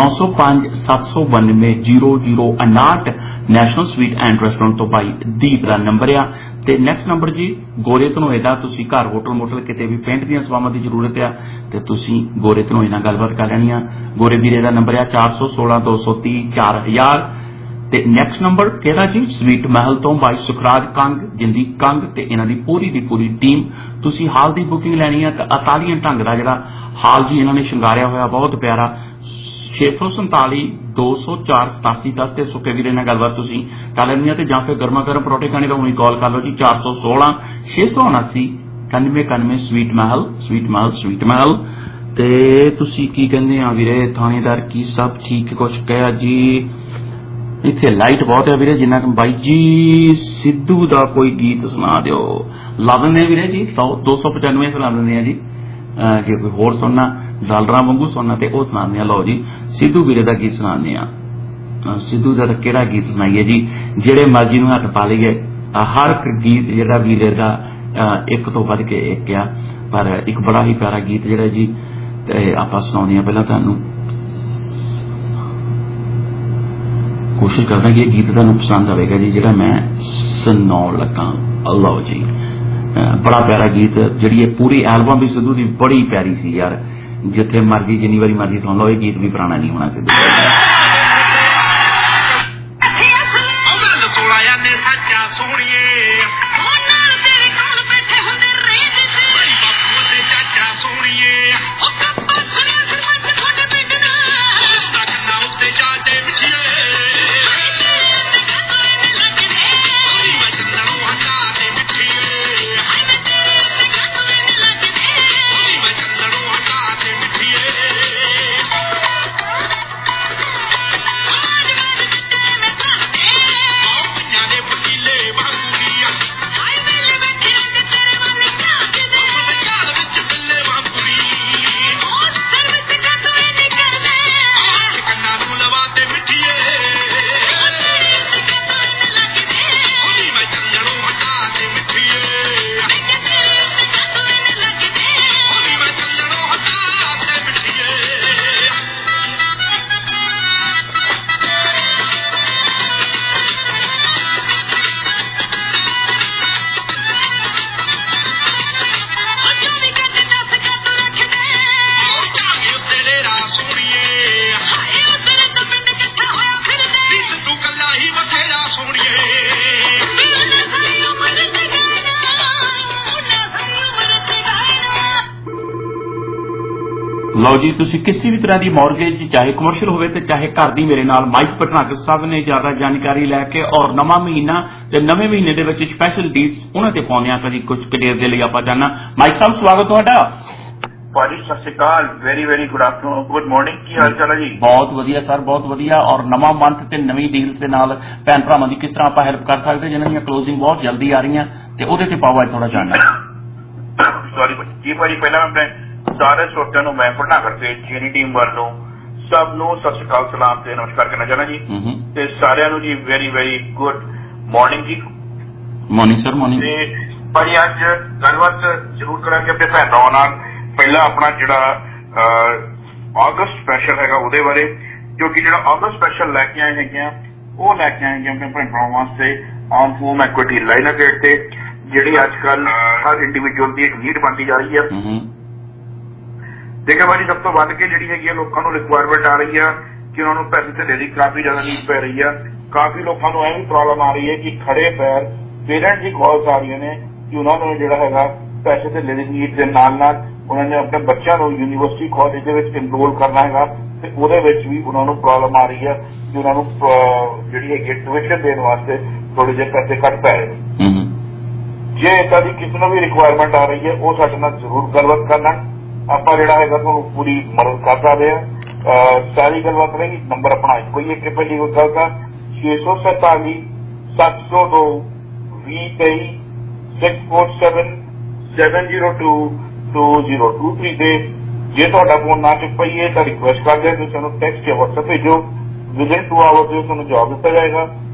D: 9057920059 ਨੈਸ਼ਨਲ ਸਵੀਟ ਐਂਡ ਰੈਸਟੋਰੈਂਟ ਤੋਂ ਬਾਈ ਦੀਪ ਦਾ ਨੰਬਰ ਆ ਤੇ ਨੈਕਸਟ ਨੰਬਰ ਜੀ ਗੋਰੇ ਧਨੋਏ ਦਾ ਤੁਸੀਂ ਘਰ ਹੋਟਲ ਮੋਟਲ ਕਿਤੇ ਵੀ ਪੇਂਟ ਦੀਆਂ ਸੇਵਾਵਾਂ ਦੀ ਜ਼ਰੂਰਤ ਆ ਤੇ ਤੁਸੀਂ ਗੋਰੇ ਧਨੋਏ ਨਾਲ ਗੱਲਬਾਤ ਕਰ ਲੈਣੀ ਆ ਗੋਰੇ ਵੀਰੇ ਦਾ ਨੰਬਰ ਆ 4162304000 ਤੇ ਨੈਕਸਟ ਨੰਬਰ ਕਿਹੜਾ ਜੀ ਸਵੀਟ ਮਹਿਲ ਤੋਂ ਬਾਈ ਸੁਖਰਾਜ ਕੰਗ ਜਿੰਦੀ ਕੰਗ ਤੇ ਇਹਨਾਂ ਦੀ ਪੂਰੀ ਟੀਮ ਤੁਸੀਂ ਹਾਲ ਦੀ ਬੁਕਿੰਗ ਲੈਣੀ ਹੈ ਤਾਂ ਇਟਾਲੀਅਨ ਢੰਗ ਦਾ ਜਿਹੜਾ ਹਾਲ ਜੀ ਇਹਨਾਂ ਨੇ ਸ਼ਿੰਗਾਰਿਆ ਹੋਇਆ ਬਹੁਤ ਪਿਆਰਾ 647-204-8710 ਤੇ ਸੁੱਕੇ ਵੀਰੇ ਨਾਲ ਗੱਲਬਾਤ ਤੁਸੀਂ ਕਰ ਲੈਣੀ ਹੈ ਤੇ ਜਾਂ ਫਿਰ ਗਰਮਾ ਗਰਮ ਪਰੌਂਠੇ ਖਾਣੇ ਦਾ ਹੁਣੀ ਕਾਲ ਕਰ ਲਓ ਜੀ 416-679-9191 ਸਵੀਟ ਮਹਿਲ ਤੇ ਤੁਸੀਂ ਕੀ ਕਹਿੰਦੇ ਆ ਵੀਰੇ ਥਾਣੇਦਾਰ ਕੀ ਸਭ ਠੀਕ ਕੁਛ ਕਹਿਆ ਜੀ ਇੱਥੇ ਲਾਈਟ ਬਹੁਤ ਹੈ ਵੀਰੇ ਜਿੰਨਾ ਕਿ ਬਾਈ ਜੀ ਸਿੱਧੂ ਦਾ ਕੋਈ ਗੀਤ ਸੁਣਾ ਦਿਓ ਲਾ ਦਿੰਦੇ ਵੀਰੇ ਜੀ 295 ਸੁਣਾ ਦਿੰਦੇ ਆ ਜੀ ਜੇ ਕੋਈ ਹੋਰ ਸੁਣਨਾ ਡਾਲਰਾਂ ਵਾਂਗੂ ਸੁਣਨਾ ਤੇ ਉਹ ਸੁਣਾਉਂਦੇ ਆ ਲਓ ਜੀ ਸਿੱਧੂ ਵੀਰੇ ਦਾ ਗੀਤ ਸੁਣਾਉਂਦੇ ਆ ਸਿੱਧੂ ਦਾ ਕਿਹੜਾ ਗੀਤ ਸੁਣਾਈਏ ਜੀ ਜਿਹੜੇ ਮਰਜ਼ੀ ਨੂੰ ਹੱਥ ਪਾ ਲਈਏ ਹਰ ਗੀਤ ਜਿਹੜਾ ਵੀਰੇ ਦਾ ਇੱਕ ਤੋਂ ਵੱਧ ਕੇ ਇੱਕ ਆ ਪਰ ਇੱਕ ਬੜਾ ਹੀ ਪਿਆਰਾ ਗੀਤ ਜਿਹੜਾ ਜੀ ਤੇ ਆਪਾਂ ਸੁਣਾਉਂਦੇ ਆ ਪਹਿਲਾਂ ਤੁਹਾਨੂੰ ਕੋਸ਼ਿਸ਼ ਕਰਦਾ ਕਿ ਇਹ ਗੀਤ ਤੁਹਾਨੂੰ ਪਸੰਦ ਆਵੇਗਾ ਜੀ ਜਿਹੜਾ ਮੈਂ ਸੁਣਾਉਣ ਲੱਗਾ ਅੱਲਾਹ ਜੀ ਬੜਾ ਪਿਆਰਾ ਗੀਤ ਜਿਹੜੀ ਇਹ ਪੂਰੀ ਐਲਬਮ ਵੀ ਸਿੱਧੂ ਦੀ ਬੜੀ ਪਿਆਰੀ ਸੀ ਯਾਰ ਜਿੱਥੇ ਮਰਜ਼ੀ ਜਿੰਨੀ ਵਾਰੀ ਮਰਜ਼ੀ ਸੁਣ ਲਓ ਇਹ ਗੀਤ ਵੀ ਪੁਰਾਣਾ ਨਹੀਂ ਹੋਣਾ ਸਿੱਧੂ ਲਓ ਜੀ ਤੁਸੀਂ ਕਿਸੇ ਵੀ ਤਰ੍ਹਾਂ ਦੀ ਮੌਰਗੇਜ ਚਾਹੇ ਕਮਰਸ਼ੀਅਲ ਹੋਵੇ ਤੇ ਚਾਹੇ ਘਰ ਦੀ ਮੇਰੇ ਨਾਲ ਮਾਈਕ ਪਟਨਾਕ ਸਭ ਨੇ ਜ਼ਿਆਦਾ ਜਾਣਕਾਰੀ ਲੈ ਕੇ ਔਰ ਨਵਾਂ ਮਹੀਨਾ ਤੇ ਨਵੇਂ ਮਹੀਨੇ ਦੇ ਵਿੱਚ ਸਪੈਸ਼ਲ ਡੀਲਸ ਉਹਨਾਂ ਤੇ ਪਾਉਂਦੇ ਆ ਕਦੀ ਕੁਝ ਕਡੇਰ ਦੇ ਲਈ ਆਪਾਂ ਜਾਣਨਾ ਮਾਈਕ ਸਾਹਿਬ ਸਵਾਗਤ ਤੁਹਾਡਾ
H: ਭਾਜੀ ਸਤਿ ਸ਼੍ਰੀ ਅਕਾਲ very good afternoon good morning ਕੀ ਹਾਲ ਚਾਲ ਹੈ ਜੀ
D: ਬਹੁਤ ਵਧੀਆ ਸਰ ਬਹੁਤ ਵਧੀਆ ਔਰ ਨਵਾਂ ਮੰਥ ਤੇ ਨਵੀਂ ਡੀਲਸ ਦੇ ਨਾਲ ਭੈਣ ਭਰਾਵਾਂ ਦੀ ਕਿਸ ਤਰ੍ਹਾਂ ਆਪਾਂ ਹੈਲਪ ਕਰ ਸਕਦੇ ਜਿਨ੍ਹਾਂ ਦੀਆਂ ਕਲੋਜ਼ਿੰਗ ਬਹੁਤ ਜਲਦੀ ਆ ਰਹੀਆਂ ਤੇ ਉਹਦੇ ਤੇ ਪਾਓ ਅੱਜ ਥੋੜਾ ਜਾਣਨਾ
H: ਸੌਰੀ ਜੀ ਭਾਜੀ ਪਹਿਲਾਂ ਆਪਣੇ ਸਾਰੇ ਸਰੋਤਿਆਂ ਨੂੰ ਮੈਂ ਪੜਨਾ ਕਰਕੇ ਜੀਨੀ ਟੀਮ ਵੱਲੋਂ ਸਭ ਨੂੰ ਸਤਿ ਸ਼੍ਰੀ ਅਕਾਲ ਸਲਾਮ ਤੇ ਨਮਸਕਾਰ ਕਰਨਾ ਚਾਹੁੰਦਾ ਜੀ ਤੇ ਸਾਰਿਆਂ ਨੂੰ ਜੀ ਵੈਰੀ ਗੁੱਡ ਮਾਰਨਿੰਗ ਜੀ
D: ਮਾਰਨਿੰਗ ਸਰ ਮਾਰਨਿੰਗ
H: ਤੇ ਭਾਜੀ ਅੱਜ ਗੱਲਬਾਤ ਜ਼ਰੂਰ ਕਰਾਂਗੇ ਆਪਣੇ ਭੈਣ ਭਰਾਵਾਂ ਨਾਲ ਪਹਿਲਾਂ ਆਪਣਾ ਜਿਹੜਾ ਆਗਸਟ ਸਪੈਸ਼ਲ ਹੈਗਾ ਉਹਦੇ ਬਾਰੇ ਕਿਉਂਕਿ ਜਿਹੜਾ ਆਗਸਟ ਸਪੈਸ਼ਲ ਲੈ ਕੇ ਆਏ ਹੈਗੇ ਆ ਉਹ ਲੈ ਕੇ ਆਏ ਹੈਗੇ ਆਪਣੇ ਭੈਣ ਭਰਾਵਾਂ ਵਾਸਤੇ on home equity line update ਤੇ ਜਿਹੜੀ ਅੱਜ ਕੱਲ ਹਰ ਇੰਡੀਵਿਜੂਅਲ ਦੀ ਇੱਕ ਨੀਡ ਬਣਦੀ ਜਾ ਰਹੀ ਹੈ ਦੇਖਿਆ ਭਾਜੀ ਸਭ ਤੋਂ ਵੱਧ ਕੇ ਜਿਹੜੀ ਹੈਗੀ ਆ ਲੋਕਾਂ ਨੂੰ ਰਿਕੁਆਇਰਮੈਂਟ ਆ ਰਹੀ ਆ ਕਿ ਉਹਨਾਂ ਨੂੰ ਪੈਸੇ ਤੇ ਦੀ ਕਾਫੀ ਜ਼ਿਆਦਾ ਨੀਡ ਪੈ ਰਹੀ ਆ ਕਾਫੀ ਲੋਕਾਂ ਨੂੰ ਇਹ ਵੀ ਪ੍ਰੋਬਲਮ ਆ ਰਹੀ ਹੈ ਕਿ ਖੜੇ ਪੈਰ ਪੇਰੈਂਟਸ ਦੀ ਕਾਲਸ ਆ ਰਹੀਆਂ ਨੇ ਕਿ ਉਹਨਾਂ ਨੂੰ ਜਿਹੜਾ ਹੈਗਾ ਪੈਸੇ ਤੇ ਦੀ ਨੀਡ ਦੇ ਨਾਲ ਉਹਨਾਂ ਨੇ ਆਪਣੇ ਬੱਚਿਆਂ ਨੂੰ ਯੂਨੀਵਰਸਿਟੀ ਕਾਲਜ ਦੇ ਵਿੱਚ ਇਨਰੋਲ ਕਰਨਾ ਹੈਗਾ ਤੇ ਉਹਦੇ ਵਿੱਚ ਵੀ ਉਹਨਾਂ ਨੂੰ ਪ੍ਰੋਬਲਮ ਆ ਰਹੀ ਹੈ ਕਿ ਉਹਨਾਂ ਨੂੰ ਜਿਹੜੀ ਹੈਗੀ ਟਿਊਸ਼ਨ ਦੇਣ ਵਾਸਤੇ ਥੋੜੇ ਜਿਹੇ ਪੈਸੇ ਘੱਟ ਪੈ ਰਹੇ ਜੇ ਏਦਾਂ ਦੀ ਕਿਸੇ ਨੂੰ ਵੀ ਰਿਕੁਆਇਰਮੈਂਟ ਆ ਰਹੀ ਹੈ ਉਹ ਸਾਡੇ ਨਾਲ ਜ਼ਰੂਰ ਗੱਲਬਾਤ ਕਰਨਾ ਆਪਾਂ ਜਿਹੜਾ ਹੈਗਾ ਤੁਹਾਨੂੰ ਪੂਰੀ ਮਦਦ ਕਰ ਸਕਦੇ ਹਾਂ ਸਾਰੀ ਗੱਲਬਾਤ ਰਹੇਗੀ ਨੰਬਰ ਆਪਣਾ ਇੱਕੋ ਹੀ ਇੱਕ ਪਹਿਲੀ ਗੱਲ ਦਾ 647 702 2023 647 702 2023 ਤੇ ਜੇ ਤੁਹਾਡਾ ਫੋਨ ਨਾ ਚੁੱਕ ਪਾਈਏ ਤਾਂ ਰਿਕੁਐਸਟ ਕਰਦੇ ਤੁਸੀਂ ਸਾਨੂੰ ਟੈਕਸਟ ਜਾਂ WhatsApp ਭੇਜੋ ਵਿਦਿਨ 2 ਆਵਰਸ ਵਿੱਚ ਤੁਹਾਨੂੰ ਜਵਾਬ ਦਿੱਤਾ ਜਾਏਗਾ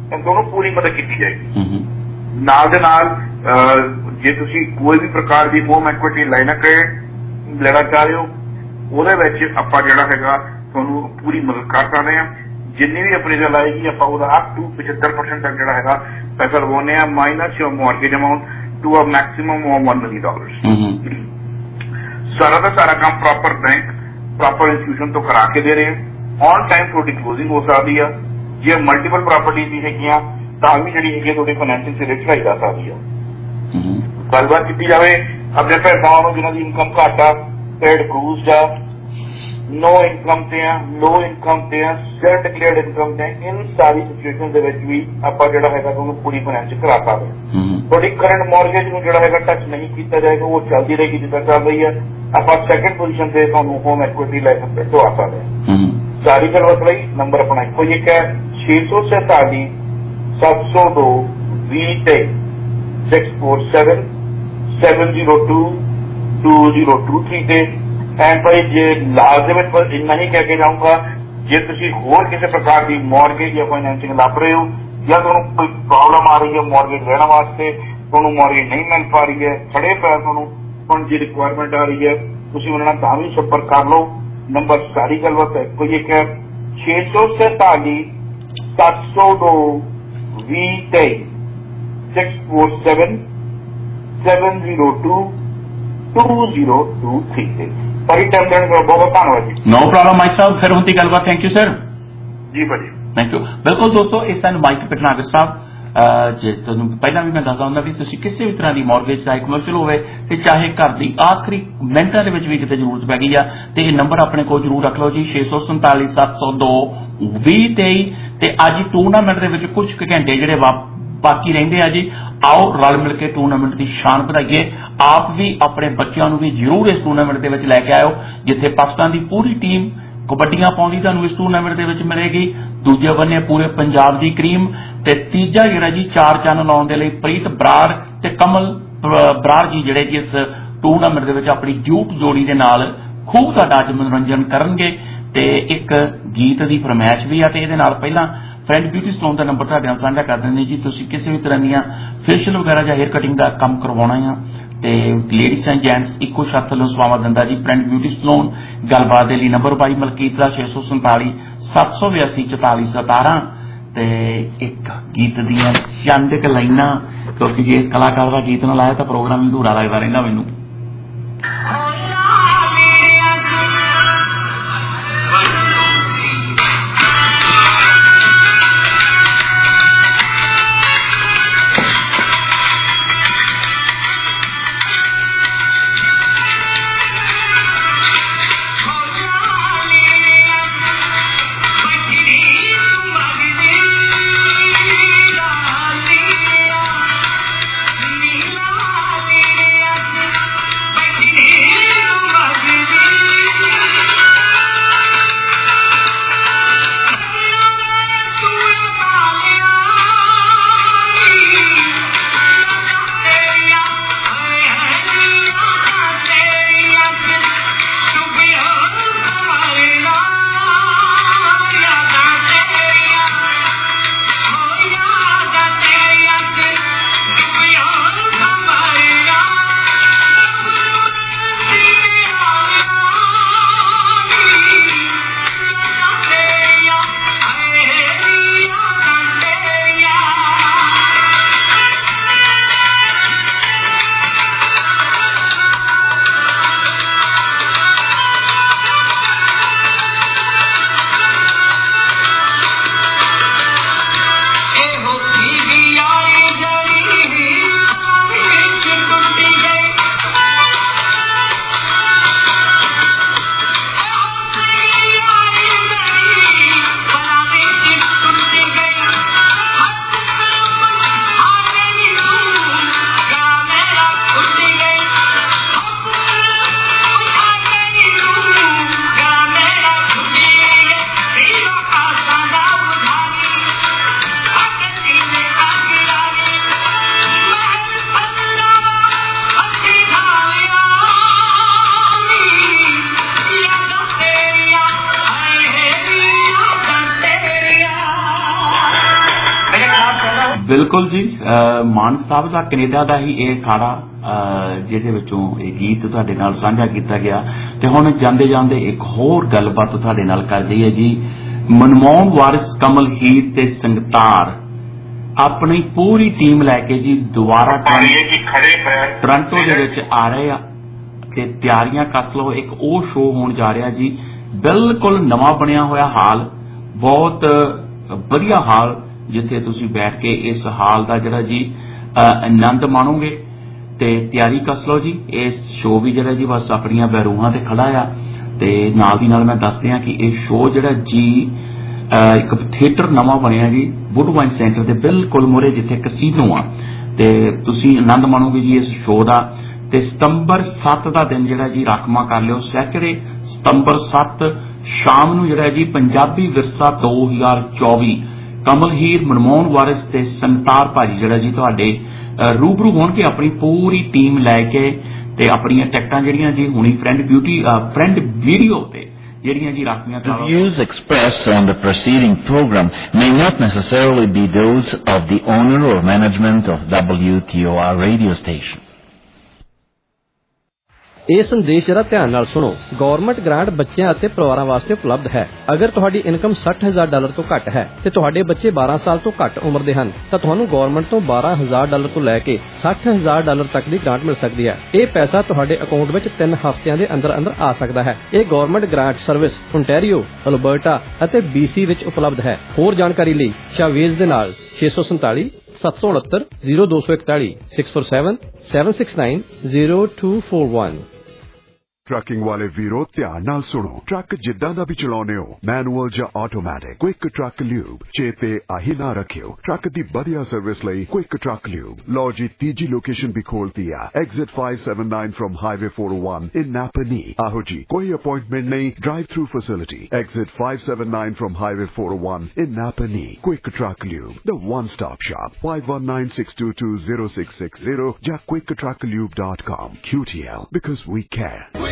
H: ਤੁਹਾਨੂੰ ਪੂਰੀ ਮਦਦ ਕੀਤੀ ਜਾਏਗੀ। ਨਾਲ ਦੇ ਨਾਲ ਜੇ ਤੁਸੀਂ ਕੋਈ ਵੀ ਪ੍ਰਕਾਰ ਦੀ home equity line of credit ਲੈਣਾ ਚਾਹ ਰਹੇ ਹੋ, ਉਹਦੇ ਵਿੱਚ ਆਪਾਂ ਜਿਹੜਾ ਹੈਗਾ ਤੁਹਾਨੂੰ ਪੂਰੀ ਮਦਦ ਕਰ ਸਕਦੇ ਹਾਂ। ਜਿੰਨੀ ਵੀ ਅਪਰੇਜ਼ਲ ਆਏਗੀ ਆਪਾਂ ਉਹਦਾ ਅਪ ਟੂ 75% ਤੱਕ ਜਿਹੜਾ ਹੈਗਾ ਪੈਸਾ ਲਵਾਉਂਦੇ ਆ, minus your mortgage amount to a maximum of $1 million। ਸਾਰਾ ਦਾ ਸਾਰਾ ਕੰਮ ਪ੍ਰੋਪਰ ਬੈਂਕ ਪ੍ਰੋਪਰ ਇੰਸਟੀਟਿਊਸ਼ਨ ਤੋਂ ਕਰਾ ਕੇ ਦੇ ਰਹੇ ਔਨ ਟਾਈਮ ਤੁਹਾਡੀ ਕਲੋਜ਼ਿੰਗ ਹੋ ਸਕਦੀ ਆ। ਜੇ ਮਲਟੀਪਲ ਪ੍ਰਾਪਰਟੀਜ਼ ਵੀ ਹੈਗੀਆਂ ਤਾਂ ਵੀ ਜਿਹੜੀ ਹੈਗੀ ਤੁਹਾਡੀ ਫਾਈਨੈਂਸ਼ੀਅਲ ਸਿਰੇ ਚੜਾਈ ਜਾ ਸਕਦੀ ਆ। ਗੱਲਬਾਤ ਕੀਤੀ ਜਾਵੇ ਆਪਣੇ ਭੈਣਾਂ ਨੂੰ ਜਿਹਨਾਂ ਦੀ ਇਨਕਮ ਘੱਟ ਆ, ਪੇਡ ਕਰੂਜ਼ ਆ, नो इनकम ਤੇ ਆ, लो इनकम ਤੇ ਆ, ਸੈਲਫ ਡਿਕਲੇਅਰਡ ਇਨਕਮ ਤੇ, ਇਨ ਸਾਰੀ ਸਿਚੁਏਸ਼ਨ ਦੇ ਵਿੱਚ ਵੀ ਆਪਾਂ ਜਿਹੜਾ ਹੈਗਾ ਤੁਹਾਨੂੰ ਪੂਰੀ ਫਾਈਨੈਂਸ ਕਰਾ ਸਕਦੇ। ਤੁਹਾਡੀ ਕਰੰਟ ਮੌਰਗੇਜ ਨੂੰ ਜਿਹੜਾ ਹੈਗਾ ਟੱਚ ਨਹੀਂ ਕੀਤਾ ਜਾਏਗਾ, ਉਹ ਚੱਲਦੀ ਰਹੇਗੀ ਜਿੱਦਾਂ ਚੱਲ ਰਹੀ ਹੈ। ਆਪਾਂ ਸੈਕੰਡ ਪੋਜੀਸ਼ਨ ਤੇ ਤੁਹਾਨੂੰ ਹੋਮ ਐਕੁਇਟੀ ਲਾਇਸੈਂਸ ਤੇ ਦਵਾ ਸਕਦੇ ਹਾਂ। ਸਾਰੀ ਗੱਲਬਾਤ ਲਈ ਨੰਬਰ ਆਪਣਾ ਇੱਕੋ ਹੀ ਹੈ 647 702 2023 647 702 2023 ਤੇ। ਭਾਈ ਜੇ ਲਾਜ਼ਮ ਇੰਨਾ ਹੀ ਕਹਿ ਕੇ ਜਾਊਂਗਾ, ਜੇ ਤੁਸੀਂ ਹੋਰ ਕਿਸੇ ਪ੍ਰਕਾਰ ਦੀ ਮੌਰਗੇਜ ਜਾਂ ਫਾਈਨੈਂਸਿੰਗ ਲੱਭ ਰਹੇ ਹੋ ਜਾਂ ਤੁਹਾਨੂੰ ਕੋਈ ਪ੍ਰੋਬਲਮ ਆ ਰਹੀ ਹੈ ਮੌਰਗੇਜ ਲੈਣ ਵਾਸਤੇ, ਤੁਹਾਨੂੰ ਮੌਰਗੇਜ ਨਹੀਂ ਮਿਲ ਪਾ ਰਹੀ ਹੈ, ਖੜੇ ਪੈਰ ਤੁਹਾਨੂੰ ਫੰਡ ਦੀ ਰਿਕੁਆਇਰਮੈਂਟ ਆ ਰਹੀ ਹੈ, ਤੁਸੀਂ ਉਹਨਾਂ ਨਾਲ ਤਾਂ ਵੀ ਸੰਪਰਕ ਕਰ ਲਓ। ਨੰਬਰ ਸਾਰੀ ਗੱਲਬਾਤ ਇੱਕੋ ਹੀ ਹੈ 647 702 2023 647 702 2023 ਤੇ। ਸਾਰੀ ਟਾਈਮ ਦੇਣ ਦਾ ਬਹੁਤ ਬਹੁਤ ਧੰਨਵਾਦ ਜੀ।
D: ਨੋ ਪ੍ਰੋਬਲਮ ਮਾਈਕ ਸਾਹਿਬ, ਫਿਰ ਹੁੰਦੀ ਗੱਲਬਾਤ। Thank you sir.
H: ਜੀ ਭਾਜੀ,
D: ਥੈਂਕ ਯੂ। ਬਿਲਕੁਲ ਦੋਸਤੋ, ਇਸ ਤਰ੍ਹਾਂ ਮਾਈਕ ਪਟਨਾਗਰ ਸਾਹਿਬ, ਜੇ ਤੁਹਾਨੂੰ ਪਹਿਲਾਂ ਵੀ ਮੈਂ ਦੱਸਦਾ ਹੁੰਦਾ ਵੀ ਤੁਸੀਂ ਕਿਸੇ ਵੀ ਤਰ੍ਹਾਂ ਦੀ ਮੌਰਗੇਜ ਚਾਹੇ ਕਮਰਸ਼ੀਅਲ ਹੋਵੇ ਤੇ ਚਾਹੇ ਘਰ ਦੀ ਆਖਰੀ ਮਿੰਟਾਂ ਦੇ ਵਿੱਚ ਵੀ ਕਿਤੇ ਜ਼ਰੂਰਤ ਪੈ ਗਈ ਆ ਤੇ ਇਹ ਨੰਬਰ ਆਪਣੇ ਕੋਲ ਜ਼ਰੂਰ ਰੱਖ ਲਓ ਜੀ 647 702 2023। ਤੇ ਅੱਜ ਟੂਰਨਾਮੈਂਟ ਦੇ ਵਿੱਚ ਕੁਝ ਘੰਟੇ ਜਿਹੜੇ ਬਾਕੀ ਰਹਿੰਦੇ ਆ ਜੀ, ਆਓ ਰਲ ਮਿਲ ਕੇ ਟੂਰਨਾਮੈਂਟ ਦੀ ਸ਼ਾਨ ਵਧਾਈਏ। ਆਪ ਵੀ ਆਪਣੇ ਬੱਚਿਆਂ ਨੂੰ ਵੀ ਜ਼ਰੂਰ ਇਸ ਟੂਰਨਾਮੈਂਟ ਦੇ ਵਿੱਚ ਲੈ ਕੇ ਆਇਓ, ਜਿੱਥੇ ਪਾਕਿਸਤਾਨ ਦੀ ਪੂਰੀ ਟੀਮ ਕਬੱਡੀਆਂ ਪਾਉਂਦੀ ਤੁਹਾਨੂੰ ਇਸ ਟੂਰਨਾਮੈਂਟ ਦੇ ਵਿੱਚ ਮਿਲੇਗੀ। ਦੂਜੇ ਬੰਨੇ ਪੂਰੇ ਪੰਜਾਬ ਦੀ ਕਰੀਮ ਤੇ ਤੀਜਾ ਜਿਹੜਾ ਜੀ 4 ਚੰਨ ਲਾਉਣ ਦੇ ਲਈ ਪ੍ਰੀਤ ਬਰਾੜ ਤੇ ਕਮਲ ਬਰਾੜ ਜੀ ਜਿਹੜੇ ਜੀ ਇਸ ਟੂਰਨਾਮੈਂਟ ਦੇ ਵਿੱਚ ਆਪਣੀ ਜੂਟ ਜੋੜੀ ਦੇ ਨਾਲ ਖੂਬ ਤੁਹਾਡਾ ਅੱਜ ਮਨੋਰੰਜਨ ਕਰਨਗੇ। ਤੇ ਇੱਕ ਗੀਤ ਦੀ ਫਰਮਾਇਸ਼ ਵੀ ਆ ਤੇ ਇਹਦੇ ਨਾਲ ਪਹਿਲਾਂ ਫਰੈਂਡ ਬਿਊਟੀ ਸਲੂਨ ਦਾ ਨੰਬਰ ਤੁਹਾਡੇ ਨਾਲ ਸਾਂਝਾ ਕਰ ਦਿੰਦੇ ਜੀ। ਤੁਸੀਂ ਕਿਸੇ ਵੀ ਤਰ੍ਹਾਂ ਦੀਆਂ ਫੇਸ਼ੀਅਲ ਵਗੈਰਾ ਜਾਂ ਹੇਅਰ ਕਟਿੰਗ ਦਾ ਕੰਮ ਕਰਵਾਉਣਾ ਆ ਤੇ ਲੇਡੀਜ਼ ਐਂਡ ਜੈਂਟਸ ਇੱਕੋ ਛੱਤ ਥੱਲੇ ਸੇਵਾਵਾਂ ਦਿੰਦਾ ਜੀ ਫਰੈਂਡ ਬਿਊਟੀ ਸਲੂਨ। ਗੱਲਬਾਤ ਦੇ ਲਈ ਨੰਬਰ 22 ਮਲਕੀਤ ਦਾ 647 782 44 17 ਤੇ ਇੱਕ ਗੀਤ ਦੀਆਂ ਚੰਦ ਕੁ ਲਾਈਨਾਂ, ਕਿਉਂਕਿ ਜੇ ਇਸ ਕਲਾਕਾਰ ਦਾ ਗੀਤ ਨਾ ਲਾਇਆ ਤਾਂ ਪ੍ਰੋਗਰਾਮ ਹੀ ਅਧੂਰਾ ਲੱਗਦਾ ਰਹਿੰਦਾ ਮੈਨੂੰ।
I: Yeah.
D: ਬਿਲਕੁਲ ਜੀ, ਮਾਨ ਸਾਹਿਬ ਦਾ ਕੈਨੇਡਾ ਦਾ ਹੀ ਇਹ ਅਖਾੜਾ ਜਿਹਦੇ ਵਿੱਚੋਂ ਇਹ ਗੀਤ ਤੁਹਾਡੇ ਨਾਲ ਸਾਂਝਾ ਕੀਤਾ ਗਿਆ। ਤੇ ਹੁਣ ਜਾਂਦੇ ਜਾਂਦੇ ਇੱਕ ਹੋਰ ਗੱਲਬਾਤ ਤੁਹਾਡੇ ਨਾਲ ਕਰ ਦਈਏ ਜੀ। ਮਨਮੋਹਨ ਵਾਰਿਸ, ਕਮਲ ਹੀਰ ਤੇ ਸੰਗਤਾਰ ਆਪਣੀ ਪੂਰੀ ਟੀਮ ਲੈ ਕੇ ਜੀ ਦੁਬਾਰਾ ਟੋਰਾਂਟੋ ਦੇ ਵਿੱਚ ਆ ਰਹੇ ਆ ਤੇ ਤਿਆਰੀਆਂ ਕਰ ਲਓ। ਇੱਕ ਉਹ ਸ਼ੋਅ ਹੋਣ ਜਾ ਰਿਹਾ ਜੀ, ਬਿਲਕੁਲ ਨਵਾਂ ਬਣਿਆ ਹੋਇਆ ਹਾਲ, ਬਹੁਤ ਵਧੀਆ ਹਾਲ, ਜਿੱਥੇ ਤੁਸੀਂ ਬੈਠ ਕੇ ਇਸ ਹਾਲ ਦਾ ਜਿਹੜਾ ਜੀ ਆਨੰਦ ਮਾਣੋਗੇ ਤੇ ਤਿਆਰੀ ਕਰ ਲਓ ਜੀ। ਇਸ ਸ਼ੋਅ ਵੀ ਜਿਹੜਾ ਜੀ ਬਸ ਆਪਣੀਆਂ ਬੈਰੂਹਾਂ ਤੇ ਖੜਾ ਆ। ਤੇ ਨਾਲ ਦੀ ਨਾਲ ਮੈਂ ਦੱਸ ਦਿਆਂ ਕਿ ਇਹ ਸ਼ੋਅ ਜਿਹੜਾ ਜੀ ਇੱਕ ਥੀਏਟਰ ਨਵਾਂ ਬਣਿਆ ਜੀ ਵੁੱਡਵਾਈਨ ਸੈਂਟਰ ਦੇ ਬਿਲਕੁਲ ਮੂਹਰੇ, ਜਿੱਥੇ ਕਸੀਨੋ ਆ, ਤੇ ਤੁਸੀਂ ਆਨੰਦ ਮਾਣੋਗੇ ਜੀ ਇਸ ਸ਼ੋਅ ਦਾ। ਤੇ ਸਤੰਬਰ 7 ਦਾ ਦਿਨ ਜਿਹੜਾ ਜੀ ਰਾਖਵਾਂ ਕਰ ਲਿਓ, ਸੈਟਰਡੇ ਸਤੰਬਰ 7 ਸ਼ਾਮ ਨੂੰ ਜਿਹੜਾ ਜੀ ਪੰਜਾਬੀ ਵਿਰਸਾ 2024 ਕਮਲ ਹੀਰ, ਮਨਮੋਹਨ ਵਾਰਿਸ ਤੇ ਸੰਗਤਾਰ ਭਾਜੀ ਜਿਹੜਾ ਜੀ ਤੁਹਾਡੇ ਰੂਬਰੂ ਹੋਣਗੇ ਆਪਣੀ ਪੂਰੀ ਟੀਮ ਲੈ ਕੇ। ਤੇ ਆਪਣੀਆਂ ਟਿਕਟਾਂ ਜਿਹੜੀਆਂ ਜੀ ਹੁਣੀ ਫਰੈਂਡ ਵੀਡੀਓ ਤੇ ਜਿਹੜੀਆਂ ਜੀ ਰਾਖਵੀਆਂ।
I: The views expressed on the preceding program may not necessarily be those of the owner or management of WTOR radio station.
J: ਇਹ ਸੰਦੇਸ਼ ਜਰਾ ਧਿਆਨ ਨਾਲ ਸੁਣੋ। ਗਵਰਨਮੈਂਟ ਗ੍ਰਾਂਟ ਬੱਚਿਆਂ ਅਤੇ ਪਰਿਵਾਰਾਂ ਵਾਸਤੇ ਉਪਲਬਧ ਹੈ। ਅਗਰ ਤੁਹਾਡੀ ਇਨਕਮ $60,000 ਤੋਂ ਘੱਟ ਹੈ ਤੇ ਤੁਹਾਡੇ ਬੱਚੇ 12 ਸਾਲ ਤੋਂ ਘੱਟ ਉਮਰ ਦੇ ਹਨ ਤਾਂ ਤੁਹਾਨੂੰ ਗਵਰਨਮੈਂਟ ਤੋਂ $12,000 ਤੋਂ ਲੈ ਕੇ $60,000 ਤੱਕ ਦੀ ਗ੍ਰਾਂਟ ਮਿਲ ਸਕਦੀ ਹੈ। ਇਹ ਪੈਸਾ ਤੁਹਾਡੇ ਅਕਾਊਂਟ ਵਿੱਚ 3 ਹਫ਼ਤਿਆਂ ਦੇ ਅੰਦਰ ਆ ਸਕਦਾ ਹੈ। ਇਹ government grant service Ontario, Alberta ਅਤੇ BC ਵਿੱਚ ਉਪਲਬਧ ਹੈ। ਹੋਰ ਜਾਣਕਾਰੀ ਲਈ ਸ਼ਾਵੇਜ਼ ਦੇ ਨਾਲ 647 769 0241 647 769 0241।
K: ਟਰੱਕਿੰਗ ਵਾਲੇ ਵੀਰੋ ਧਿਆਨ ਨਾਲ ਸੁਣੋ। ਟਰੱਕ ਜਿੱਦਾਂ ਦਾ ਵੀ ਚਲਾਉਨੇ ਹੋ, ਮੈਨੂਅਲ ਜਾਂ ਆਟੋਮੈਟਿਕ, ਕੁਇਕ ਟਰੱਕ ਲਿਊਬ ਚੇਤੇ ਆਹੀ ਨਾ ਰੱਖਿਓ। ਟਰੱਕ ਦੀ ਵਧੀਆ ਸਰਵਿਸ ਲਈ ਕੁਇਕ ਟਰੱਕ ਲਿਊਬ। ਲਓ ਜੀ, ਤੀਜੀ ਲੋਕੇਸ਼ਨ ਵੀ ਖੋਲਤੀ ਆ, exit 579 from highway 401 in Napanee. ਆਹੋ ਜੀ, ਕੋਈ ਅਪਾਇੰਟਮੈਂਟ ਨਹੀਂ, drive through facility. Exit 579 from highway 401 in Napanee. Quick truck lube, the one stop shop. 5196220660 ਜਾਂ quicktrucklube.com। QTL, because we care।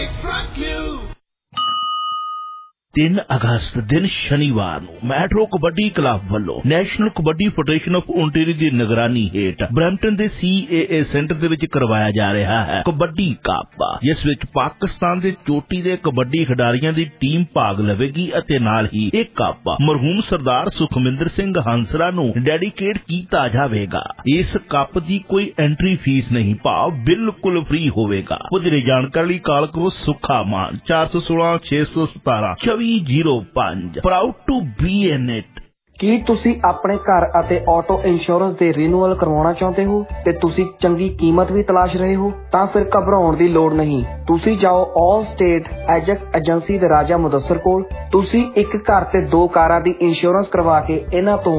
L: 3 ਅਗਸਤ ਦਿਨ ਸ਼ਨੀਵਾਰ ਨੂੰ ਮੈਟਰੋ ਕਬੱਡੀ ਕਲੱਬ ਵੱਲੋਂ national kabaddi federation of Ontario ਦੀ ਨਿਗਰਾਨੀ ਹੇਠ ਬਰੈਂਪਟਨ ਦੇ CAA ਸੈਂਟਰ ਦੇ ਵਿੱਚ ਕਰਵਾਇਆ ਜਾ ਰਿਹਾ ਹੈ ਕਬੱਡੀ ਕੱਪ, ਜਿਸ ਵਿੱਚ ਪਾਕਿਸਤਾਨ ਦੇ ਚੋਟੀ ਦੇ ਕਬੱਡੀ ਖਿਡਾਰੀਆਂ ਦੀ ਟੀਮ ਭਾਗ ਲਵੇਗੀ ਅਤੇ ਨਾਲ ਹੀ ਇਹ ਕੱਪ ਮਰਹੂਮ ਸਰਦਾਰ ਸੁਖਮਿੰਦਰ ਸਿੰਘ ਹੰਸਰਾ ਨੂੰ ਡੈਡੀਕੇਟ ਕੀਤਾ ਜਾਵੇਗਾ। ਇਸ ਕੱਪ ਦੀ ਕੋਈ ਐਂਟਰੀ ਫੀਸ ਨਹੀਂ, ਭਾਵ ਬਿਲਕੁਲ ਫ੍ਰੀ ਹੋਵੇਗਾ। ਵਧੇਰੇ ਜਾਣਕਾਰੀ ਲਈ ਕਾਲ ਕਰੋ ਸੁੱਖਾ ਮਾਨ 416 617 2005। Proud to be in it।
M: ਕੀ ਤੁਸੀਂ ਆਪਣੇ ਘਰ ਅਤੇ ਆਟੋ ਇੰਸ਼ੋਰੈਂਸ ਦੇ ਰੀਨਿਊਅਲ ਕਰਵਾਉਣਾ ਚਾਹੁੰਦੇ ਹੋ ਤੇ ਤੁਸੀਂ ਚੰਗੀ ਕੀਮਤ ਵੀ ਤਲਾਸ਼ ਰਹੇ ਹੋ? ਤਾਂ ਫਿਰ ਘਬਰਾਉਣ ਦੀ ਲੋੜ ਨਹੀਂ। ਤੁਸੀਂ ਜਾਓ ਆਲ ਸਟੇਟ ਐਜੈਕਟ ਏਜੰਸੀ ਦੇ ਰਾਜਾ ਮੁਦੱਸਰ ਕੋਲ। ਤੁਸੀਂ ਇੱਕ ਘਰ ਤੇ 2 ਕਾਰਾਂ ਦੀ ਇੰਸ਼ੋਰੈਂਸ ਕਰਵਾ ਕੇ ਇਹਨਾਂ ਤੋਂ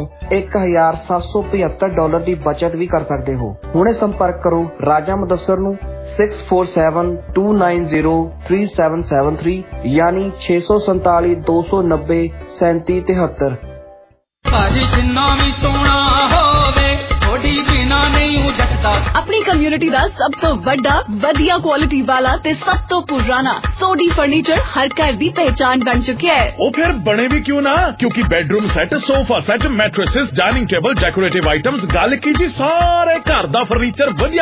M: $1,775 ਦੀ ਬਚਤ ਵੀ ਕਰ ਸਕਦੇ ਹੋ। ਹੁਣੇ ਸੰਪਰਕ ਕਰੋ ਰਾਜਾ ਮੁਦੱਸਰ ਨੂੰ 647-290-3773 ਯਾਨੀ 647 290 3773।
N: ਭਾਜੀ ਜਿੰਨਾ ਵੀ ਸੋਹਣਾ ਹੋਵੇ ਥੋੜੀ ਬਿਨਾ ਨਹੀਂ ਜੱਟਦਾ।
O: ਆਪਣੀ ਕਮਿਊਨਿਟੀ ਦਾ ਸਭ ਤੋਂ ਵੱਡਾ, ਵਧੀਆ ਕੁਆਲਿਟੀ ਵਾਲਾ ਤੇ ਸਭ ਤੋਂ ਪੁਰਾਣਾ ਸੋਡੀ ਫਰਨੀਚਰ ਹਰ ਘਰ ਦੀ ਪਹਿਚਾਨ ਬਣ ਚੁੱਕਿਆ ਹੈ।
P: ਉਹ ਫਿਰ ਬਣੇ ਵੀ ਕਿਉਂ ਨਾ, ਕਿਉਂਕਿ bedroom set, sofa set, mattresses, dining table, decorative items, ਗੱਲ ਕੀ ਜੀ ਸਾਰੇ ਘਰ ਦਾ ਫਰਨੀਚਰ ਵਧੀਆ